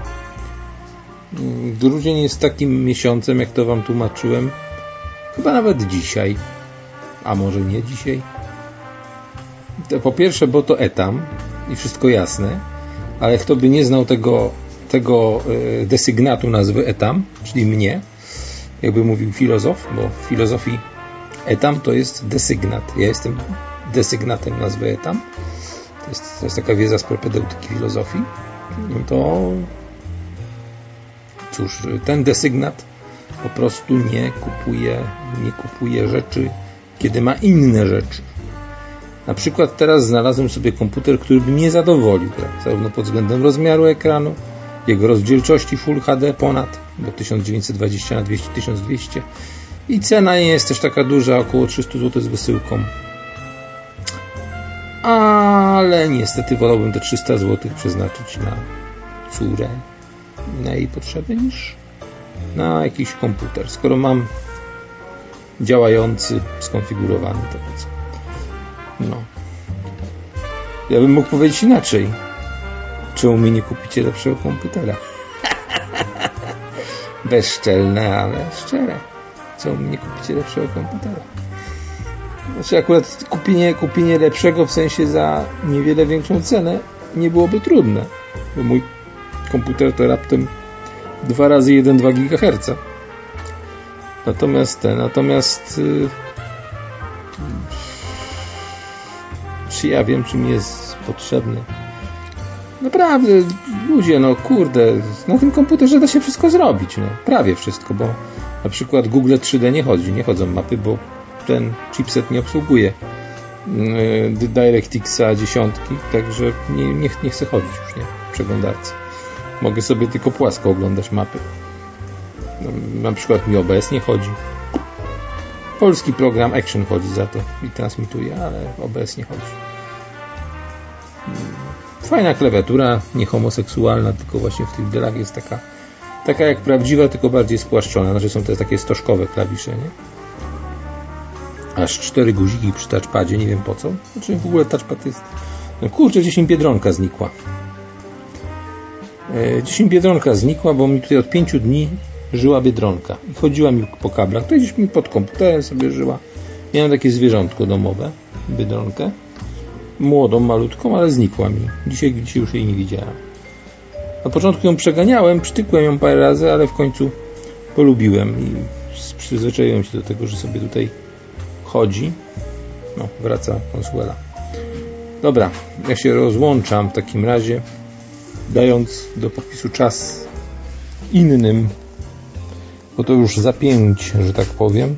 Speaker 1: Grudzień jest takim miesiącem, jak to wam tłumaczyłem. Chyba nawet dzisiaj. A może nie dzisiaj? To po pierwsze, bo to etam i wszystko jasne. Ale kto by nie znał tego, tego desygnatu nazwy etam, czyli mnie, jakby mówił filozof, bo w filozofii etam to jest desygnat. Ja jestem desygnatem nazwy etam. To jest, to jest taka wiedza z propedeutyki filozofii. No to cóż, ten desygnat po prostu nie kupuje, nie kupuje rzeczy, kiedy ma inne rzeczy. Na przykład teraz znalazłem sobie komputer, który by mnie zadowolił, tak? Zarówno pod względem rozmiaru ekranu, jego rozdzielczości Full H D ponad, bo tysiąc dziewięćset dwadzieścia na tysiąc dwieście i cena nie jest też taka duża, około trzysta złotych z wysyłką. Ale niestety wolałbym te trzysta złotych przeznaczyć na córę, na jej potrzeby, niż na jakiś komputer. Skoro mam działający, skonfigurowany, to po co? No. Ja bym mógł powiedzieć inaczej. Czemu mi nie kupicie lepszego komputera? Bezczelne, ale szczere. Czemu mi nie kupicie lepszego komputera? Znaczy akurat kupienie, kupienie lepszego w sensie za niewiele większą cenę nie byłoby trudne. Bo mój komputer to raptem dwa razy jeden przecinek dwa gigaherca. Natomiast te, natomiast yy, czy ja wiem, czy mi jest potrzebny? Naprawdę, ludzie, no kurde, na tym komputerze da się wszystko zrobić, no, prawie wszystko, bo na przykład Google trzy D nie chodzi, nie chodzą mapy, bo ten chipset nie obsługuje yy, DirectX dziesiątki, także nie, nie, nie chcę chodzić już, nie, w przeglądarce. Mogę sobie tylko płasko oglądać mapy. No, na przykład mi O B S nie chodzi. Polski program Action chodzi za to i transmituje, ale O B S nie chodzi. Fajna klawiatura, nie homoseksualna, tylko właśnie w tych delach jest taka taka jak prawdziwa, tylko bardziej spłaszczona. Znaczy są te takie stożkowe klawisze, nie? Aż cztery guziki przy touchpadzie, nie wiem po co. Znaczy w ogóle touchpad jest... No kurczę, gdzieś mi Biedronka znikła. E, gdzieś mi Biedronka znikła, bo mi tutaj od pięciu dni żyła Biedronka. I chodziła mi po kablach. To gdzieś mi pod komputerem sobie żyła. Miałem takie zwierzątko domowe, Biedronkę. Młodą, malutką, ale znikła mi. Dzisiaj, dzisiaj już jej nie widziałem. Na początku ją przeganiałem, przytykłem ją parę razy, ale w końcu polubiłem i przyzwyczaiłem się do tego, że sobie tutaj chodzi. No, wraca Consuela. Dobra, ja się rozłączam w takim razie, dając do podpisu czas innym, bo to już za pięć, że tak powiem.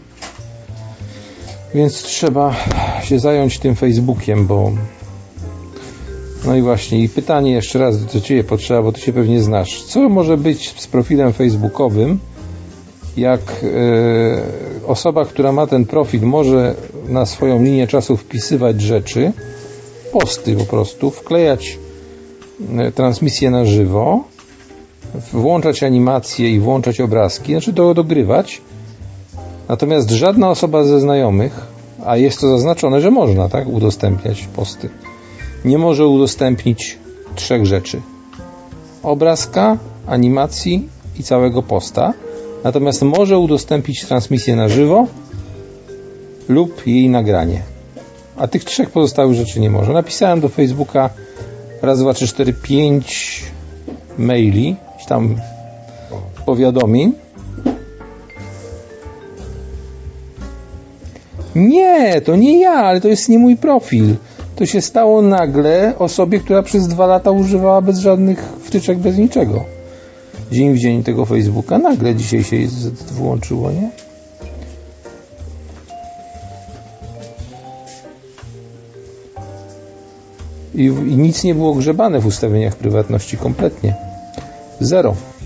Speaker 1: Więc trzeba się zająć tym Facebookiem, bo no i właśnie, i pytanie jeszcze raz do Ciebie potrzeba, bo Ty się pewnie znasz. Co może być z profilem facebookowym, jak yy, osoba, która ma ten profil, może na swoją linię czasu wpisywać rzeczy, posty po prostu, wklejać yy, transmisję na żywo, włączać animacje i włączać obrazki, znaczy to dogrywać. Natomiast żadna osoba ze znajomych, a jest to zaznaczone, że można, tak, udostępniać posty, nie może udostępnić trzech rzeczy: obrazka, animacji i całego posta. Natomiast może udostępnić transmisję na żywo lub jej nagranie. A tych trzech pozostałych rzeczy nie może. Napisałem do Facebooka raz, dwa, trzy, cztery, pięć maili, tam powiadomień. Nie, to nie ja, ale to jest nie mój profil. To się stało nagle osobie, która przez dwa lata używała bez żadnych wtyczek, bez niczego. Dzień w dzień tego Facebooka. Nagle dzisiaj się włączyło, nie? I, i nic nie było grzebane w ustawieniach prywatności kompletnie. Zero.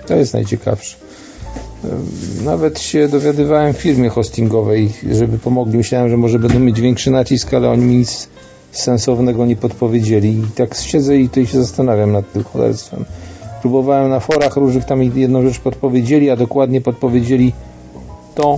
Speaker 1: To jest najciekawsze. Nawet się dowiadywałem w firmie hostingowej, żeby pomogli. Myślałem, że może będą mieć większy nacisk, ale oni mi nic sensownego nie podpowiedzieli. I tak siedzę i tutaj się zastanawiam nad tym cholerstwem. Próbowałem na forach różnych, tam jedną rzecz podpowiedzieli, a dokładnie podpowiedzieli to.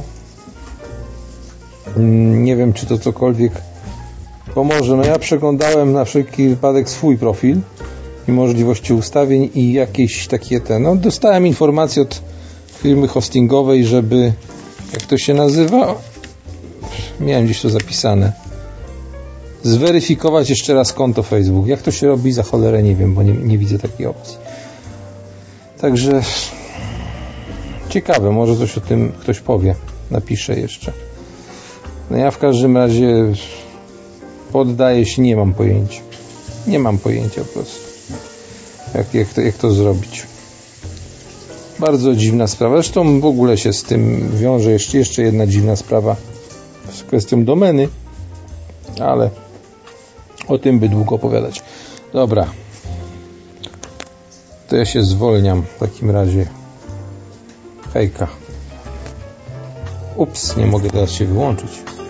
Speaker 1: Nie wiem, czy to cokolwiek pomoże. No ja przeglądałem na wszelki wypadek swój profil i możliwości ustawień i jakieś takie te. No dostałem informację od firmy hostingowej, żeby, jak to się nazywa, miałem gdzieś to zapisane, zweryfikować jeszcze raz konto Facebook. Jak to się robi, za cholerę nie wiem, bo nie, nie widzę takiej opcji. Także ciekawe, może coś o tym ktoś powie, napisze jeszcze. No ja w każdym razie poddaję się, nie mam pojęcia. Nie mam pojęcia po prostu. Jak, jak, to, jak to zrobić. Bardzo dziwna sprawa. Zresztą w ogóle się z tym wiąże jeszcze, jeszcze jedna dziwna sprawa z kwestią domeny, ale o tym by długo opowiadać. Dobra. To ja się zwolniam w takim razie. Hejka. Ups, nie mogę teraz się wyłączyć.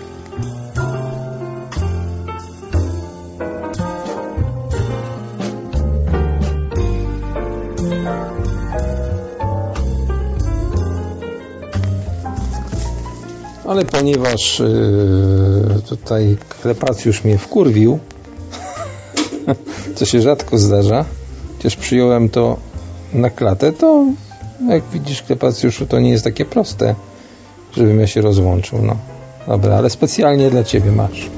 Speaker 1: Ale ponieważ yy, tutaj Klepacjusz mnie wkurwił, co się rzadko zdarza, chociaż przyjąłem to na klatę, to jak widzisz, Klepacjuszu, to nie jest takie proste, żebym ja się rozłączył. No dobra, ale specjalnie dla ciebie masz.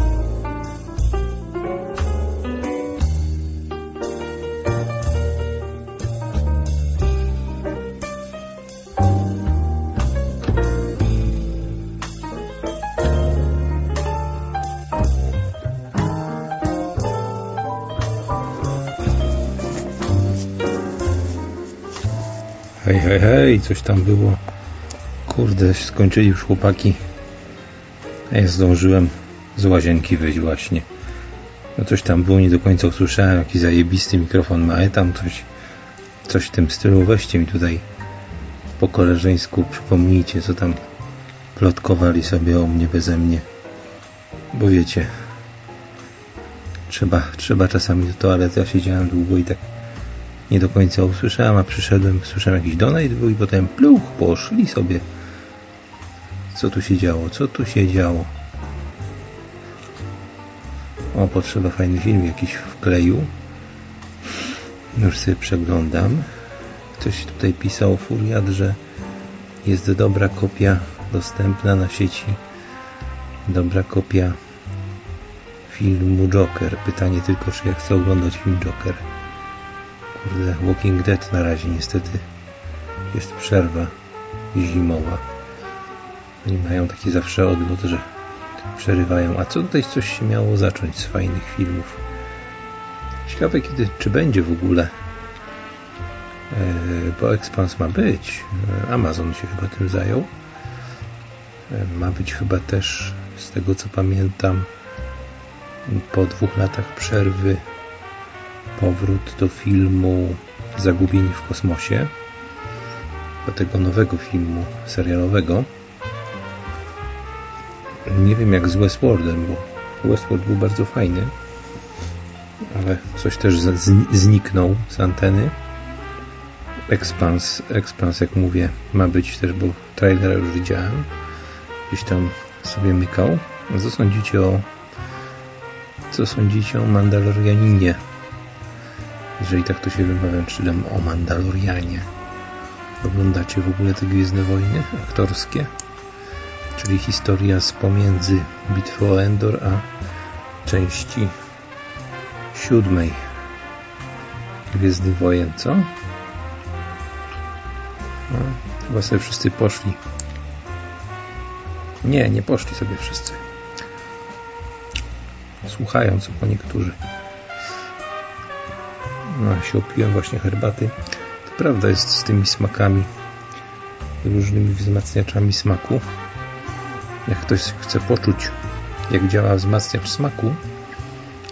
Speaker 1: Hej, hej, hej, coś tam było. Kurde, skończyli już chłopaki. A ja zdążyłem z łazienki wyjść właśnie. No coś tam było, nie do końca usłyszałem. Jakiś zajebisty mikrofon ma, ale tam coś, coś w tym stylu. Weźcie mi tutaj po koleżeńsku, przypomnijcie, co tam plotkowali sobie o mnie beze mnie. Bo wiecie, trzeba, trzeba czasami do toalety. Ja siedziałem długo i tak nie do końca usłyszałem, a przyszedłem, słyszałem jakiś donate i potem pluch, poszli sobie. Co tu się działo? Co tu się działo? O, potrzeba fajny film jakiś wkleił. Już sobie przeglądam. Ktoś tutaj pisał, Furiat, że jest dobra kopia dostępna na sieci. Dobra kopia filmu Joker. Pytanie tylko, czy ja chcę oglądać film Joker. Kurde, Walking Dead na razie niestety jest przerwa zimowa. Oni mają taki zawsze odlot, że przerywają. A co tutaj coś się miało zacząć z fajnych filmów? Ciekawe kiedy, czy będzie w ogóle. Eee, bo Expanse ma być. Amazon się chyba tym zajął. Eee, ma być chyba też, z tego co pamiętam, po dwóch latach przerwy powrót do filmu Zagubieni w kosmosie, do tego nowego filmu serialowego. Nie wiem jak z Westworldem, bo Westworld był bardzo fajny, ale coś też zniknął z anteny. Expanse, Expanse jak mówię, ma być też, bo trailera już widziałem, gdzieś tam sobie mykał. Co sądzicie o co sądzicie o Mandalorianinie? Jeżeli tak to się wymawiam, czyli o Mandalorianie. Oglądacie w ogóle te Gwiezdne Wojny aktorskie? Czyli historia z pomiędzy Bitwy o Endor a części siódmej Gwiezdnych Wojen, co? No, chyba sobie wszyscy poszli. Nie, nie poszli sobie wszyscy. Słuchają co po niektórzy. No, się opiłem właśnie herbaty. To prawda jest z tymi smakami, różnymi wzmacniaczami smaku. Jak ktoś chce poczuć, jak działa wzmacniacz smaku,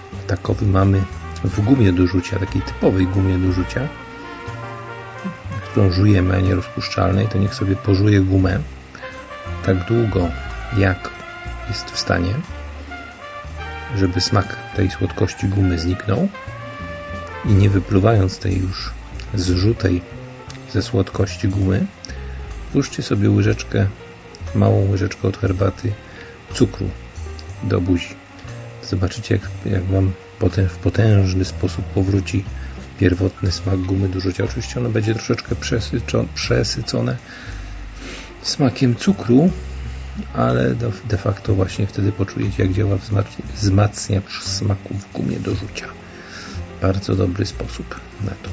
Speaker 1: takowy mamy w gumie do rzucia, takiej typowej gumie do rzucia, którą żujemy, a nie rozpuszczalnej, to niech sobie pożuje gumę tak długo, jak jest w stanie, żeby smak tej słodkości gumy zniknął i nie wypluwając tej już zrzutej ze słodkości gumy, włóżcie sobie łyżeczkę, małą łyżeczkę od herbaty cukru do buzi. Zobaczycie, jak, jak Wam potem w potężny sposób powróci pierwotny smak gumy do rzucia. Oczywiście ono będzie troszeczkę przesycone smakiem cukru, ale de facto właśnie wtedy poczujecie, jak działa wzmacniacz smaku w gumie do rzucia. Bardzo dobry sposób na to.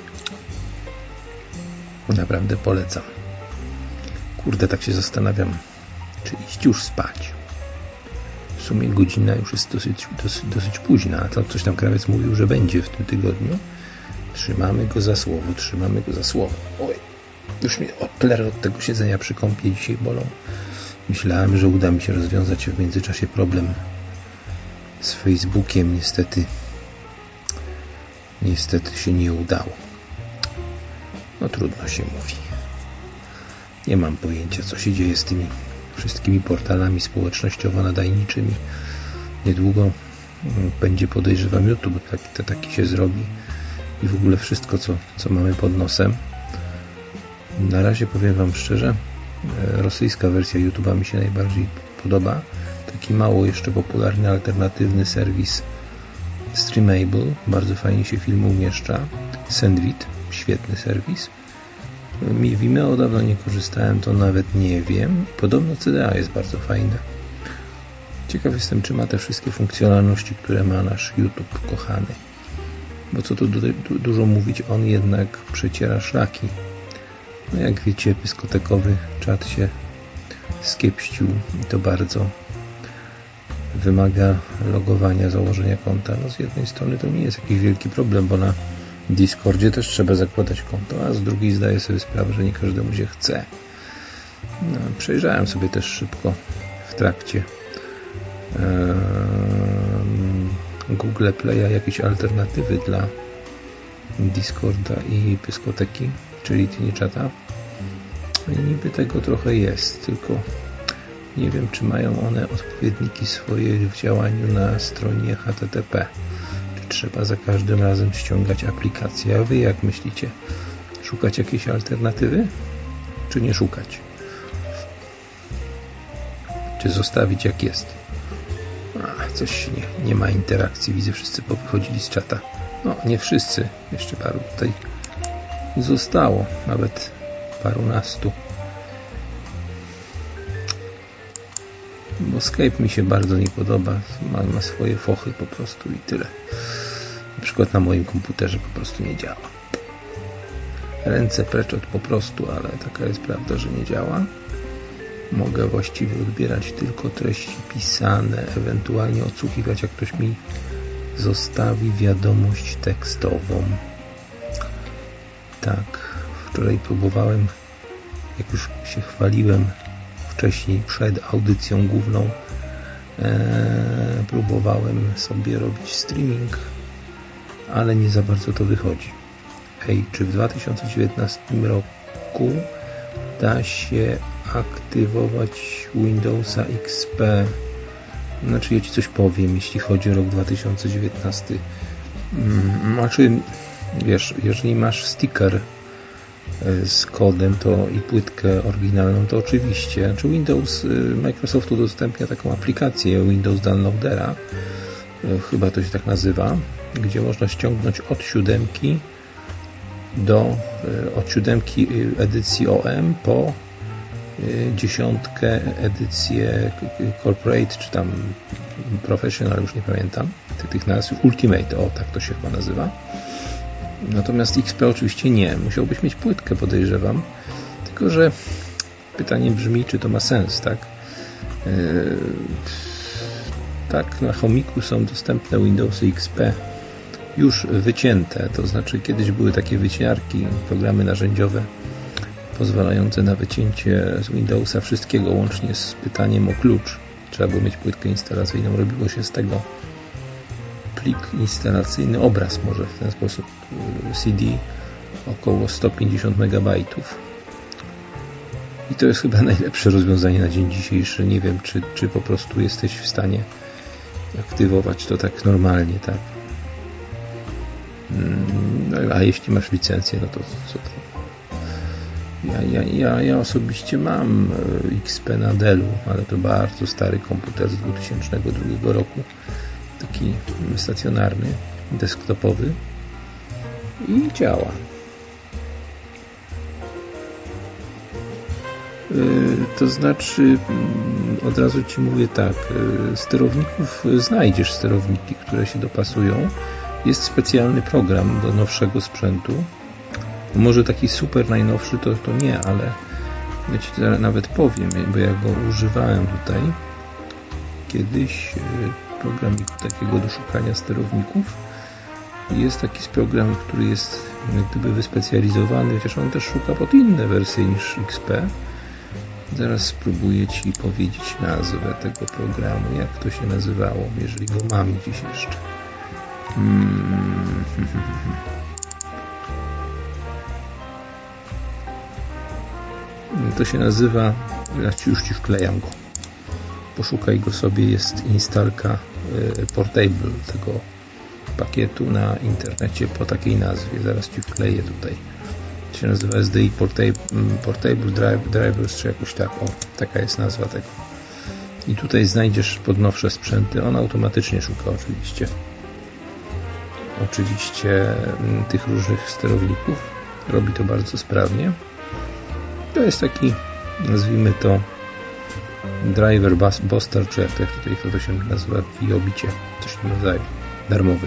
Speaker 1: Naprawdę polecam. Kurde, tak się zastanawiam, czy iść już spać. W sumie godzina już jest dosyć, dosyć, dosyć późna, a to coś tam krawiec mówił, że będzie w tym tygodniu. Trzymamy go za słowo, trzymamy go za słowo. Oj, już mnie plery od tego siedzenia przy kąpie dzisiaj bolą. Myślałem, że uda mi się rozwiązać w międzyczasie problem z Facebookiem. Niestety niestety się nie udało. No trudno się mówi. Nie mam pojęcia, co się dzieje z tymi wszystkimi portalami społecznościowo-nadajniczymi. Niedługo będzie, podejrzewam, YouTube taki, taki się zrobi i w ogóle wszystko, co, co mamy pod nosem. Na razie powiem Wam szczerze, rosyjska wersja YouTube'a mi się najbardziej podoba. Taki mało jeszcze popularny, alternatywny serwis Streamable. Bardzo fajnie się film umieszcza. Sendvid, świetny serwis. Vimeo dawno nie korzystałem, to nawet nie wiem. Podobno C D A jest bardzo fajne. Ciekaw jestem, czy ma te wszystkie funkcjonalności, które ma nasz YouTube kochany. Bo co tu du du dużo mówić, on jednak przeciera szlaki. No jak wiecie, dyskotekowy czat się skiepścił i to bardzo. Wymaga logowania, założenia konta. No z jednej strony to nie jest jakiś wielki problem, bo na Discordzie też trzeba zakładać konto, a z drugiej zdaję sobie sprawę, że nie każdemu się chce. No, przejrzałem sobie też szybko w trakcie um, Google Play'a jakieś alternatywy dla Discorda i dyskoteki, czyli TinyChata. I niby tego trochę jest, tylko nie wiem, czy mają one odpowiedniki swoje w działaniu na stronie H T T P. Czy trzeba za każdym razem ściągać aplikację? A Wy jak myślicie? Szukać jakiejś alternatywy? Czy nie szukać? Czy zostawić jak jest? A, coś nie, nie ma interakcji. Widzę, wszyscy powychodzili z czata. No, nie wszyscy. Jeszcze paru tutaj zostało. Nawet parunastu. Bo Skype mi się bardzo nie podoba. Ma, ma swoje fochy po prostu i tyle. Na przykład na moim komputerze po prostu nie działa. Ręce precz od po prostu, ale taka jest prawda, że nie działa. Mogę właściwie odbierać tylko treści pisane, ewentualnie odsłuchiwać, jak ktoś mi zostawi wiadomość tekstową. Tak, wczoraj próbowałem, jak już się chwaliłem wcześniej, przed audycją główną, e, próbowałem sobie robić streaming, ale nie za bardzo to wychodzi. Ej, czy w dwa tysiące dziewiętnastym roku da się aktywować Windowsa X P? Znaczy, ja Ci coś powiem, jeśli chodzi o rok dwa tysiące dziewiętnasty. Znaczy, wiesz, jeżeli masz sticker z kodem to i płytkę oryginalną, to oczywiście. Czy Windows, Microsoft udostępnia taką aplikację Windows Downloadera, chyba to się tak nazywa, gdzie można ściągnąć od siódemki do od siódemki edycji O M po dziesiątkę edycję Corporate, czy tam Professional, już nie pamiętam tych nazw, Ultimate, o tak to się chyba nazywa. Natomiast X P oczywiście nie. Musiałbyś mieć płytkę, podejrzewam. Tylko że pytanie brzmi, czy to ma sens, tak? Yy, tak, na chomiku są dostępne Windowsy X P już wycięte. To znaczy kiedyś były takie wyciarki, programy narzędziowe pozwalające na wycięcie z Windowsa wszystkiego, łącznie z pytaniem o klucz. Trzeba było mieć płytkę instalacyjną. Robiło się z tego plik instalacyjny, obraz może w ten sposób, C D około sto pięćdziesiąt megabajtów. I to jest chyba najlepsze rozwiązanie na dzień dzisiejszy. Nie wiem, czy, czy po prostu jesteś w stanie aktywować to tak normalnie, tak? No, a jeśli masz licencję, no to co to? Ja, ja, ja, ja osobiście mam X P na Dellu, ale to bardzo stary komputer z dwa tysiące drugiego roku. Taki stacjonarny, desktopowy i działa. To znaczy, od razu Ci mówię tak, sterowników znajdziesz, sterowniki, które się dopasują. Jest specjalny program do nowszego sprzętu. Może taki super najnowszy to, to nie, ale ja Ci nawet powiem, bo ja go używałem tutaj kiedyś, programiku takiego do szukania sterowników. Jest taki program, który jest jak gdyby wyspecjalizowany, chociaż on też szuka pod inne wersje niż X P. Zaraz spróbuję Ci powiedzieć nazwę tego programu, jak to się nazywało, jeżeli go mam gdzieś jeszcze. Hmm. To się nazywa, ja już Ci wklejam go. Poszukaj go sobie, jest instalka portable tego pakietu na internecie po takiej nazwie. Zaraz Ci wkleję tutaj. To się nazywa S D I Portable, portable Drivers, czy jakoś tak. O, taka jest nazwa tego. I tutaj znajdziesz pod nowsze sprzęty. On automatycznie szuka oczywiście. Oczywiście tych różnych sterowników. Robi to bardzo sprawnie. To jest taki, nazwijmy to, driver booster, czy jak tutaj to się nazywa w Jobicie, coś w tym rodzaju, darmowy.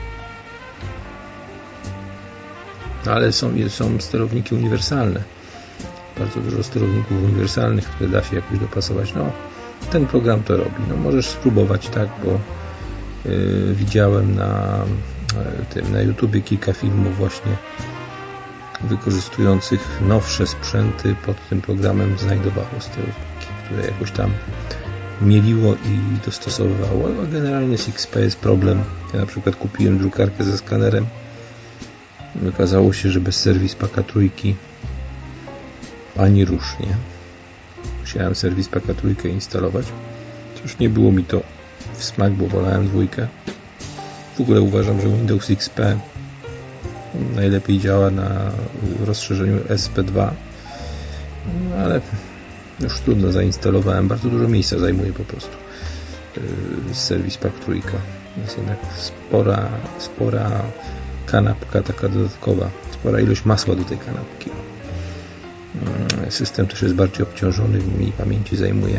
Speaker 1: Ale są, są sterowniki uniwersalne. Bardzo dużo sterowników uniwersalnych, które da się jakoś dopasować. No, ten program to robi. No, możesz spróbować, tak, bo yy, widziałem na yy, tym, na YouTubie kilka filmów właśnie wykorzystujących nowsze sprzęty pod tym programem znajdowało sterowniki, które jakoś tam mieliło i dostosowywało. A generalnie z X P jest problem. Ja na przykład kupiłem drukarkę ze skanerem. Okazało się, że bez serwis paka trójki ani rusz, nie? Musiałem serwis paka trójkę instalować. Cóż, nie było mi to w smak, bo wolałem dwójkę. W ogóle uważam, że Windows X P najlepiej działa na rozszerzeniu S P dwa, no, ale już trudno, zainstalowałem. Bardzo dużo miejsca zajmuje po prostu yy, serwis pak trójka. Jest jednak spora, spora kanapka taka dodatkowa, spora ilość masła do tej kanapki. Yy, system też jest bardziej obciążony, mniej pamięci zajmuje.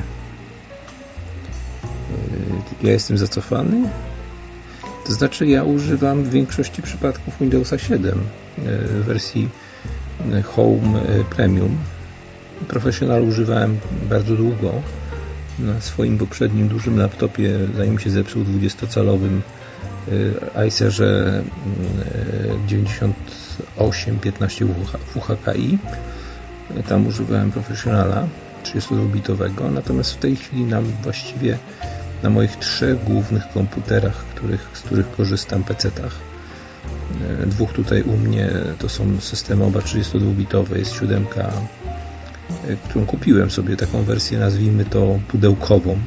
Speaker 1: Yy, ja jestem zacofany. To znaczy, ja używam w większości przypadków Windowsa siedem w wersji Home Premium. Professional używałem bardzo długo. Na swoim poprzednim dużym laptopie, zanim się zepsuł, dwudziestocalowym Acerze dziewięćdziesiąt osiem piętnaście W H K i. Tam używałem Professionala trzydziestodwubitowego. Natomiast w tej chwili nam właściwie na moich trzech głównych komputerach, których, z których korzystam, pecetach. Dwóch tutaj u mnie to są systemy oba trzydziestodwubitowe. Jest siódemka, którą kupiłem sobie, taką wersję, nazwijmy to pudełkową.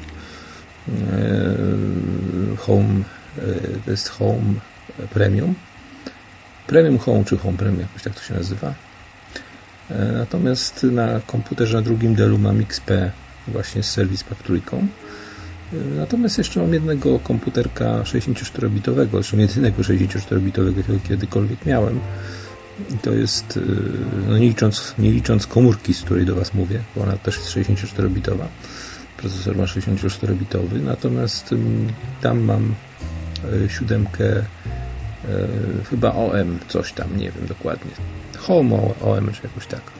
Speaker 1: Home, to jest Home Premium. Premium Home czy Home Premium, jakoś tak to się nazywa. Natomiast na komputerze na drugim Dellu mam X P właśnie z serwis pak trójką. Natomiast jeszcze mam jednego komputerka sześćdziesięcioczterobitowego, zresztą jedynego sześćdziesięcioczterobitowego, jakiego kiedykolwiek miałem. I to jest, no nie licząc, nie licząc komórki, z której do Was mówię, bo ona też jest sześćdziesięcioczterobitowa. Procesor ma sześćdziesięcioczterobitowy, natomiast tam mam siódemkę, chyba O M, coś tam, nie wiem dokładnie. Home O M, czy jakoś tak.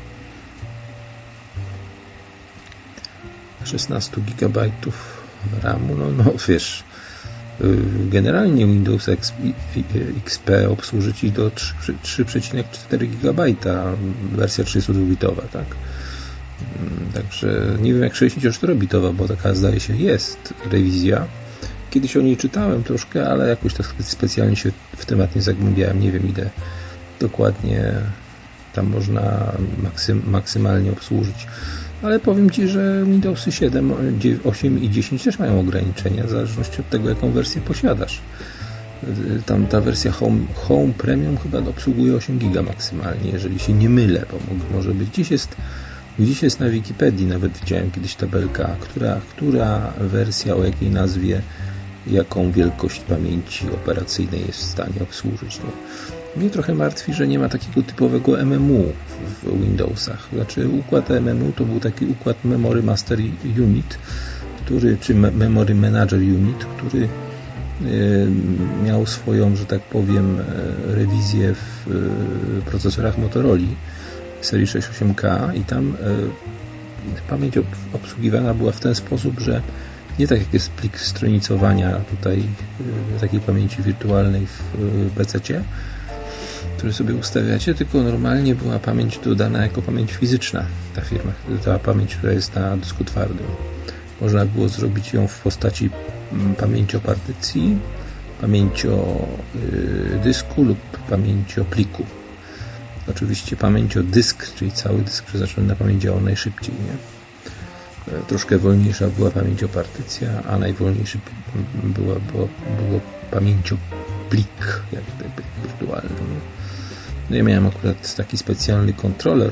Speaker 1: szesnaście gigabajtów ramu, no, no wiesz, generalnie Windows X P obsłuży Ci do trzy przecinek cztery gigabajta, wersja trzydziestodwubitowa, tak? Także nie wiem jak sześćdziesięcioczterobitowa, bo taka zdaje się jest rewizja. Kiedyś o niej czytałem troszkę, ale jakoś tak specjalnie się w temat nie zagłębiałem, nie wiem ile dokładnie tam można maksym, maksymalnie obsłużyć. Ale powiem Ci, że Windowsy siedem, osiem i dziesięć też mają ograniczenia w zależności od tego, jaką wersję posiadasz. Tam ta wersja Home, Home Premium chyba obsługuje osiem giga maksymalnie, jeżeli się nie mylę, bo może być. Gdzieś jest, gdzieś jest na Wikipedii, nawet widziałem kiedyś tabelka, która, która wersja o jakiej nazwie, jaką wielkość pamięci operacyjnej jest w stanie obsłużyć. No. Mnie trochę martwi, że nie ma takiego typowego M M U w Windowsach. Znaczy układ M M U to był taki układ Memory Master Unit, który, czy Memory Manager Unit, który miał swoją, że tak powiem, rewizję w procesorach Motorola serii sześćdziesiąt osiem K i tam pamięć obsługiwana była w ten sposób, że nie tak jak jest plik stronicowania tutaj takiej pamięci wirtualnej w pececie, który sobie ustawiacie, tylko normalnie była pamięć dodana jako pamięć fizyczna, ta firma, ta pamięć, która jest na dysku twardym. Można było zrobić ją w postaci pamięciopartycji, pamięciodysku lub pamięciopliku. Oczywiście pamięciodysk, czyli cały dysk przeznaczony na pamięć działał najszybciej, nie? Troszkę wolniejsza była pamięciopartycja, a najwolniejszy była, było, było pamięcioplik, jak gdyby wirtualny. No ja miałem akurat taki specjalny kontroler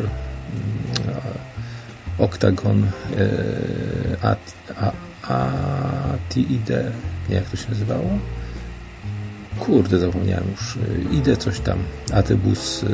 Speaker 1: Octagon A T I D, nie, jak to się nazywało? Kurde, zapomniałem już. I D coś tam. Atebus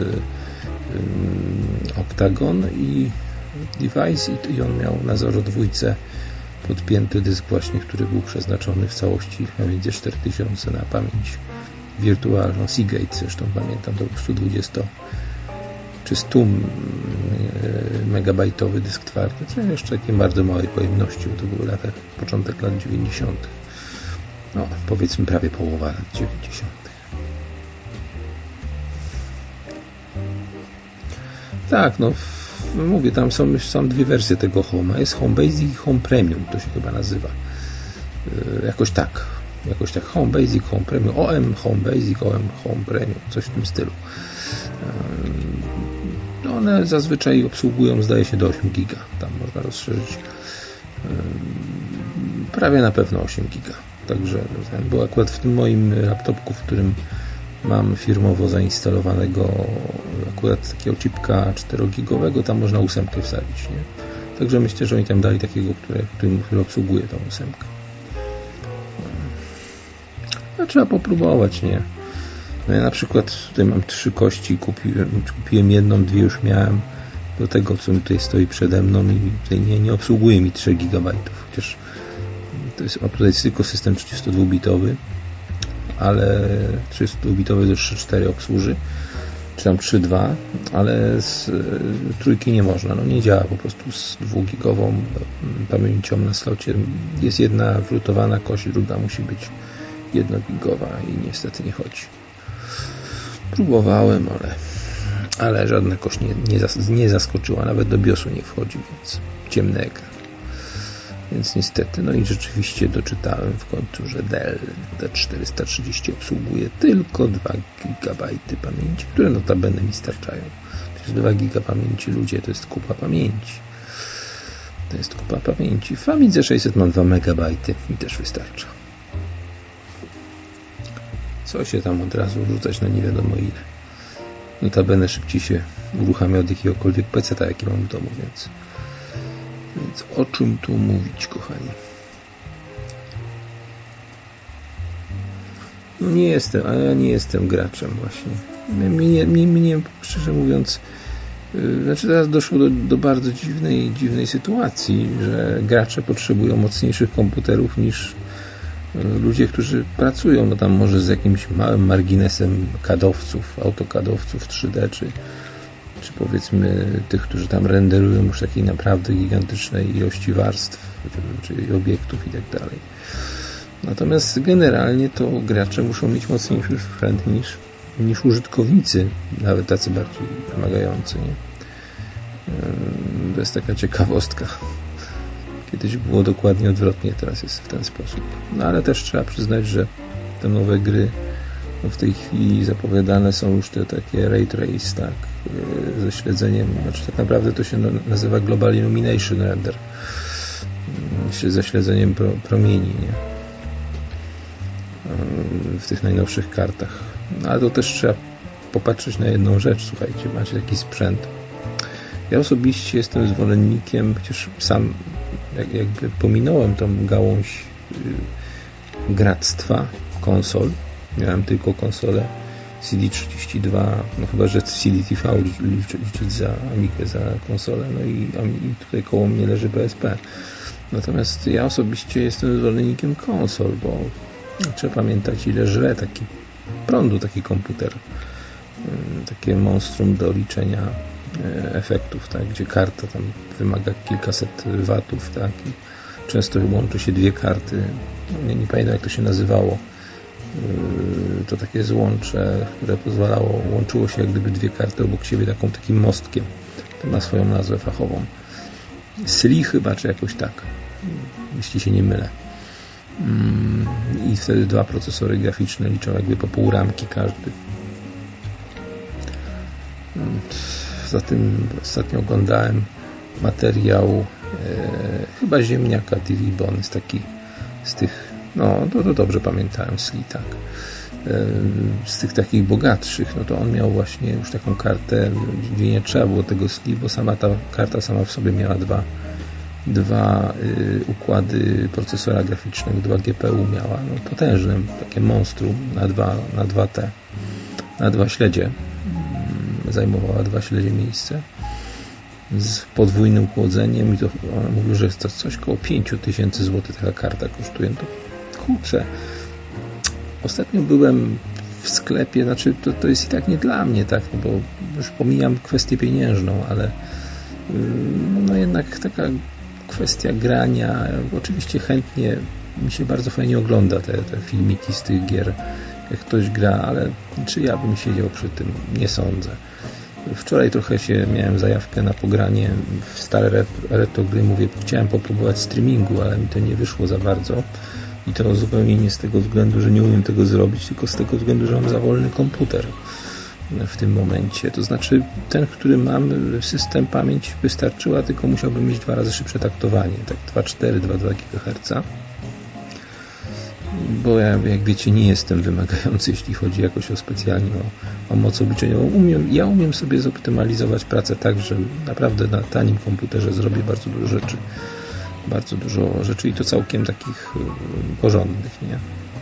Speaker 1: Octagon i device i on miał na zero dwa podpięty dysk właśnie, który był przeznaczony w całości na między cztery tysiące na pamięć wirtualną. Seagate zresztą pamiętam, to był sto dwadzieścia czy sto megabajtowy dysk twardy, co jeszcze takiej bardzo małej pojemności, bo to były lata, początek lat dziewięćdziesiątych. No, powiedzmy prawie połowa lat dziewięćdziesiątych. Tak, no mówię, tam są, są dwie wersje tego Home'a. Jest Home Basic i Home Premium, to się chyba nazywa. Yy, jakoś tak. Jakoś tak. Home Basic, Home Premium. O M Home Basic, O M Home Premium. Coś w tym stylu. Yy, one zazwyczaj obsługują, zdaje się, do osiem giga. Tam można rozszerzyć. Yy, prawie na pewno osiem giga. Także, bo akurat w tym moim laptopku, w którym mam firmowo zainstalowanego akurat takiego chipka czterogigowego, tam można ósemkę wsadzić, nie? Także myślę, że oni tam dali takiego, który, który obsługuje tą ósemkę. No, trzeba popróbować, nie? No ja na przykład tutaj mam trzy kości, kupiłem, kupiłem jedną, dwie już miałem do tego, co mi tutaj stoi przede mną i tutaj nie, nie obsługuje mi trzy gigabajtów, chociaż to jest, tutaj jest tylko system trzydziestodwubitowy, ale trzydziestodwubitowy do trzy cztery obsłuży, czy tam trzy dwa, ale z y, trójki nie można, no nie działa po prostu z dwugigową pamięcią na slocie. Jest jedna wrutowana kość, druga musi być jednogigowa i niestety nie chodzi. Próbowałem, ale, ale żadna kość nie, nie, zas, nie zaskoczyła, nawet do biosu nie wchodzi, więc ciemny ekran. Więc niestety, no i rzeczywiście doczytałem w końcu, że Dell D czterysta trzydzieści obsługuje tylko dwa gigabajty pamięci, które notabene mi starczają. Przecież dwa giga pamięci, ludzie, to jest kupa pamięci. To jest kupa pamięci. W Amidze sześćset mam dwa megabajty i też wystarcza. Co się tam od razu rzucać na nie wiadomo ile. Notabene szybciej się uruchamia od jakiegokolwiek peceta, jaki mam w domu, więc... Więc o czym tu mówić, kochani? No nie jestem, a ja nie jestem graczem właśnie. Mnie, mnie, mnie szczerze mówiąc, yy, znaczy teraz doszło do, do bardzo dziwnej, dziwnej sytuacji, że gracze potrzebują mocniejszych komputerów niż yy, ludzie, którzy pracują, no tam może z jakimś małym marginesem kadowców, autokadowców trzy D, czy czy powiedzmy tych, którzy tam renderują już takiej naprawdę gigantycznej ilości warstw, czy, czy obiektów i tak dalej. Natomiast generalnie to gracze muszą mieć mocniejszy sprzęt niż, niż użytkownicy, nawet tacy bardziej wymagający, nie? To jest taka ciekawostka. Kiedyś było dokładnie odwrotnie, teraz jest w ten sposób. No ale też trzeba przyznać, że te nowe gry No w tej chwili zapowiadane są już te takie ray trace, tak, ze śledzeniem, znaczy tak naprawdę to się nazywa Global Illumination Render, ze śledzeniem pro, promieni, nie? W tych najnowszych kartach. No, ale to też trzeba popatrzeć na jedną rzecz, słuchajcie, macie taki sprzęt. Ja osobiście jestem zwolennikiem, chociaż sam jak, jakby pominąłem tą gałąź y, gractwa konsol. Miałem tylko konsolę C D trzydzieści dwa, no chyba, że C D T V liczyć za Amigę, za konsolę, no i, i tutaj koło mnie leży P S P. Natomiast ja osobiście jestem zwolennikiem konsol, bo trzeba pamiętać, ile żre taki prądu taki komputer. Takie monstrum do liczenia efektów, tak, gdzie karta tam wymaga kilkaset watów, tak, i często łączy się dwie karty. Nie, nie pamiętam, jak to się nazywało. To takie złącze, które pozwalało, łączyło się jak gdyby dwie karty obok siebie taką, takim mostkiem. To ma swoją nazwę fachową. S L I chyba, czy jakoś tak, jeśli się nie mylę. I wtedy dwa procesory graficzne liczą jakby po pół ramki każdy. Za tym ostatnio oglądałem materiał e, chyba Ziemniaka T V, bo on jest taki z tych, no to, to dobrze pamiętałem, S L I, tak, e, z tych takich bogatszych, no to on miał właśnie już taką kartę, gdzie nie trzeba było tego S L I, bo sama ta karta sama w sobie miała dwa dwa y, układy procesora graficznego, dwa G P U miała, no potężne, takie monstrum na dwa, na dwa te, na dwa śledzie, y, zajmowała dwa śledzie miejsce z podwójnym chłodzeniem i to on mówił, że jest to coś koło pięć tysięcy złotych taka karta kosztuje. To kurczę, ostatnio byłem w sklepie, znaczy to, to jest i tak nie dla mnie, tak, no bo już pomijam kwestię pieniężną, ale y, no jednak taka kwestia grania, oczywiście chętnie mi się bardzo fajnie ogląda te, te filmiki z tych gier, jak ktoś gra, ale czy ja bym siedział przy tym? Nie sądzę. Wczoraj trochę się miałem zajawkę na pogranie w stare retro gry, mówię, chciałem popróbować streamingu, ale mi to nie wyszło za bardzo i to zupełnie nie z tego względu, że nie umiem tego zrobić, tylko z tego względu, że mam za wolny komputer w tym momencie. To znaczy ten, który mam, system, pamięć wystarczyła, tylko musiałbym mieć dwa razy szybsze taktowanie, tak dwa przecinek cztery, dwa przecinek dwa gigaherca, bo ja, jak wiecie, nie jestem wymagający, jeśli chodzi jakoś o specjalnie o, o moc obliczeniową. Umiem, ja umiem sobie zoptymalizować pracę tak, że naprawdę na tanim komputerze zrobię bardzo dużo rzeczy. Bardzo dużo rzeczy i to całkiem takich porządnych, nie?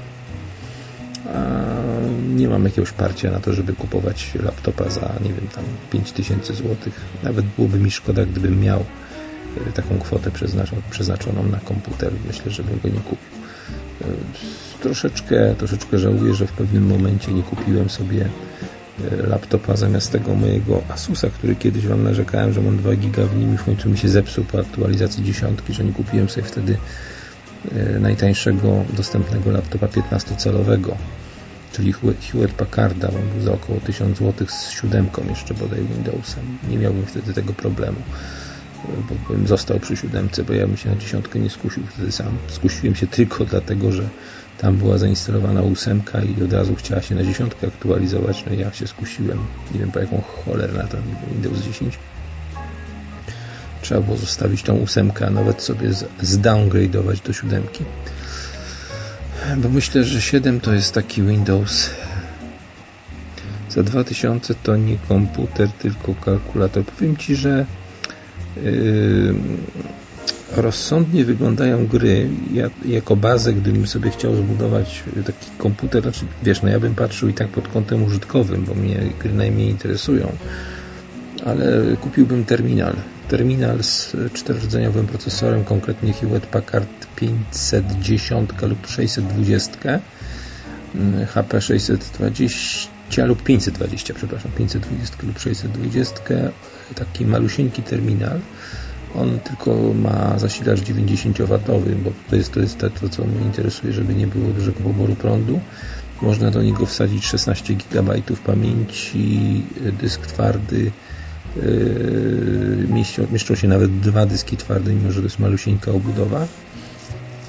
Speaker 1: A nie mam jakiegoś parcia na to, żeby kupować laptopa za, nie wiem, tam pięć tysięcy złotych. Nawet byłoby mi szkoda, gdybym miał taką kwotę przeznaczoną, przeznaczoną na komputer. Myślę, że bym go nie kupił. Troszeczkę, troszeczkę żałuję, że w pewnym momencie nie kupiłem sobie laptopa zamiast tego mojego Asusa, który kiedyś wam narzekałem, że mam dwa giga w nim i w końcu mi się zepsuł po aktualizacji dziesiątki, że nie kupiłem sobie wtedy najtańszego dostępnego laptopa piętnastocalowego, czyli Hewlett Packarda. On był za około tysiąc złotych z siódemką jeszcze bodaj Windowsem. Nie miałbym wtedy tego problemu, bo bym został przy siódemce, bo ja bym się na dziesiątkę nie skusił wtedy sam. Skusiłem się tylko dlatego, że tam była zainstalowana ósemka i od razu chciała się na dziesiątkę aktualizować. No i ja się skusiłem. Nie wiem po jaką cholerę na ten Windows dziesięć. Trzeba było zostawić tą ósemkę, a nawet sobie zdowngrade'ować do siódemki. Bo myślę, że siedem to jest taki Windows za dwa tysiące, to nie komputer, tylko kalkulator. Powiem Ci, że yy, rozsądnie wyglądają gry. Ja, jako bazę, gdybym sobie chciał zbudować taki komputer, znaczy wiesz, no ja bym patrzył i tak pod kątem użytkowym, bo mnie gry najmniej interesują, ale kupiłbym terminal. Terminal z czterordzeniowym procesorem, konkretnie Hewlett Packard pięćset dziesięć lub sześćset dwadzieścia, H P sześćset dwadzieścia lub pięćset dwadzieścia, przepraszam, pięćset dwadzieścia lub sześćset dwadzieścia, taki malusieńki terminal. On tylko ma zasilacz dziewięćdziesięciowatowy, bo to jest, to jest to, co mnie interesuje, żeby nie było dużego poboru prądu. Można do niego wsadzić szesnaście gigabajtów pamięci, dysk twardy, Yy, mieszczą, mieszczą się nawet dwa dyski twarde, mimo że to jest malusieńka obudowa.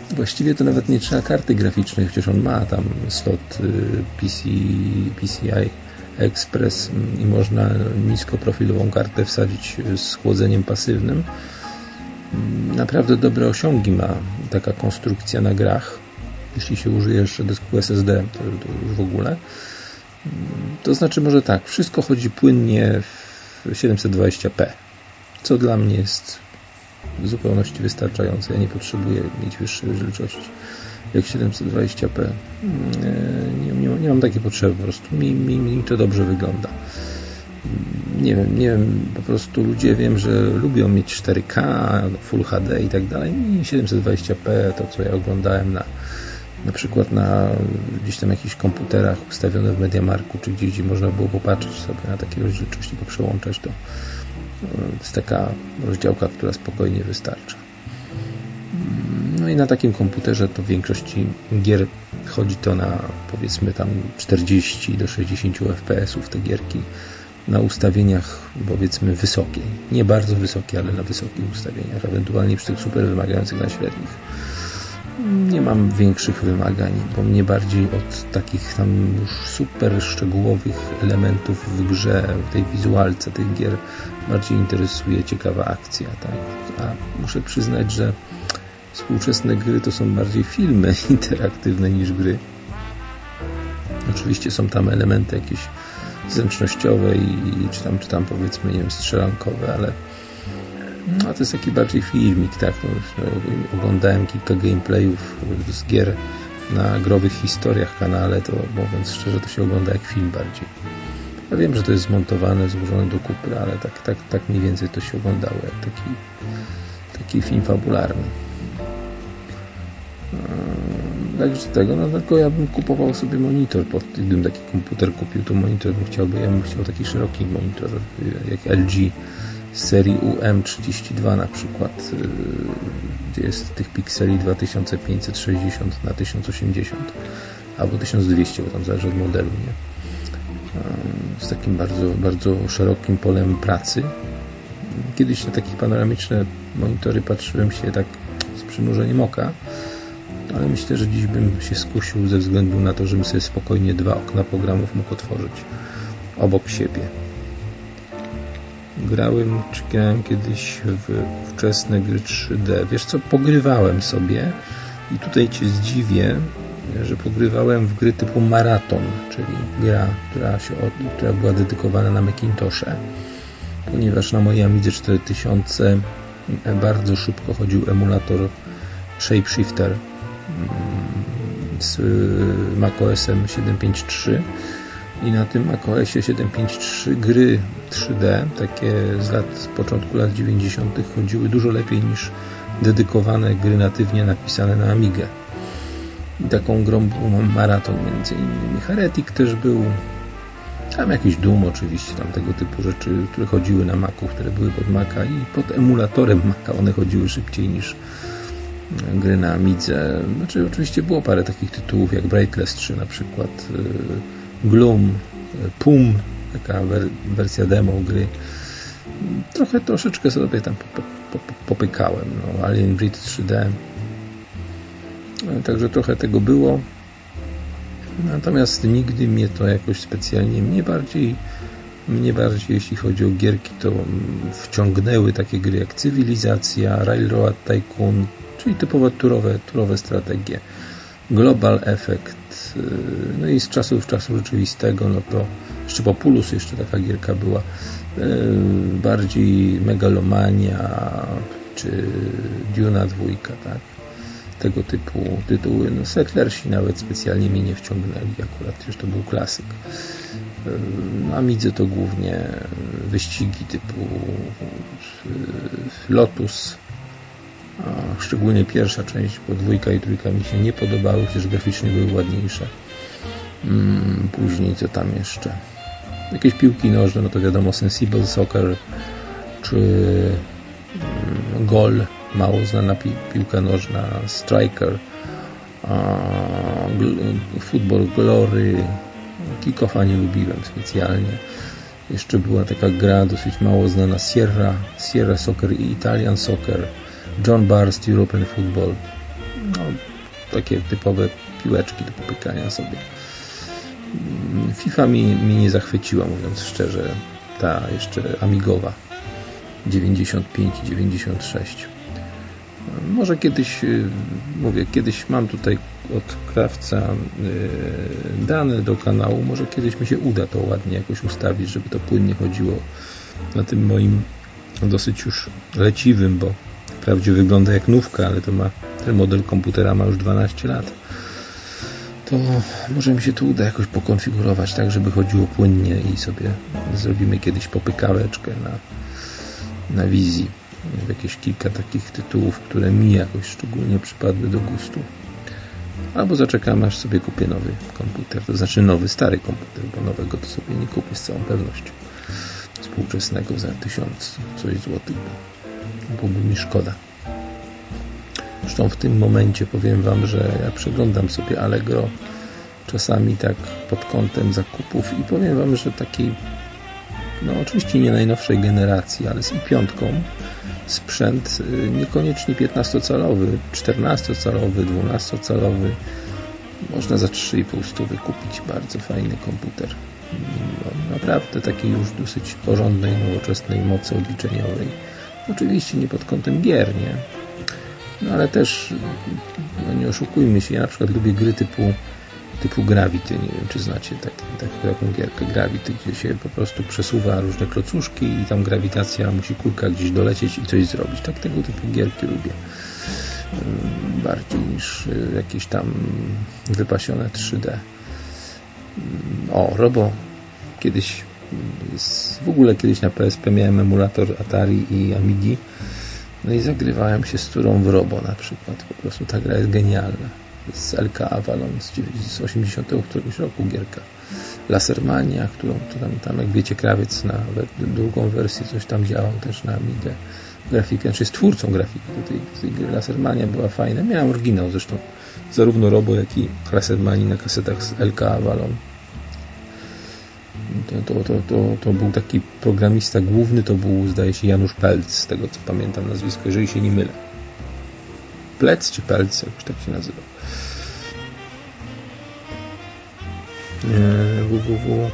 Speaker 1: Właściwie to nawet nie trzeba karty graficznej, chociaż on ma tam slot P C, P C I Express i można niskoprofilową kartę wsadzić z chłodzeniem pasywnym. Naprawdę dobre osiągi ma taka konstrukcja na grach. Jeśli się użyje jeszcze dysku S S D, to, to już w ogóle. To znaczy może tak, wszystko chodzi płynnie w siedemset dwadzieścia p, co dla mnie jest w zupełności wystarczające. Ja nie potrzebuję mieć wyższej rozdzielczości jak siedemset dwadzieścia p. Nie, nie, nie mam takiej potrzeby po prostu. Mi, mi, mi to dobrze wygląda. Nie wiem, nie wiem, po prostu ludzie wiem, że lubią mieć cztery K, Full H D i tak dalej. I siedemset dwadzieścia p, to co ja oglądałem na na przykład na gdzieś tam jakichś komputerach ustawione w MediaMarku, czy gdzieś, gdzie można było popatrzeć sobie na takie rozdzielczości, poprzełączać, to to jest taka rozdziałka, która spokojnie wystarcza. No i na takim komputerze to w większości gier chodzi to na powiedzmy tam czterdzieści do sześćdziesięciu F P S ów te gierki na ustawieniach powiedzmy wysokiej. Nie bardzo wysokie, ale na wysokich ustawieniach, ewentualnie przy tych super wymagających na średnich. Nie mam większych wymagań, bo mnie bardziej od takich tam już super szczegółowych elementów w grze, w tej wizualce tych gier bardziej interesuje ciekawa akcja, tak? A muszę przyznać, że współczesne gry to są bardziej filmy interaktywne niż gry. Oczywiście są tam elementy jakieś zręcznościowe i czy tam, czy tam powiedzmy, nie wiem, strzelankowe, ale no, to jest taki bardziej filmik, tak? No, oglądałem kilka gameplayów z gier na growych historiach kanale, to mówiąc szczerze, to się ogląda jak film bardziej. Ja wiem, że to jest zmontowane, złożone do kupy, ale tak, tak, tak mniej więcej to się oglądało jak taki, taki film fabularny. Także tego, no tylko ja bym kupował sobie monitor, pod, gdybym taki komputer kupił, to monitor bym chciał, ja bym chciał taki szeroki monitor, jak L G z serii U M trzydzieści dwa na przykład, gdzie jest tych pikseli dwa tysiące pięćset sześćdziesiąt na tysiąc osiemdziesiąt albo tysiąc dwieście, bo tam zależy od modelu, nie? Z takim bardzo, bardzo szerokim polem pracy. Kiedyś na takie panoramiczne monitory patrzyłem się tak z przymrużeniem oka, ale myślę, że dziś bym się skusił ze względu na to, żebym sobie spokojnie dwa okna programów mógł otworzyć obok siebie. Grałem, czy grałem kiedyś w wczesne gry trzy D. Wiesz co, pogrywałem sobie i tutaj Cię zdziwię, że pogrywałem w gry typu Maraton, czyli gra, która, się, która była dedykowana na Macintosze, ponieważ na mojej Amidze cztery tysiące bardzo szybko chodził emulator Shapeshifter z macOSem siedem pięć trzy i na tym macOSie siedem pięć trzy gry trzy D, takie z lat, z początku lat dziewięćdziesiątych chodziły dużo lepiej niż dedykowane gry natywnie napisane na Amigę. I taką grą był Maraton między innymi. Heretic też był, tam jakiś Doom oczywiście, tam tego typu rzeczy, które chodziły na Macu, które były pod Maca i pod emulatorem Maca one chodziły szybciej niż gry na Amidze. Znaczy oczywiście było parę takich tytułów jak Breakless trzy na przykład, Gloom, Pum, taka wersja demo gry. Trochę, troszeczkę sobie tam popykałem. No, Alien Breed trzy D. Także trochę tego było. Natomiast nigdy mnie to jakoś specjalnie, mnie bardziej mnie bardziej, jeśli chodzi o gierki, to wciągnęły takie gry jak Cywilizacja, Railroad Tycoon, czyli typowe turowe, turowe strategie. Global Effect, no i z czasów czasu rzeczywistego, no to jeszcze Populus, jeszcze taka gierka była, bardziej Megalomania, czy Duna dwójka, tak? Tego typu tytuły. No, Settlersi nawet specjalnie mnie nie wciągnęli, akurat już to był klasyk. Na Amidze to głównie wyścigi typu Lotus, a szczególnie pierwsza część, bo dwójka i trójka mi się nie podobały, chociaż graficznie były ładniejsze. Później co tam jeszcze? Jakieś piłki nożne, no to wiadomo, Sensible Soccer czy Gol, mało znana pi piłka nożna, Striker, Football Glory, Kickoffa nie lubiłem specjalnie. Jeszcze była taka gra dosyć mało znana, Sierra, Sierra Soccer i Italian Soccer, John Barst European Football. no, takie typowe piłeczki do popykania sobie. FIFA mi, mi nie zachwyciła, mówiąc szczerze, ta jeszcze amigowa dziewięćdziesiąt pięć dziewięćdziesiąt sześć. Może kiedyś, mówię, kiedyś mam tutaj od krawca dane do kanału, może kiedyś mi się uda to ładnie jakoś ustawić, żeby to płynnie chodziło na tym moim dosyć już leciwym, bo wprawdzie wygląda jak nówka, ale to ma, ten model komputera ma już dwanaście lat. To może mi się to uda jakoś pokonfigurować tak, żeby chodziło płynnie i sobie zrobimy kiedyś popykałeczkę na, na wizji. Jakieś kilka takich tytułów, które mi jakoś szczególnie przypadły do gustu. Albo zaczekamy, aż sobie kupię nowy komputer. To znaczy nowy, stary komputer, bo nowego to sobie nie kupię z całą pewnością. Współczesnego za tysiąc coś złotych. Byłoby mi szkoda. Zresztą w tym momencie powiem Wam, że ja przeglądam sobie Allegro czasami tak pod kątem zakupów i powiem Wam, że taki, no oczywiście nie najnowszej generacji, ale z i piątką sprzęt niekoniecznie piętnastocalowy, czternastocalowy, dwunastocalowy można za trzy i pół stówy kupić bardzo fajny komputer. No, naprawdę takiej już dosyć porządnej, nowoczesnej mocy odliczeniowej. Oczywiście nie pod kątem gier, nie? No ale też, no nie oszukujmy się, ja na przykład lubię gry typu typu Gravity, nie wiem czy znacie tak, tak, taką gierkę Gravity, gdzie się po prostu przesuwa różne klocuszki i tam grawitacja musi kulka gdzieś dolecieć i coś zrobić. Tak tego typu gierki lubię. Bardziej niż jakieś tam wypasione trzy D. O, Robo kiedyś w ogóle kiedyś na P S P miałem emulator Atari i Amigi, no i zagrywałem się z turą w Robo na przykład. Po prostu ta gra jest genialna. Z L K Avalon z osiemdziesiątego któregoś roku gierka. Lasermania, którą tam, tam jak wiecie, krawiec na drugą wersję coś tam działał też na Amigę. Grafika, znaczy jest twórcą grafiki do tej, do tej gry. Lasermania była fajna. Miałem oryginał zresztą. Zarówno Robo, jak i Lasermanii na kasetach z L K Avalon. To, to, to, to, to był taki programista główny, to był zdaje się Janusz Pelc, z tego co pamiętam nazwisko, jeżeli się nie mylę. Plec czy Pelc, jakoś tak się nazywa. www.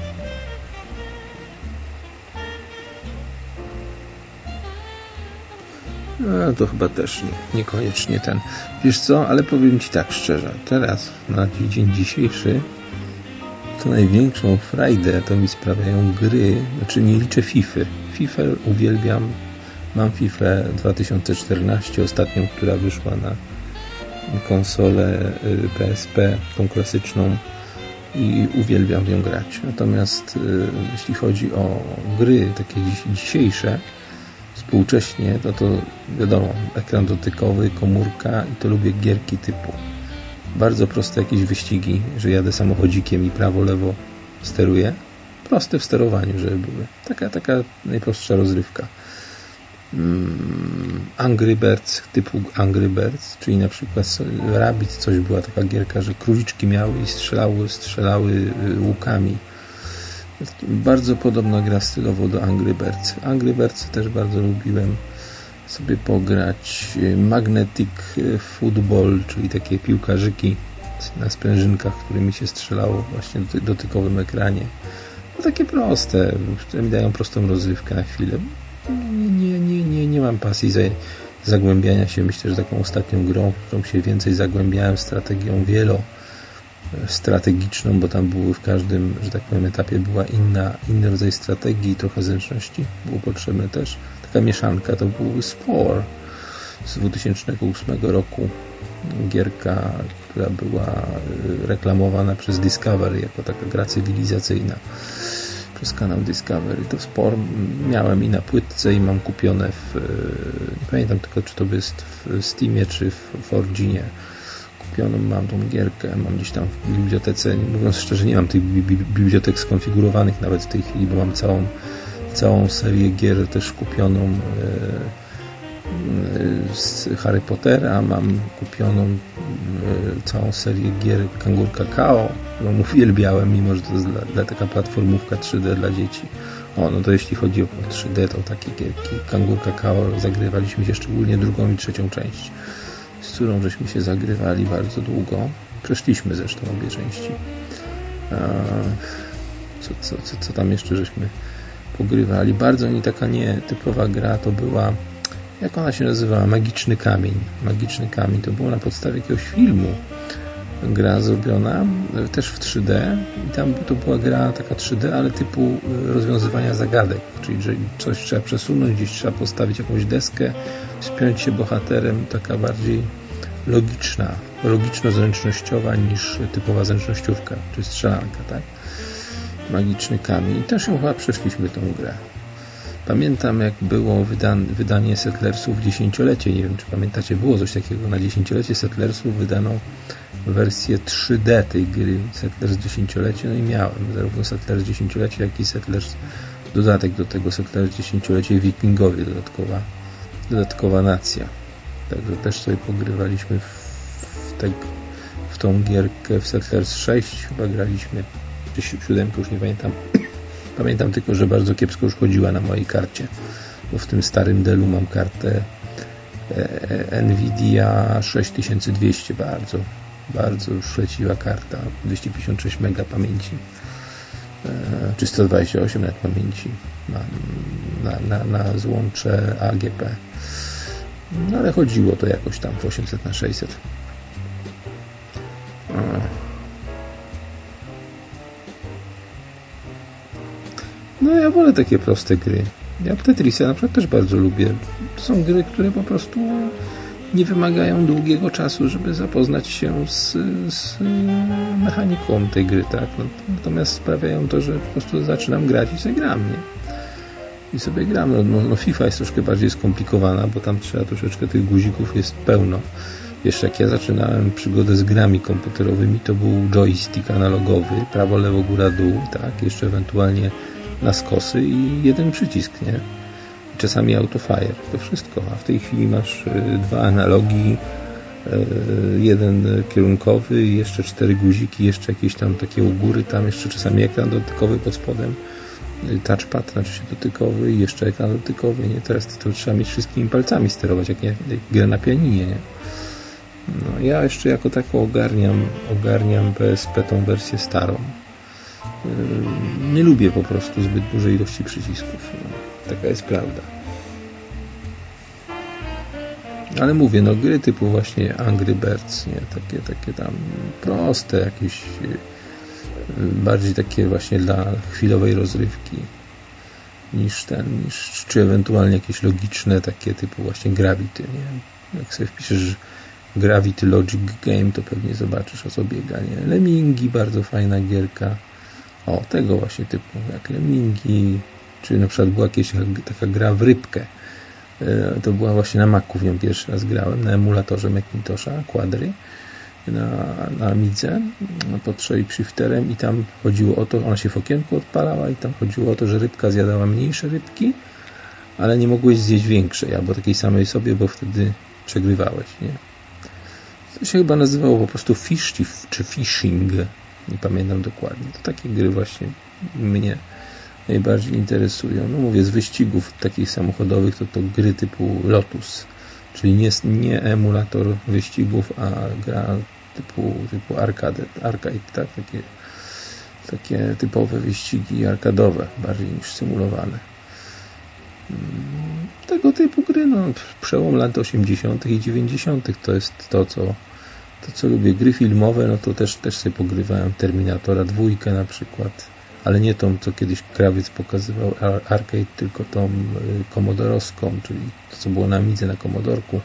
Speaker 1: No to chyba też nie, niekoniecznie ten. Wiesz co, ale powiem Ci tak szczerze, teraz na dzień dzisiejszy to największą frajdę to mi sprawiają gry, znaczy nie liczę FIFA. FIFA uwielbiam, mam FIFA dwa tysiące czternaście, ostatnią, która wyszła na konsolę P S P, tą klasyczną, i uwielbiam w nią grać. Natomiast y, jeśli chodzi o gry takie dziś, dzisiejsze, współcześnie, to to wiadomo, ekran dotykowy, komórka i to lubię gierki typu bardzo proste jakieś wyścigi, że jadę samochodzikiem i prawo, lewo steruję. Proste w sterowaniu, żeby były. Taka, taka najprostsza rozrywka. Mm, Angry Birds typu Angry Birds, czyli na przykład Rabbit, coś była taka gierka, że króliczki miały i strzelały, strzelały łukami. Bardzo podobna gra stylowo do Angry Birds. Angry Birds też bardzo lubiłem sobie pograć. Magnetic Football, czyli takie piłkarzyki na sprężynkach, którymi się strzelało właśnie w dotykowym ekranie. No takie proste, które mi dają prostą rozrywkę na chwilę. Nie, nie, nie, nie mam pasji za zagłębiania się. Myślę, że taką ostatnią grą, w którą się więcej zagłębiałem, strategią wielostrategiczną, bo tam były w każdym, że tak powiem, etapie była inna, inny rodzaj strategii i trochę zręczności było potrzebne też. Taka mieszanka to był Spore z dwa tysiące ósmego roku. Gierka, która była reklamowana przez Discovery jako taka gra cywilizacyjna przez kanał Discovery. To Spore miałem i na płytce i mam kupione w, nie pamiętam tylko, czy to jest w Steamie, czy w Originie. Kupioną mam tą gierkę, mam gdzieś tam w bibliotece. Mówiąc szczerze, nie mam tych bibliotek skonfigurowanych nawet w tej chwili, bo mam całą, całą serię gier też kupioną z Harry Pottera, mam kupioną całą serię gier Kangur Kakao, którą uwielbiałem, mimo że to jest dla, dla taka platformówka trzy D dla dzieci. O, no to jeśli chodzi o trzy D, to takie gierki Kangur Kakao zagrywaliśmy się szczególnie drugą i trzecią część. z którą żeśmy się zagrywali bardzo długo. Przeszliśmy zresztą obie części. Co, co, co, co tam jeszcze żeśmy pogrywali? Bardzo mi taka nietypowa gra to była, jak ona się nazywała? Magiczny Kamień. Magiczny Kamień to było na podstawie jakiegoś filmu. Gra zrobiona, też w trzy D i tam to była gra taka trzy D, ale typu rozwiązywania zagadek, czyli że coś trzeba przesunąć, gdzieś trzeba postawić jakąś deskę, spiąć się bohaterem, taka bardziej logiczna, logiczno-zręcznościowa niż typowa zręcznościówka, czy strzelanka, tak? Magiczny Kamień. I też ją chyba przeszliśmy tą grę. Pamiętam, jak było wydan- wydanie Settlersów dziesięciolecie. Nie wiem, czy pamiętacie, było coś takiego. Na dziesięciolecie Settlersów wydano wersję trzy D tej gry Settlers dziesięciolecie. No i miałem zarówno Settlers dziesięciolecie, jak i Settlers dodatek do tego Settlers dziesięciolecie i Wikingowie, dodatkowa, dodatkowa nacja. Także też sobie pogrywaliśmy w, te, w tą gierkę w Settlers sześć. Chyba graliśmy, czy siódemkę, już nie pamiętam. Pamiętam tylko, że bardzo kiepsko już chodziła na mojej karcie, bo w tym starym Delu mam kartę Nvidia sześć tysięcy dwieście, bardzo, bardzo już leciwa karta, dwieście pięćdziesiąt sześć mega pamięci, czy sto dwadzieścia osiem net pamięci na, na, na, na złącze A G P. No ale chodziło to jakoś tam w osiemset na sześćset. No ja wolę takie proste gry. Ja Tetrisa na przykład też bardzo lubię. To są gry, które po prostu nie wymagają długiego czasu, żeby zapoznać się z, z mechaniką tej gry, tak? Natomiast sprawiają to, że po prostu zaczynam grać i sobie gram, nie? I sobie gram. No, no FIFA jest troszkę bardziej skomplikowana, bo tam trzeba troszeczkę tych guzików jest pełno. Jeszcze jak ja zaczynałem przygodę z grami komputerowymi, to był joystick analogowy, prawo, lewo, góra, dół, tak? Jeszcze ewentualnie na skosy i jeden przycisk, nie? Czasami autofire, to wszystko, a w tej chwili masz y, dwa analogi, y, jeden kierunkowy i jeszcze cztery guziki, jeszcze jakieś tam takie u góry, tam jeszcze czasami ekran dotykowy pod spodem, y, touchpad, znaczy się dotykowy i jeszcze ekran dotykowy, nie? Teraz to, to trzeba mieć wszystkimi palcami sterować, jak, jak grę na pianinie, nie? No, ja jeszcze jako taką ogarniam, ogarniam P S P tą wersję starą. Nie lubię po prostu zbyt dużej ilości przycisków. No, taka jest prawda. Ale mówię, no gry typu właśnie Angry Birds, nie? Takie, takie tam proste, jakieś bardziej takie właśnie dla chwilowej rozrywki niż ten, niż, czy ewentualnie jakieś logiczne takie typu właśnie Gravity, nie? Jak sobie wpiszesz Gravity Logic Game, to pewnie zobaczysz, o co biega, nie? Lemmingi, bardzo fajna gierka. O, tego właśnie typu, jak Lemmingi, czy na przykład była jakaś taka gra w rybkę. To była właśnie na Macu, w nią pierwszy raz grałem, na emulatorze Macintosha, Quadry, na, na Amidze, pod Shift Shifterem i tam chodziło o to, ona się w okienku odpalała i tam chodziło o to, że rybka zjadała mniejsze rybki, ale nie mogłeś zjeść większej, albo takiej samej sobie, bo wtedy przegrywałeś, nie? To się chyba nazywało po prostu Fish czy Fishing, nie pamiętam dokładnie. To takie gry właśnie mnie najbardziej interesują. No mówię, z wyścigów takich samochodowych to to gry typu Lotus, czyli nie, nie emulator wyścigów, a gra typu, typu arcade, arcade, tak? Takie, takie typowe wyścigi arkadowe, bardziej niż symulowane. Tego typu gry, no, przełom lat osiemdziesiątych i dziewięćdziesiątych to jest to, co to, co lubię. Gry filmowe, no to też, też sobie pogrywałem Terminatora dwójkę na przykład, ale nie tą, co kiedyś Krawiec pokazywał arcade, tylko tą komodorowską, czyli to, co było na Amidze, na komodorku.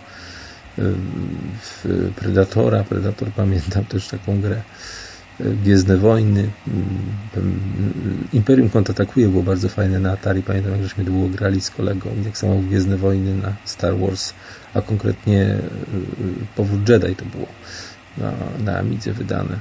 Speaker 1: W Predatora, Predator pamiętam też taką grę. Gwiezdne Wojny, Imperium kontratakuje było bardzo fajne na Atari, pamiętam jak żeśmy długo grali z kolegą, jak samo Gwiezdne Wojny na Star Wars, a konkretnie Powrót Jedi to było na, na Amidze wydane.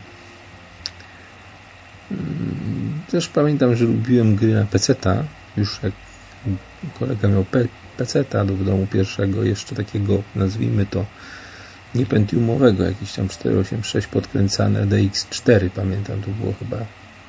Speaker 1: Też pamiętam, że lubiłem gry na peceta, już jak kolega miał pe- peceta do domu pierwszego, jeszcze takiego, nazwijmy to, nie pentiumowego, jakiś tam czterysta osiemdziesiąt sześć podkręcane, D X cztery, pamiętam, to było chyba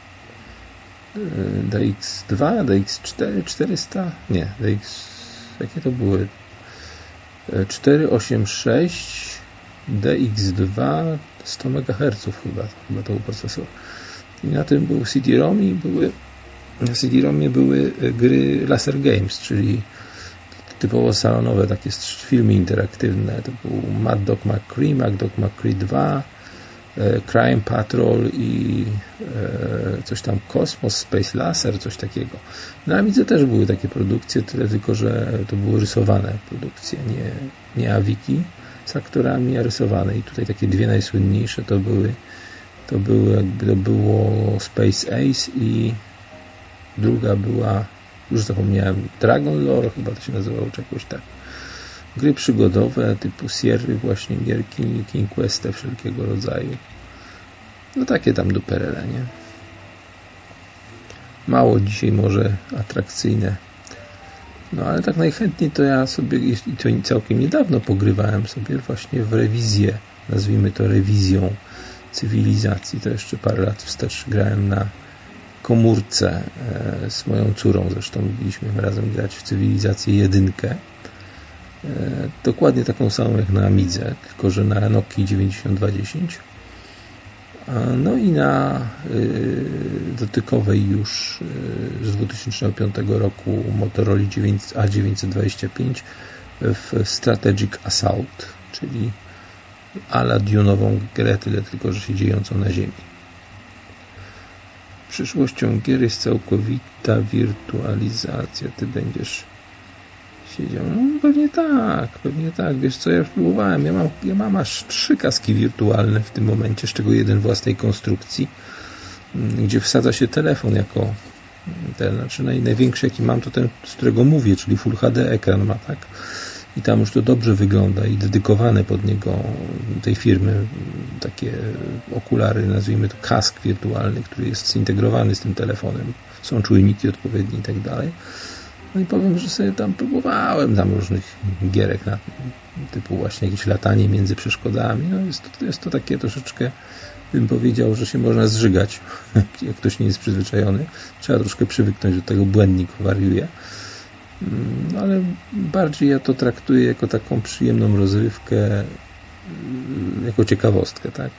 Speaker 1: D X dwa, D X cztery, czterysta, nie, D X, jakie to były? czterysta osiemdziesiąt sześć, D X dwa sto megaherców chyba, chyba to był procesor. I na tym był C D-ROM i były na C D-ROMie były gry Laser Games, czyli typowo salonowe, takie filmy interaktywne. To był Mad Dog McCree, Mad Dog McCree dwa, Crime Patrol i e, coś tam Cosmos, Space Laser, coś takiego. Na Amidze też były takie produkcje, tyle tylko, że to były rysowane produkcje, nie, nie awiki z aktorami, a rysowane. I tutaj takie dwie najsłynniejsze to były to były jakby to było Space Ace i druga była, już zapomniałem, Dragon Lore, chyba to się nazywało, czy jakoś tak. Gry przygodowe typu Sierry, właśnie gierki King Quest wszelkiego rodzaju. No takie tam duperele, nie? Mało dzisiaj może atrakcyjne. No ale tak najchętniej to ja sobie, i to całkiem niedawno pogrywałem sobie właśnie w rewizję, nazwijmy to rewizją cywilizacji. To jeszcze parę lat wstecz grałem na komórce e, z moją córą. Zresztą mieliśmy razem grać w cywilizację jedynkę. E, dokładnie taką samą jak na Amidze, tylko że na Nokii dziewięćdziesiąt dwa dziesięć. No i na y, dotykowej już y, z dwa tysiące piątego roku Motorola A dziewięćset dwadzieścia pięć w Strategic Assault, czyli ala Dune'ową grę, tyle tylko, że się dziejącą na ziemi. Przyszłością gier jest całkowita wirtualizacja. Ty będziesz siedział. No pewnie tak, pewnie tak. Wiesz co, ja już próbowałem. Ja mam, ja mam aż trzy kaski wirtualne w tym momencie, z czego jeden własnej konstrukcji, gdzie wsadza się telefon jako ten, znaczy naj, największy jaki mam to ten, z którego mówię, czyli Full H D ekran ma, tak? I tam już to dobrze wygląda i dedykowane pod niego tej firmy takie okulary, nazwijmy to kask wirtualny, który jest zintegrowany z tym telefonem. Są czujniki odpowiednie i tak dalej. No i powiem, że sobie tam próbowałem tam różnych gierek na, typu właśnie jakieś latanie między przeszkodami. No jest to, jest to takie troszeczkę, bym powiedział, że się można zżygać, jak ktoś nie jest przyzwyczajony. Trzeba troszkę przywyknąć do tego, błędnik wariuje. No ale bardziej ja to traktuję jako taką przyjemną rozrywkę, jako ciekawostkę, tak?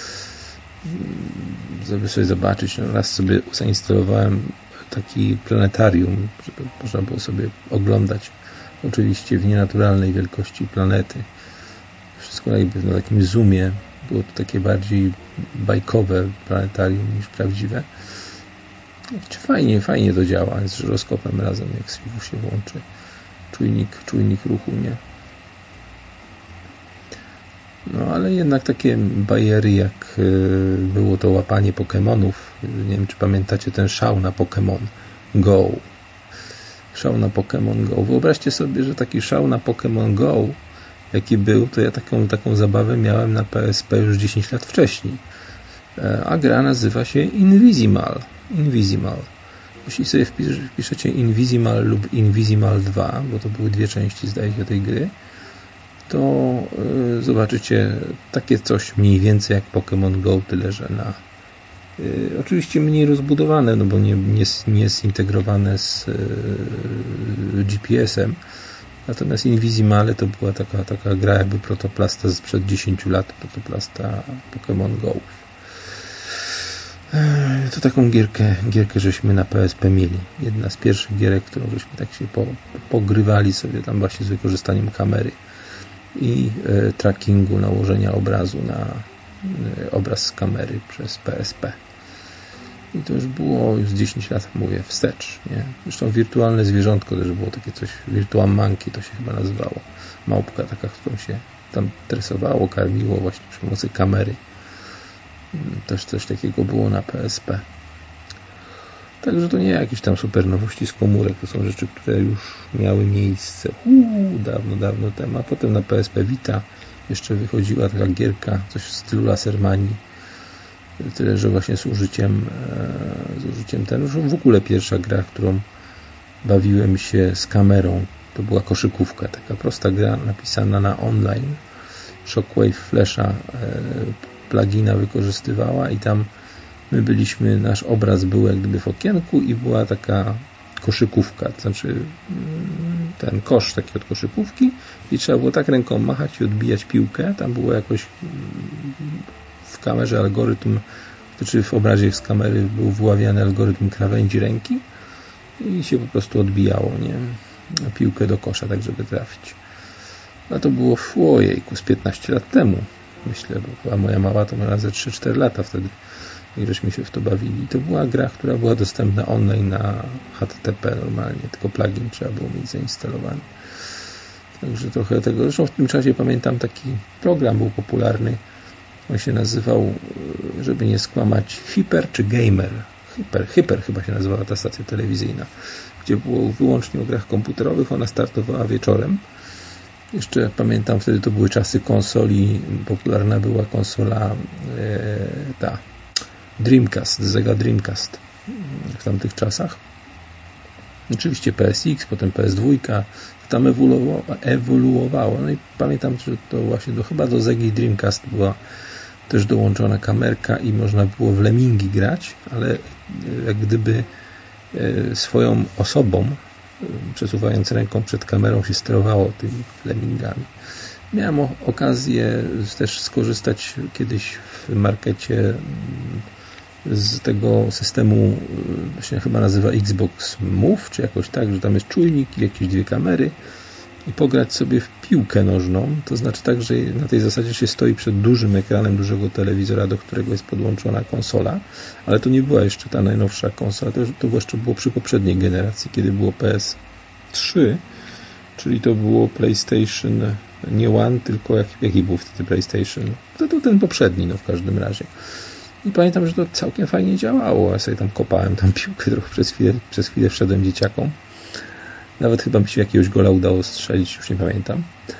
Speaker 1: Żeby sobie zobaczyć, no raz sobie zainstalowałem taki planetarium, żeby można było sobie oglądać oczywiście w nienaturalnej wielkości planety. Wszystko jakby na takim zoomie. Było to takie bardziej bajkowe planetarium niż prawdziwe. Czy fajnie, fajnie to działa z żyroskopem razem, jak S W I F-u się włączy czujnik, czujnik ruchu, nie? No ale jednak takie bajery jak było to łapanie Pokemonów. Nie wiem, czy pamiętacie ten szał na Pokémon Go. Szał na Pokémon Go. Wyobraźcie sobie, że taki szał na Pokémon Go, jaki był, to ja taką, taką zabawę miałem na P S P już dziesięć lat wcześniej. A gra nazywa się Invisimal. Invisimal. Jeśli sobie wpiszecie Invisimal lub Invisimal dwa, bo to były dwie części, zdaje się, tej gry, to yy, zobaczycie takie coś mniej więcej jak Pokémon Go, tyle że na yy, oczywiście mniej rozbudowane, no bo nie, nie, nie jest zintegrowane z yy, G P S-em. Natomiast Invisimale to była taka, taka gra jakby protoplasta sprzed dziesięciu lat, protoplasta Pokémon Go. To taką gierkę, gierkę żeśmy na P S P mieli. Jedna z pierwszych gierek, którą żeśmy tak się po, pogrywali sobie tam właśnie z wykorzystaniem kamery i e, trackingu nałożenia obrazu na e, obraz z kamery przez P S P. I to już było już dziesięć lat, mówię, wstecz, nie? Zresztą wirtualne zwierzątko też było takie coś, Virtual Monkey to się chyba nazywało. Małpka taka, którą się tam tresowało, karmiło właśnie przy pomocy kamery. Też coś takiego było na P S P. Także to nie jakieś tam super nowości z komórek, to są rzeczy, które już miały miejsce uuu, dawno, dawno temu. A potem na P S P Vita jeszcze wychodziła taka gierka, coś w stylu Lasermanii. Tyle, że właśnie z użyciem z użyciem ten, już w ogóle pierwsza gra, którą bawiłem się z kamerą, to była koszykówka, taka prosta gra napisana na online. Shockwave Flasha plugina wykorzystywała i tam my byliśmy, nasz obraz był jak gdyby w okienku i była taka koszykówka, to znaczy ten kosz taki od koszykówki i trzeba było tak ręką machać i odbijać piłkę. Tam było jakoś w kamerze algorytm, czy w obrazie z kamery był wyławiany algorytm krawędzi ręki i się po prostu odbijało, nie? Piłkę do kosza, tak żeby trafić. A to było w ojejku, z piętnaście lat temu, myślę, bo była moja mała to miała ze trzy cztery lata wtedy i żeśmy się w to bawili. I to była gra, która była dostępna online na H T T P normalnie, tylko plugin trzeba było mieć zainstalowany. Także trochę tego. Zresztą w tym czasie pamiętam taki program był popularny. On się nazywał, żeby nie skłamać, Hyper czy Gamer. Hyper, Hyper chyba się nazywała ta stacja telewizyjna, gdzie było wyłącznie o grach komputerowych. Ona startowała wieczorem. Jeszcze pamiętam, wtedy to były czasy konsoli. Popularna była konsola e, ta Dreamcast, Sega Dreamcast w tamtych czasach. Oczywiście P S X, potem P S dwa, tam ewoluowało, ewoluowało. No i pamiętam, że to właśnie do, chyba do Segi Dreamcast była też dołączona kamerka i można było w Lemmingi grać, ale jak gdyby swoją osobą, przesuwając ręką przed kamerą, się sterowało tymi Lemmingami. Miałem okazję też skorzystać kiedyś w markecie z tego systemu, się chyba nazywa Xbox Move, czy jakoś tak, że tam jest czujnik i jakieś dwie kamery i pograć sobie w piłkę nożną, to znaczy tak, że na tej zasadzie się stoi przed dużym ekranem dużego telewizora, do którego jest podłączona konsola, ale to nie była jeszcze ta najnowsza konsola, to, to jeszcze było przy poprzedniej generacji, kiedy było P S trzy, czyli to było PlayStation nie One, tylko jak, jaki był wtedy PlayStation? To, to ten poprzedni, no w każdym razie. I pamiętam, że to całkiem fajnie działało. Ja sobie tam kopałem tam piłkę trochę przez chwilę, przez chwilę wszedłem dzieciakom. Nawet chyba mi się jakiegoś gola udało strzelić, już nie pamiętam.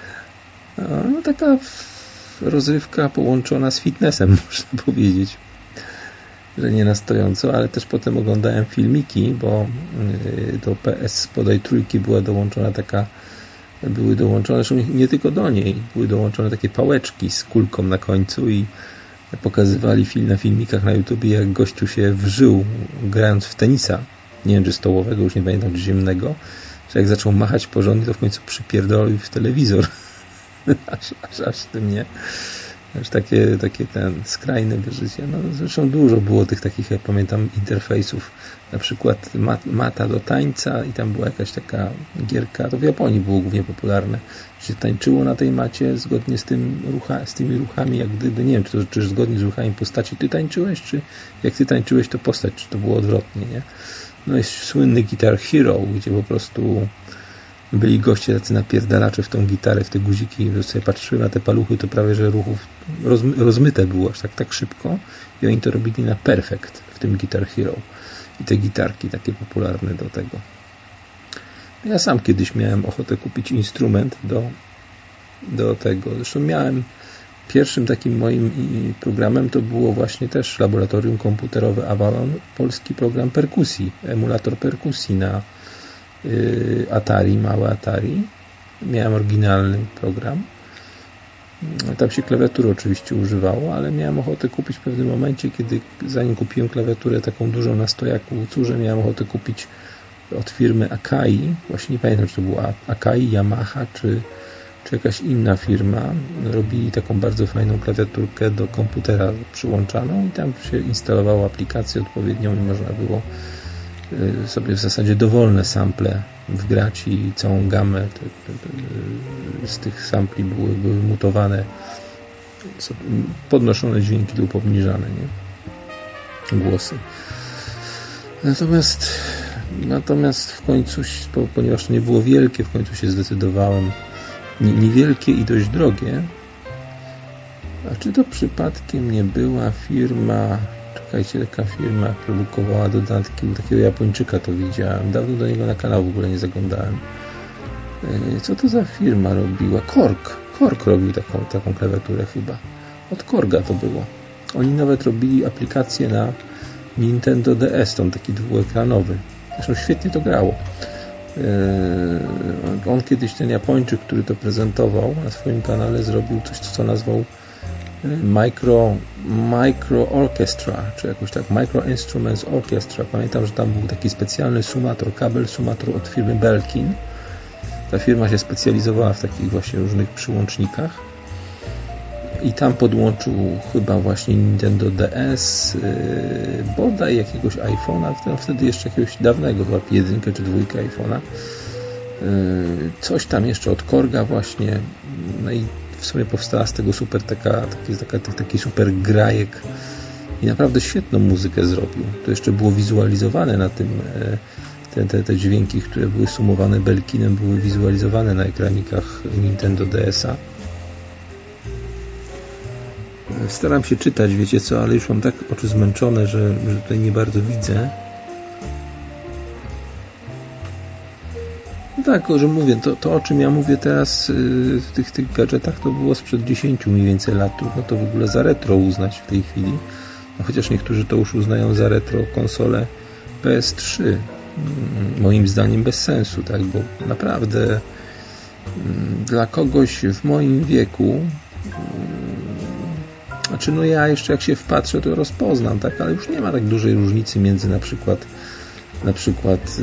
Speaker 1: No taka rozrywka połączona z fitnessem, można powiedzieć. Że nie na stojąco, ale też potem oglądałem filmiki, bo do P S podaj trójki była dołączona taka, były dołączone, zresztą nie tylko do niej, były dołączone takie pałeczki z kulką na końcu i pokazywali film na filmikach na YouTubie, jak gościu się wżył grając w tenisa, nie wiem czy stołowego, już nie pamiętam, czy ziemnego, że jak zaczął machać porządnie, to w końcu przypierdolił w telewizor. aż, aż, aż tym nie. Aż takie, takie ten skrajne życie. No, zresztą dużo było tych takich, jak pamiętam, interfejsów. Na przykład mat, mata do tańca i tam była jakaś taka gierka, to w Japonii było głównie popularne, że się tańczyło na tej macie zgodnie z, tym rucha, z tymi ruchami, jak gdyby, nie wiem, czy, to, czy zgodnie z ruchami postaci ty tańczyłeś, czy jak ty tańczyłeś, to postać, czy to było odwrotnie, nie? No jest słynny Guitar Hero, gdzie po prostu byli goście tacy napierdalacze w tą gitarę, w te guziki, że sobie patrzyły na te paluchy, to prawie, że ruchów rozmy, rozmyte było aż tak, tak szybko i oni to robili na perfekt w tym Guitar Hero. I te gitarki takie popularne do tego. Ja sam kiedyś miałem ochotę kupić instrument do, do tego. Zresztą miałem pierwszym takim moim programem to było właśnie też laboratorium komputerowe Avalon, polski program perkusji, emulator perkusji na y, Atari, małe Atari. Miałem oryginalny program. Tam się klawiatury oczywiście używało, ale miałem ochotę kupić w pewnym momencie, kiedy zanim kupiłem klawiaturę taką dużą na stojaku, cóż, miałem ochotę kupić od firmy Akai, właśnie nie pamiętam, czy to była Akai, Yamaha, czy, czy jakaś inna firma. Robili taką bardzo fajną klawiaturkę do komputera przyłączaną i tam się instalowało aplikację odpowiednią i można było sobie w zasadzie dowolne sample wgrać i całą gamę te, te, te, z tych sampli były, były mutowane, podnoszone dźwięki lub obniżane, nie? Głosy. Natomiast natomiast w końcu, ponieważ to nie było wielkie, w końcu się zdecydowałem, niewielkie i dość drogie. A czy to przypadkiem nie była firma, czekajcie, taka firma produkowała dodatki, takiego Japończyka to widziałem, dawno do niego na kanał w ogóle nie zaglądałem. Co to za firma robiła? Korg. Korg robił taką, taką klawiaturę chyba. Od Korga to było. Oni nawet robili aplikację na Nintendo D S, tam taki dwuekranowy. Zresztą świetnie to grało. On kiedyś, ten Japończyk, który to prezentował na swoim kanale, zrobił coś, co nazwał Micro, Micro Orchestra, czy jakoś tak, Micro Instruments Orchestra. Pamiętam, że tam był taki specjalny sumator, kabel sumator od firmy Belkin Ta firma się specjalizowała w takich właśnie różnych przyłącznikach i tam podłączył chyba właśnie Nintendo D S, yy, bodaj jakiegoś iPhone'a, wtedy jeszcze jakiegoś dawnego, chyba jedynkę czy dwójkę iPhone'a, yy, coś tam jeszcze od Korga właśnie, no i w sumie powstała z tego super taka, taki, taka, taki super grajek i naprawdę świetną muzykę zrobił. To jeszcze było wizualizowane na tym, te, te, te dźwięki, które były sumowane Belkinem, były wizualizowane na ekranikach Nintendo D S a. Staram się czytać, wiecie co, ale już mam tak oczy zmęczone, że, że tutaj nie bardzo widzę. No tak, o, że mówię, to, to o czym ja mówię teraz yy, w tych, tych gadżetach, to było sprzed dziesięciu mniej więcej lat. Trudno to w ogóle za retro uznać w tej chwili. No, chociaż niektórzy to już uznają za retro konsolę P S trzy. Yy, moim zdaniem bez sensu, tak, bo naprawdę yy, dla kogoś w moim wieku, yy, znaczy no ja jeszcze jak się wpatrzę, to rozpoznam, tak, ale już nie ma tak dużej różnicy między na przykład na przykład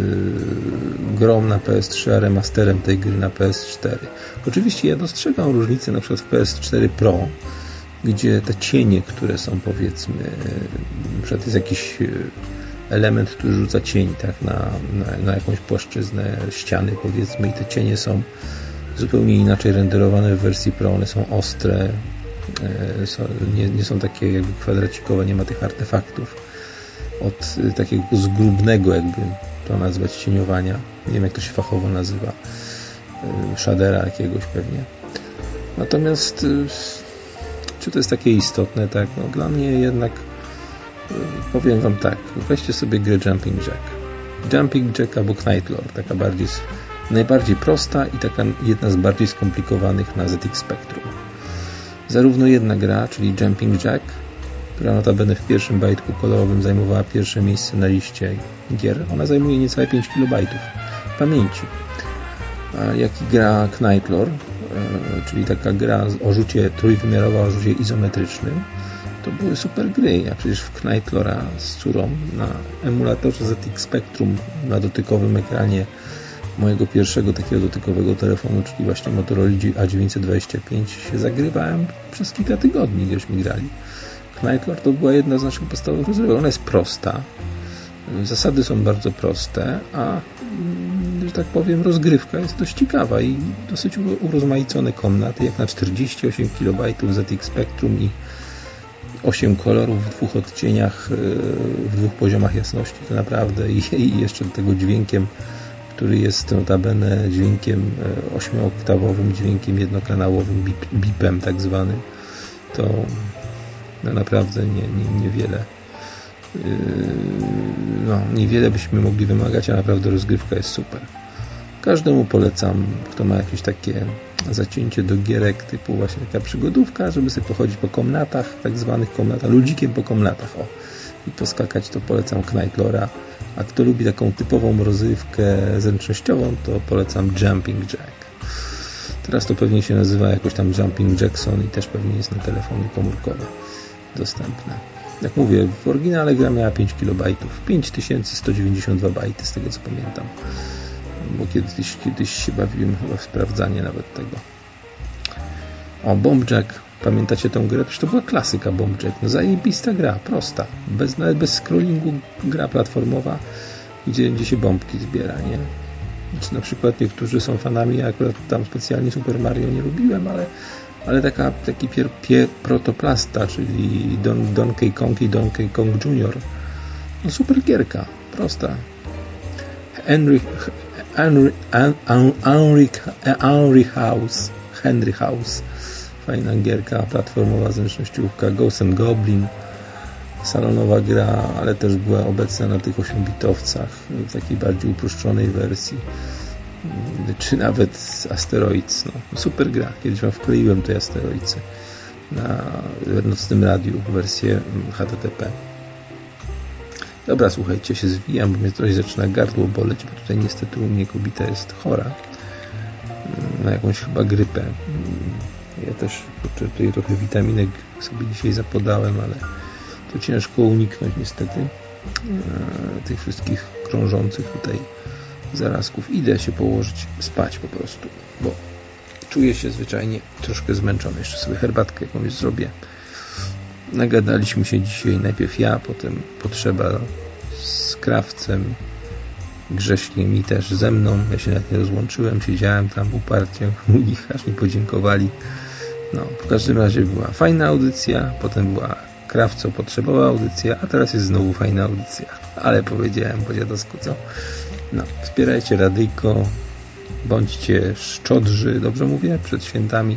Speaker 1: yy, grą na P S trzy, a remasterem tej gry na P S cztery. Oczywiście ja dostrzegam różnicę na przykład w P S cztery Pro, gdzie te cienie, które są powiedzmy, yy, na przykład jest jakiś element, który rzuca cień tak, na, na, na jakąś płaszczyznę ściany powiedzmy i te cienie są zupełnie inaczej renderowane w wersji Pro, one są ostre, yy, są, nie, nie są takie jakby kwadracikowe, nie ma tych artefaktów od takiego zgrubnego jakby to nazwać cieniowania. Nie wiem jak to się fachowo nazywa. Shadera jakiegoś pewnie. Natomiast czy to jest takie istotne? Tak? No, dla mnie jednak powiem wam tak. Weźcie sobie grę Jumping Jack. Jumping Jack albo Knight Lord. Taka bardziej, najbardziej prosta i taka jedna z bardziej skomplikowanych na Z X Spectrum. Zarówno jedna gra, czyli Jumping Jack, która notabene w pierwszym bajtku kolorowym zajmowała pierwsze miejsce na liście gier. Ona zajmuje niecałe pięć kilobajtów pamięci. Jak i gra Knight Lore, czyli taka gra o rzucie trójwymiarowa, o rzucie izometrycznym, to były super gry. Ja przecież w Knight Lore'a z córą na emulatorze Z X Spectrum na dotykowym ekranie mojego pierwszego takiego dotykowego telefonu, czyli właśnie Motorola A dziewięćset dwadzieścia pięć się zagrywałem przez kilka tygodni, gdzieśmy grali. Knight Lore to była jedna z naszych podstawowych rozrywek. Ona jest prosta. Zasady są bardzo proste, a że tak powiem rozgrywka jest dość ciekawa i dosyć urozmaicone komnaty, jak na czterdzieści osiem kilobajtów Z X Spectrum i osiem kolorów w dwóch odcieniach, w dwóch poziomach jasności, to naprawdę i, i jeszcze do tego dźwiękiem, który jest notabene dźwiękiem ośmioktawowym, dźwiękiem jednokanałowym, bip, bipem tak zwanym, to no naprawdę nie, nie, niewiele yy, no, niewiele byśmy mogli wymagać, a naprawdę rozgrywka jest super. Każdemu polecam, kto ma jakieś takie zacięcie do gierek typu właśnie taka przygodówka, żeby sobie pochodzić po komnatach, tak zwanych komnatach, ludzikiem po komnatach, o, i poskakać, to polecam Knight Lore'a, a kto lubi taką typową rozrywkę zręcznościową, to polecam Jumping Jack. Teraz to pewnie się nazywa jakoś tam Jumping Jackson i też pewnie jest na telefony komórkowe dostępne. Jak mówię, w oryginale gra miała pięć kilobajtów, pięć tysięcy sto dziewięćdziesiąt dwa bajty, z tego co pamiętam. Bo kiedyś, kiedyś się bawiłem chyba w sprawdzanie nawet tego. O, Bomb Jack. Pamiętacie tą grę? Przecież to była klasyka Bomb Jack. No zajebista gra, prosta. Bez, nawet bez scrollingu gra platformowa, gdzie, gdzie się bombki zbiera, nie? Na przykład niektórzy są fanami, ja akurat tam specjalnie Super Mario nie lubiłem, ale, ale taka, taki pier, pier, protoplasta, czyli Don, Donkey Kong i Donkey Kong Junior. No super gierka, prosta. Henry, Henry, Henry, Henry House, Henry House. Fajna gierka, platformowa zręcznościówka, Ghost and Goblin. Salonowa gra, ale też była obecna na tych ośmiobitowcach w takiej bardziej uproszczonej wersji, czy nawet Asteroids. No, super gra. Kiedyś wam wkleiłem te Asteroidsy na nocnym radiu wersję H T T P. Dobra, słuchajcie, się zwijam, bo mnie trochę zaczyna gardło boleć, bo tutaj niestety u mnie kobieta jest chora na jakąś chyba grypę. Ja też tutaj trochę witaminek sobie dzisiaj zapodałem, ale to ciężko uniknąć niestety tych wszystkich krążących tutaj zarazków. Idę się położyć spać po prostu, bo czuję się zwyczajnie troszkę zmęczony. Jeszcze sobie herbatkę jakąś zrobię. Nagadaliśmy się dzisiaj, najpierw ja, potem Potrzeba z Krawcem, Grześkiem i też ze mną. Ja się nawet nie rozłączyłem, siedziałem tam uparcie u nich, aż mi podziękowali. No, w każdym razie była fajna audycja, potem była Krawco potrzebowała audycja, a teraz jest znowu fajna audycja. Ale powiedziałem po dziadowsku, co? No, wspierajcie radyjko, bądźcie szczodrzy, dobrze mówię, przed świętami.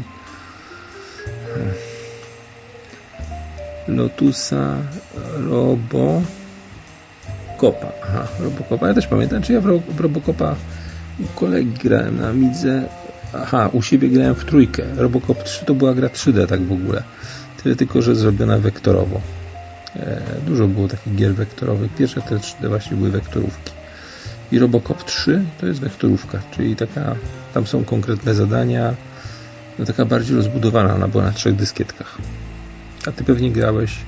Speaker 1: Lotusa Robo Kopa. Aha, Robocopa. Ja też pamiętam, czy ja w Robocopa u kolegi grałem na Amidze. Aha, u siebie grałem w trójkę. Robocop trzy to była gra trzy D tak w ogóle. Tyle tylko, że zrobiona wektorowo. E, dużo było takich gier wektorowych. Pierwsze te trzy D właśnie były wektorówki. I Robocop trzy to jest wektorówka, czyli taka, tam są konkretne zadania, no taka bardziej rozbudowana, ona była na trzech dyskietkach. A ty pewnie grałeś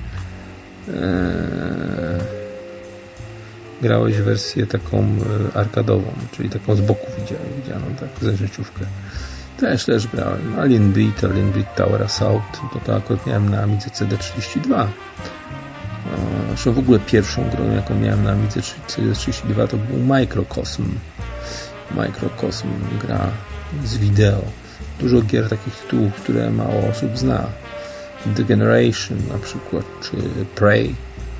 Speaker 1: e, grałeś wersję taką e, arkadową, czyli taką z boku widziałem, widzianą, tak, ze życiówkę. Też też grałem. Alien Breed, Alien Breed Tower Assault, to to akurat miałem na Amidze C D trzydzieści dwa. Zresztą w ogóle pierwszą grą, jaką miałem na Amidze C D trzydzieści dwa, to był Microcosm. Microcosm, gra z wideo. Dużo gier, takich tytułów, które mało osób zna. The Generation na przykład, czy Prey.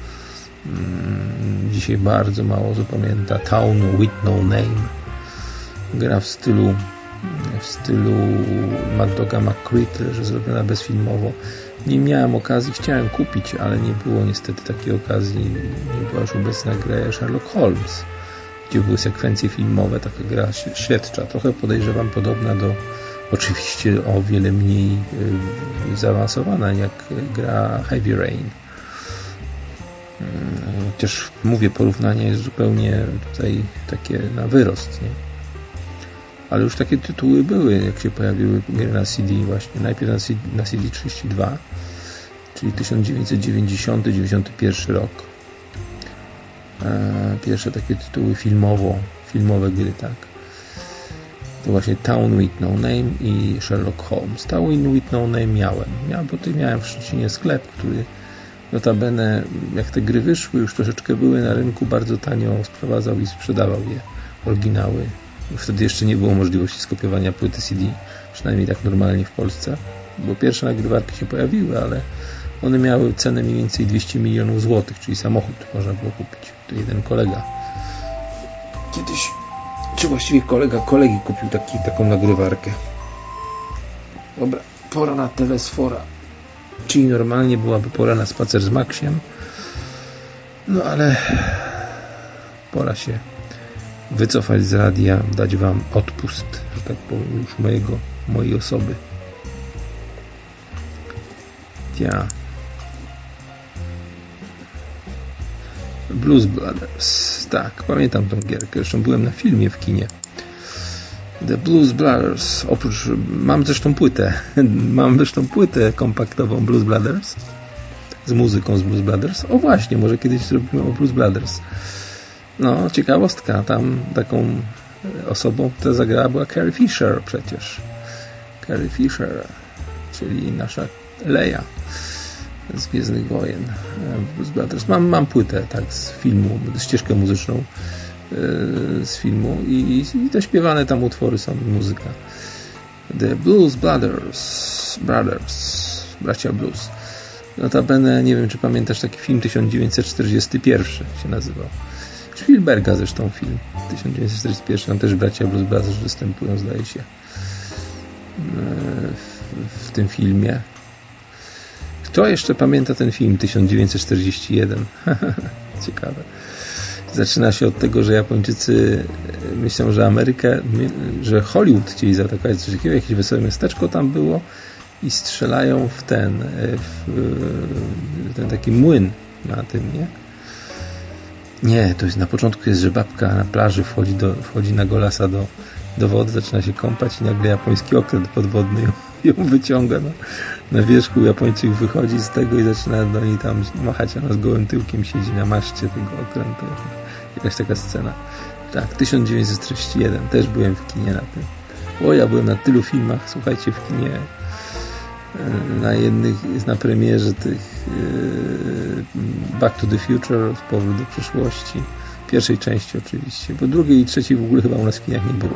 Speaker 1: Dzisiaj bardzo mało osób pamięta. Town with No Name. Gra w stylu w stylu Mad Doga McCree, że zrobiona bezfilmowo. Nie miałem okazji, chciałem kupić, ale nie było niestety takiej okazji. Nie była już obecna gra Sherlock Holmes, gdzie były sekwencje filmowe, taka gra śledcza, trochę podejrzewam podobna do, oczywiście o wiele mniej y, zaawansowana jak gra Heavy Rain. Chociaż mówię, porównanie jest zupełnie tutaj takie na wyrost, nie? Ale już takie tytuły były, jak się pojawiły gry na C D właśnie. Najpierw na C D, na C D trzydzieści dwa, czyli tysiąc dziewięćset dziewięćdziesiąty dziewiąty pierwszy rok. Pierwsze takie tytuły filmowo, filmowe gry, tak. To właśnie Town with No Name i Sherlock Holmes. Town with No Name miałem. miałem bo ty miałem w Szczecinie sklep, który notabene, jak te gry wyszły, już troszeczkę były na rynku, bardzo tanio sprowadzał i sprzedawał je, oryginały. Wtedy jeszcze nie było możliwości skopiowania płyty C D, przynajmniej tak normalnie w Polsce, bo pierwsze nagrywarki się pojawiły, ale one miały cenę mniej więcej dwieście milionów złotych, czyli samochód można było kupić. To jeden kolega kiedyś, czy właściwie kolega kolegi kupił taki, taką nagrywarkę. Dobra, pora na telesfora, czyli normalnie byłaby pora na spacer z Maxiem, no ale pora się wycofać z radia, dać wam odpust, że tak powiem, już mojego, mojej osoby. Ja. Blues Brothers. Tak, pamiętam tą gierkę. Zresztą byłem na filmie w kinie. The Blues Brothers. Oprócz, mam zresztą płytę. Mam zresztą płytę kompaktową Blues Brothers z muzyką z Blues Brothers. O właśnie, może kiedyś zrobimy o Blues Brothers. No, ciekawostka. Tam taką osobą, która zagrała, była Carrie Fisher przecież. Carrie Fisher, czyli nasza Leia z Gwiezdnych Wojen. Blues Brothers. Mam, mam płytę, tak, z filmu, ścieżkę muzyczną yy, z filmu i, i te śpiewane tam utwory są, muzyka. The Blues Brothers, Brothers, bracia blues. Notabene, nie wiem, czy pamiętasz taki film tysiąc dziewięćset czterdziesty pierwszy się nazywał. Spielberga zresztą film. tysiąc dziewięćset czterdziesty pierwszy, tam też bracia Blues Brothers występują, zdaje się, w, w tym filmie. Kto jeszcze pamięta ten film tysiąc dziewięćset czterdziesty jeden? Ciekawe. Zaczyna się od tego, że Japończycy myślą, że Ameryka, że Hollywood chcieli zaatakować coś takiego, jakieś wesołe miasteczko tam było i strzelają w ten w ten taki młyn na tym, nie? Nie, to jest na początku jest, że babka na plaży wchodzi, do, wchodzi na golasa do, do wody, zaczyna się kąpać i nagle japoński okręt podwodny ją, ją wyciąga na, na wierzchu. Japończyk wychodzi z tego i zaczyna do niej tam machać, a ona z gołym tyłkiem siedzi na maszcie tego okrętu. Jakaś taka scena. Tak, tysiąc dziewięćset czterdzieści jeden. Też byłem w kinie na tym. O, ja byłem na tylu filmach, słuchajcie, w kinie. Na jednych, na premierze tych Back to the Future, Powrót do przyszłości. Pierwszej części oczywiście, bo drugiej i trzeciej w ogóle chyba u nas w kinach nie było.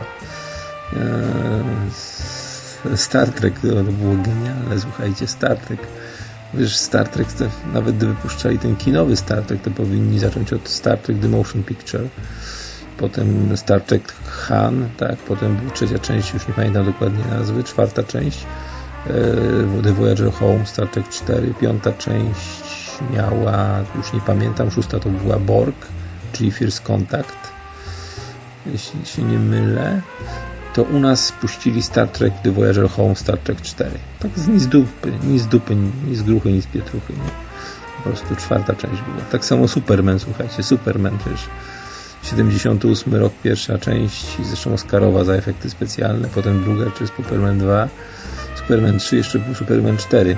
Speaker 1: Star Trek to, to było genialne, słuchajcie, Star Trek. Wiesz, Star Trek, to, nawet gdyby puszczali ten kinowy Star Trek, to powinni zacząć od Star Trek The Motion Picture, potem Star Trek Han, tak, potem była trzecia część, już nie pamiętam dokładnie nazwy, czwarta część The Voyager Home, Star Trek cztery, piąta część miała, już nie pamiętam, szósta to była Borg, czyli First Contact, jeśli się nie mylę. To u nas puścili Star Trek The Voyager Home, Star Trek cztery. Tak z ni z dupy, ni z dupy, ni z gruchy, ni z pietruchy. Nie? Po prostu czwarta część była. Tak samo Superman, słuchajcie, Superman też. siedemdziesiąty ósmy rok, pierwsza część, zresztą Oscarowa za efekty specjalne, potem druga, czy Superman dwa, Superman trzy, jeszcze był Superman cztery.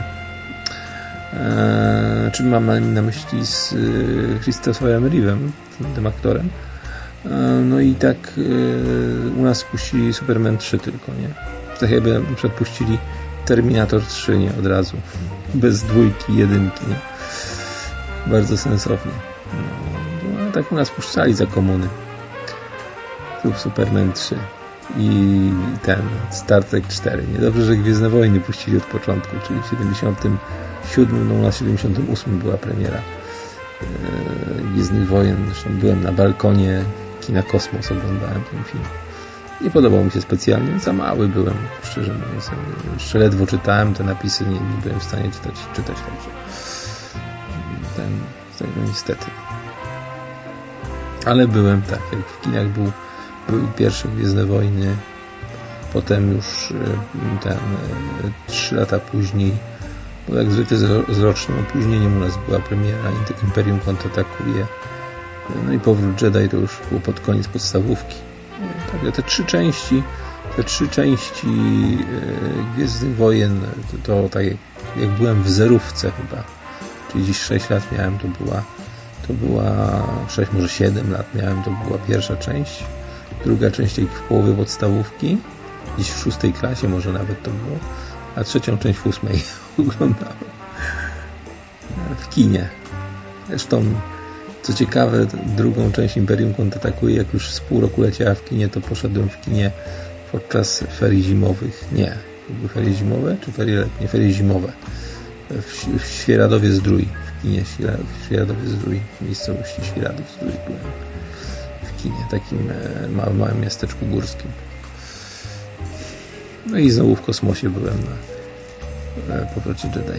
Speaker 1: Eee, czy mam na myśli z y, Christopherem Reeve'em, tym aktorem. No i tak yy, u nas puścili Superman trzy tylko, nie? Tak jakby przedpuścili Terminator trzy, nie? Od razu. Bez dwójki, jedynki, nie? Bardzo sensownie. No, no tak u nas puszczali za komuny. Tu Superman trzy i ten Star Trek cztery. Niedobrze, że Gwiezdne Wojny puścili od początku, czyli w siedemdziesiątym siódmym, no u nas w siedemdziesiątym ósmym była premiera yy, Gwiezdnych Wojen. Zresztą byłem na balkonie Kina Kosmos, oglądałem ten film. Nie podobał mi się specjalnie, za mały byłem, szczerze mówiąc. Jeszcze ledwo czytałem te napisy, nie, nie byłem w stanie czytać, czytać dobrze. Ten, ten, no niestety. Ale byłem, tak, jak w kinach był, były pierwsze Gwiezdne Wojny, potem już ten, trzy lata później, bo jak zwykle z rocznym opóźnieniem u nas była premiera Imperium kontratakuje. No i Powrót Jedi to już było pod koniec podstawówki. Tak, te trzy części, te trzy części e, Gwiezdnych Wojen, to, to tak jak, jak byłem w zerówce chyba, czyli dziś sześć lat miałem, to była, to była sześć, może siedem lat miałem, to była pierwsza część. Druga część jak w połowie podstawówki, dziś w szóstej klasie może nawet to było, a trzecią część w ósmej oglądałem w kinie. Zresztą co ciekawe, drugą część Imperium kontratakuje, jak już z pół roku leciała w kinie, to poszedłem w kinie podczas ferii zimowych. Nie, były ferie zimowe czy ferie letnie? Ferie zimowe. W, w Świeradowie-Zdrój. W kinie Świeradowie-Zdrój. W miejscowości Świeradów-Zdrój byłem. W kinie, takim małym, małym miasteczku górskim. No i znowu w kosmosie byłem na, na Powrocie Jedi.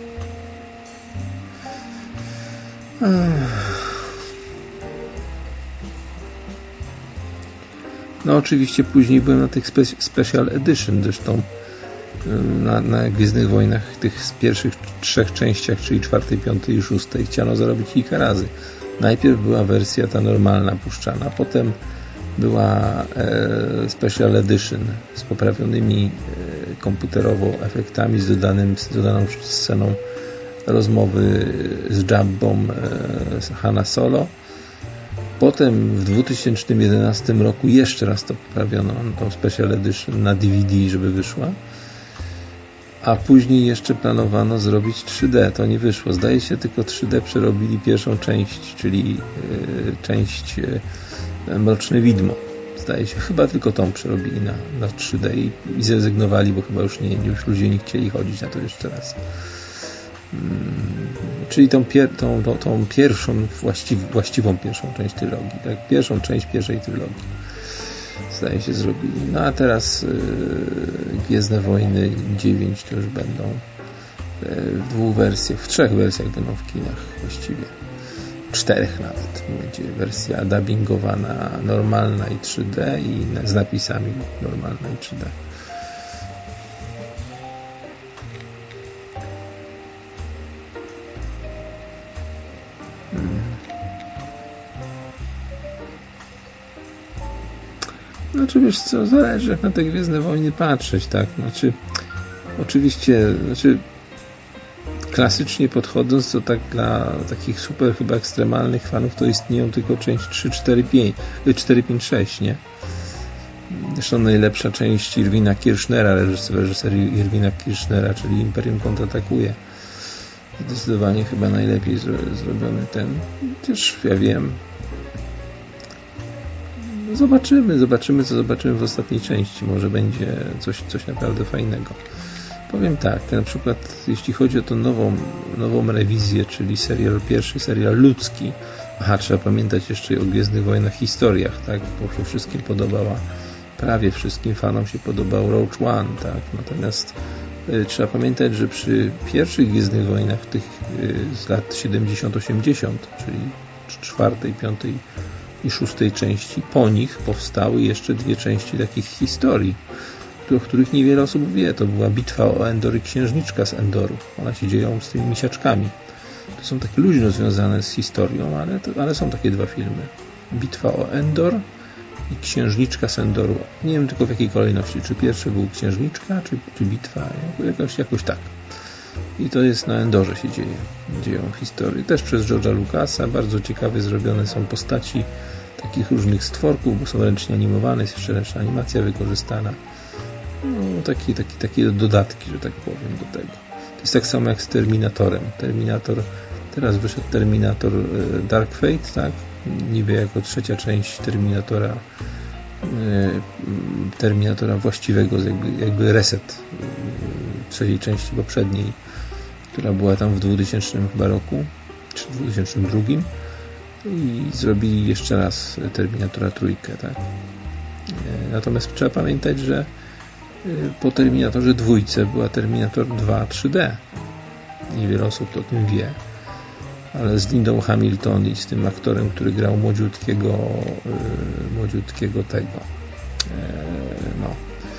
Speaker 1: No oczywiście później byłem na tych spe- Special Edition, zresztą na, na Gwiezdnych Wojnach tych z pierwszych trzech częściach, czyli czwartej, piątej i szóstej chciano zarobić kilka razy. Najpierw była wersja ta normalna puszczana, potem była e, Special Edition z poprawionymi e, komputerowo efektami, z, dodanym, z dodaną sceną rozmowy z Jabbą e, z Hanna Solo. Potem w dwa tysiące jedenastym roku jeszcze raz to poprawiono, tą Special Edition na D V D, żeby wyszła. A później jeszcze planowano zrobić trzy D. To nie wyszło. Zdaje się, tylko trzy D przerobili pierwszą część, czyli e, część e, Mroczne Widmo. Zdaje się, chyba tylko tą przerobili na, na trzy D i, i zrezygnowali, bo chyba już nie, już ludzie nie chcieli chodzić na to jeszcze raz. Hmm, czyli tą, pier, tą, tą, tą pierwszą, właściw, właściwą pierwszą część trylogii. Tak? Pierwszą część pierwszej trylogii. Zdaje się zrobili. No a teraz yy, Gwiezdne Wojny dziewięć to już będą yy, w dwóch wersjach, w trzech wersjach będą w kinach właściwie. Czterech nawet. Będzie wersja dubbingowana normalna i trzy D i z napisami normalna i trzy D. Hmm. Znaczy wiesz co, zależy jak na te Gwiezdne Wojny patrzeć, tak? Znaczy oczywiście, znaczy klasycznie podchodząc, to tak dla takich super chyba ekstremalnych fanów to istnieją tylko część trzy, cztery, pięć, cztery, pięć, sześć, nie? Zresztą najlepsza część Irwina Kirchnera, reżyserii Irwina Kirchnera, czyli Imperium kontratakuje. Zdecydowanie chyba najlepiej zrobiony ten. Chociaż ja wiem. Zobaczymy, zobaczymy, co zobaczymy w ostatniej części. Może będzie coś, coś naprawdę fajnego. Powiem tak, na przykład jeśli chodzi o tą nową, nową rewizję, czyli serial, pierwszy serial ludzki. Aha, trzeba pamiętać jeszcze o Gwiezdnych Wojnach historiach, tak? Bo się wszystkim podobała, prawie wszystkim fanom się podobał Rogue One, tak? Natomiast y, trzeba pamiętać, że przy pierwszych Gwiezdnych Wojnach, tych y, z lat siedemdziesiąt osiemdziesiąt, czyli czwartej, piątej i szóstej części, po nich powstały jeszcze dwie części takich historii, o których niewiele osób wie. To była bitwa o Endor i księżniczka z Endoru. One się dzieją z tymi misiaczkami. To są takie luźno związane z historią, ale, to, ale są takie dwa filmy. Bitwa o Endor i księżniczka z Endoru. Nie wiem tylko w jakiej kolejności. Czy pierwszy był księżniczka, czy, czy bitwa. Jakoś, jakoś tak. I to jest na Endorze się dzieje. Dzieją historii. Też przez George'a Lucasa. Bardzo ciekawie zrobione są postaci takich różnych stworków, bo są ręcznie animowane. Jest jeszcze ręczna animacja wykorzystana. No, takie, takie, takie dodatki, że tak powiem, do tego. To jest tak samo jak z Terminatorem. Terminator, teraz wyszedł Terminator Dark Fate, tak? Niby jako trzecia część Terminatora Terminatora właściwego, jakby, jakby reset trzeciej części poprzedniej, która była tam w dwutysięcznym chyba roku, czy w dwa tysiące drugim, i zrobili jeszcze raz Terminatora trójkę, tak? Natomiast trzeba pamiętać, że po Terminatorze dwójce była Terminator dwa trzy D. Niewiele osób o tym wie. Ale z Lindą Hamilton i z tym aktorem, który grał młodziutkiego młodziutkiego tego no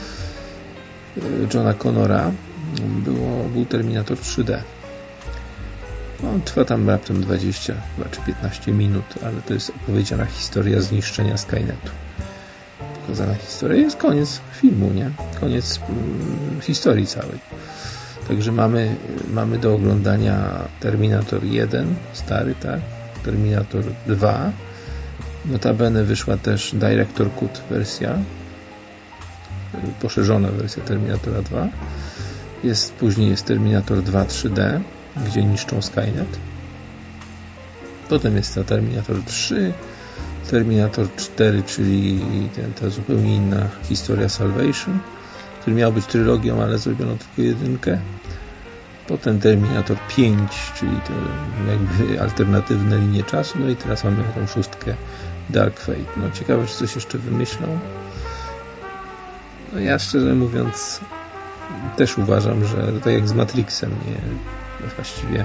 Speaker 1: Johna Connora, było, był Terminator trzy D. On trwa tam raptem dwadzieścia czy piętnaście minut, ale to jest opowiedziana historia zniszczenia Skynetu. Pokazana historia. Jest koniec filmu, nie? Koniec mm, historii całej. Także mamy, mamy do oglądania Terminator jeden, stary, tak? Terminator dwa. Notabene wyszła też Director Cut wersja, poszerzona wersja Terminatora dwa. Jest, później jest Terminator dwa trzy D, gdzie niszczą Skynet. Potem jest ta Terminator trzy, Terminator cztery, czyli ten, ta zupełnie inna historia Salvation, który miał być trylogią, ale zrobiono tylko jedynkę. Potem Terminator pięć, czyli te jakby alternatywne linie czasu. No i teraz mamy tą szóstkę Dark Fate. No ciekawe, czy coś jeszcze wymyślą. No ja szczerze mówiąc też uważam, że tak jak z Matrixem, nie, właściwie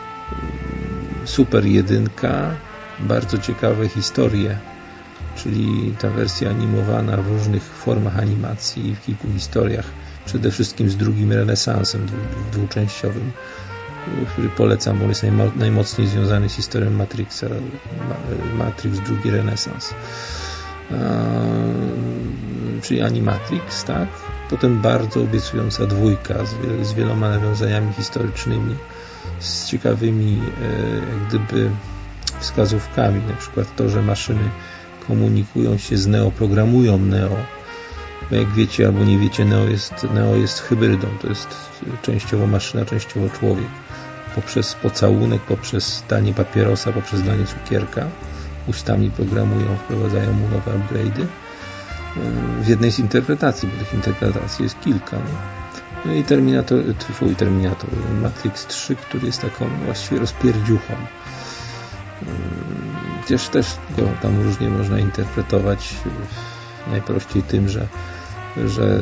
Speaker 1: super jedynka, bardzo ciekawe historie, czyli ta wersja animowana w różnych formach animacji, w kilku historiach, przede wszystkim z drugim renesansem dwuczęściowym, który polecam, bo jest najmocniej związany z historią Matrixa, Matrix drugi renesans, czyli Animatrix, tak? Potem bardzo obiecująca dwójka z, z wieloma nawiązaniami historycznymi, z ciekawymi jak gdyby wskazówkami, na przykład to, że maszyny komunikują się z Neo, programują Neo, bo jak wiecie albo nie wiecie, Neo jest, Neo jest hybrydą, to jest częściowo maszyna, częściowo człowiek. Poprzez pocałunek, poprzez danie papierosa, poprzez danie cukierka ustami programują, wprowadzają mu nowe upgrade'y w jednej z interpretacji, bo tych interpretacji jest kilka. No, no i Terminator, twój Terminator, Matrix trzy, który jest taką właściwie rozpierdziuchą. Chociaż też go tam różnie można interpretować, najprościej tym, że, że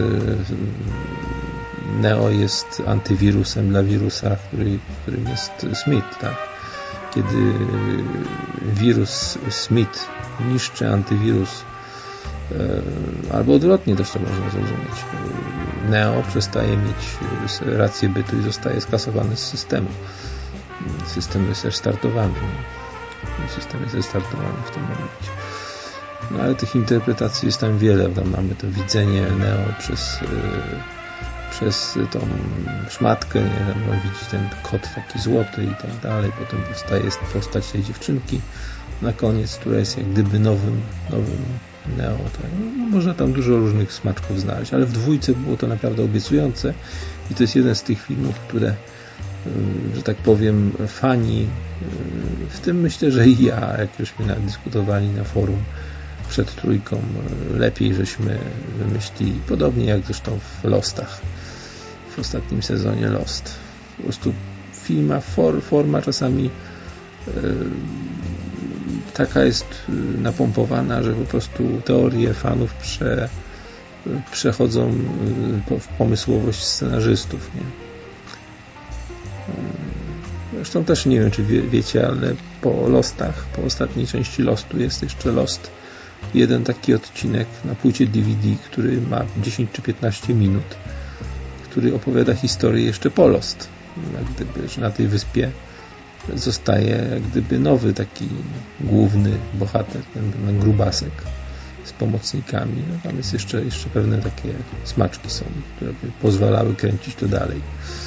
Speaker 1: Neo jest antywirusem dla wirusa, który, którym jest Smith, tak? Kiedy wirus Smith niszczy antywirus, albo odwrotnie też to można zrozumieć. Neo przestaje mieć rację bytu i zostaje skasowany z systemu. System jest restartowany. System jest restartowany w tym momencie. No ale tych interpretacji jest tam wiele. Tam mamy to widzenie Neo przez przez tą szmatkę, nie, no, widzi ten kot taki złoty i tak dalej. Potem powstaje postać tej dziewczynki na koniec, która jest jak gdyby nowym, nowym Neo. Tak. No, można tam dużo różnych smaczków znaleźć, ale w dwójce było to naprawdę obiecujące i to jest jeden z tych filmów, które, że tak powiem, fani, w tym myślę, że i ja, jak żeśmy dyskutowali na forum przed trójką, lepiej żeśmy wymyślili, podobnie jak zresztą w Lostach, w ostatnim sezonie Lost. Po prostu filma, for, forma czasami yy, taka jest napompowana, że po prostu teorie fanów prze, przechodzą w pomysłowość scenarzystów. Nie? Zresztą też nie wiem, czy wie, wiecie, ale po Lostach, po ostatniej części Lostu jest jeszcze Lost. Jeden taki odcinek na płycie D V D, który ma dziesięć czy piętnaście minut, który opowiada historię jeszcze po Lost. Jak gdyby, że na tej wyspie zostaje jak gdyby nowy taki główny bohater, ten, ten grubasek z pomocnikami. No, tam jest jeszcze, jeszcze pewne takie smaczki są, które by pozwalały kręcić to dalej.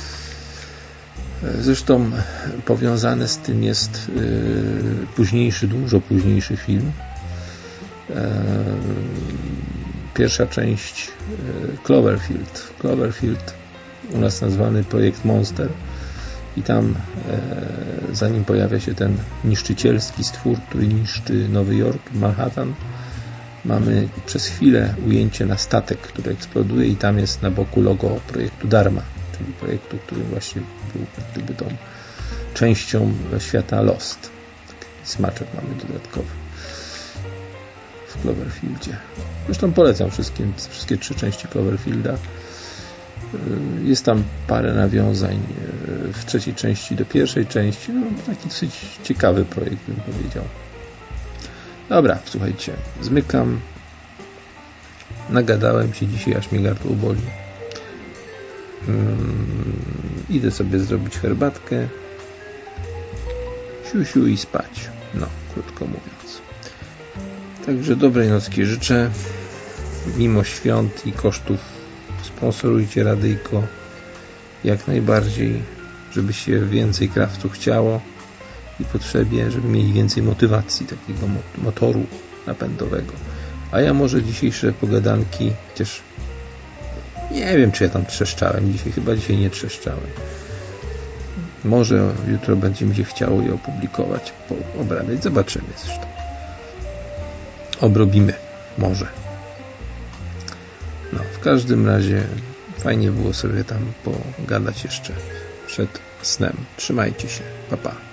Speaker 1: Zresztą powiązane z tym jest yy, późniejszy, dużo późniejszy film. Yy, pierwsza część yy, Cloverfield. Cloverfield, u nas nazwany Projekt Monster. I tam, e, zanim pojawia się ten niszczycielski stwór, który niszczy Nowy Jork, Manhattan, mamy przez chwilę ujęcie na statek, który eksploduje i tam jest na boku logo projektu Dharma, czyli projektu, który właśnie był gdyby tą częścią świata Lost. Taki smaczek mamy dodatkowy w Cloverfieldzie. Zresztą polecam wszystkie, wszystkie trzy części Cloverfielda. Jest tam parę nawiązań w trzeciej części do pierwszej części. No, taki dosyć ciekawy projekt, bym powiedział. Dobra, słuchajcie, zmykam. Nagadałem się dzisiaj, aż mnie gardło boli. Hmm, idę sobie zrobić herbatkę. Siusiu i spać. No, krótko mówiąc. Także dobrej nocki życzę. Mimo świąt i kosztów sponsorujcie radyjko jak najbardziej, żeby się więcej krawców chciało i potrzebie, żeby mieli więcej motywacji, takiego motoru napędowego. A ja może dzisiejsze pogadanki, chociaż nie wiem, czy ja tam trzeszczałem dzisiaj, chyba dzisiaj nie trzeszczałem. Może jutro będzie mi się chciało je opublikować, obrabiać, zobaczymy zresztą. Obrobimy, może. No, w każdym razie fajnie było sobie tam pogadać jeszcze przed snem. Trzymajcie się. Pa, pa.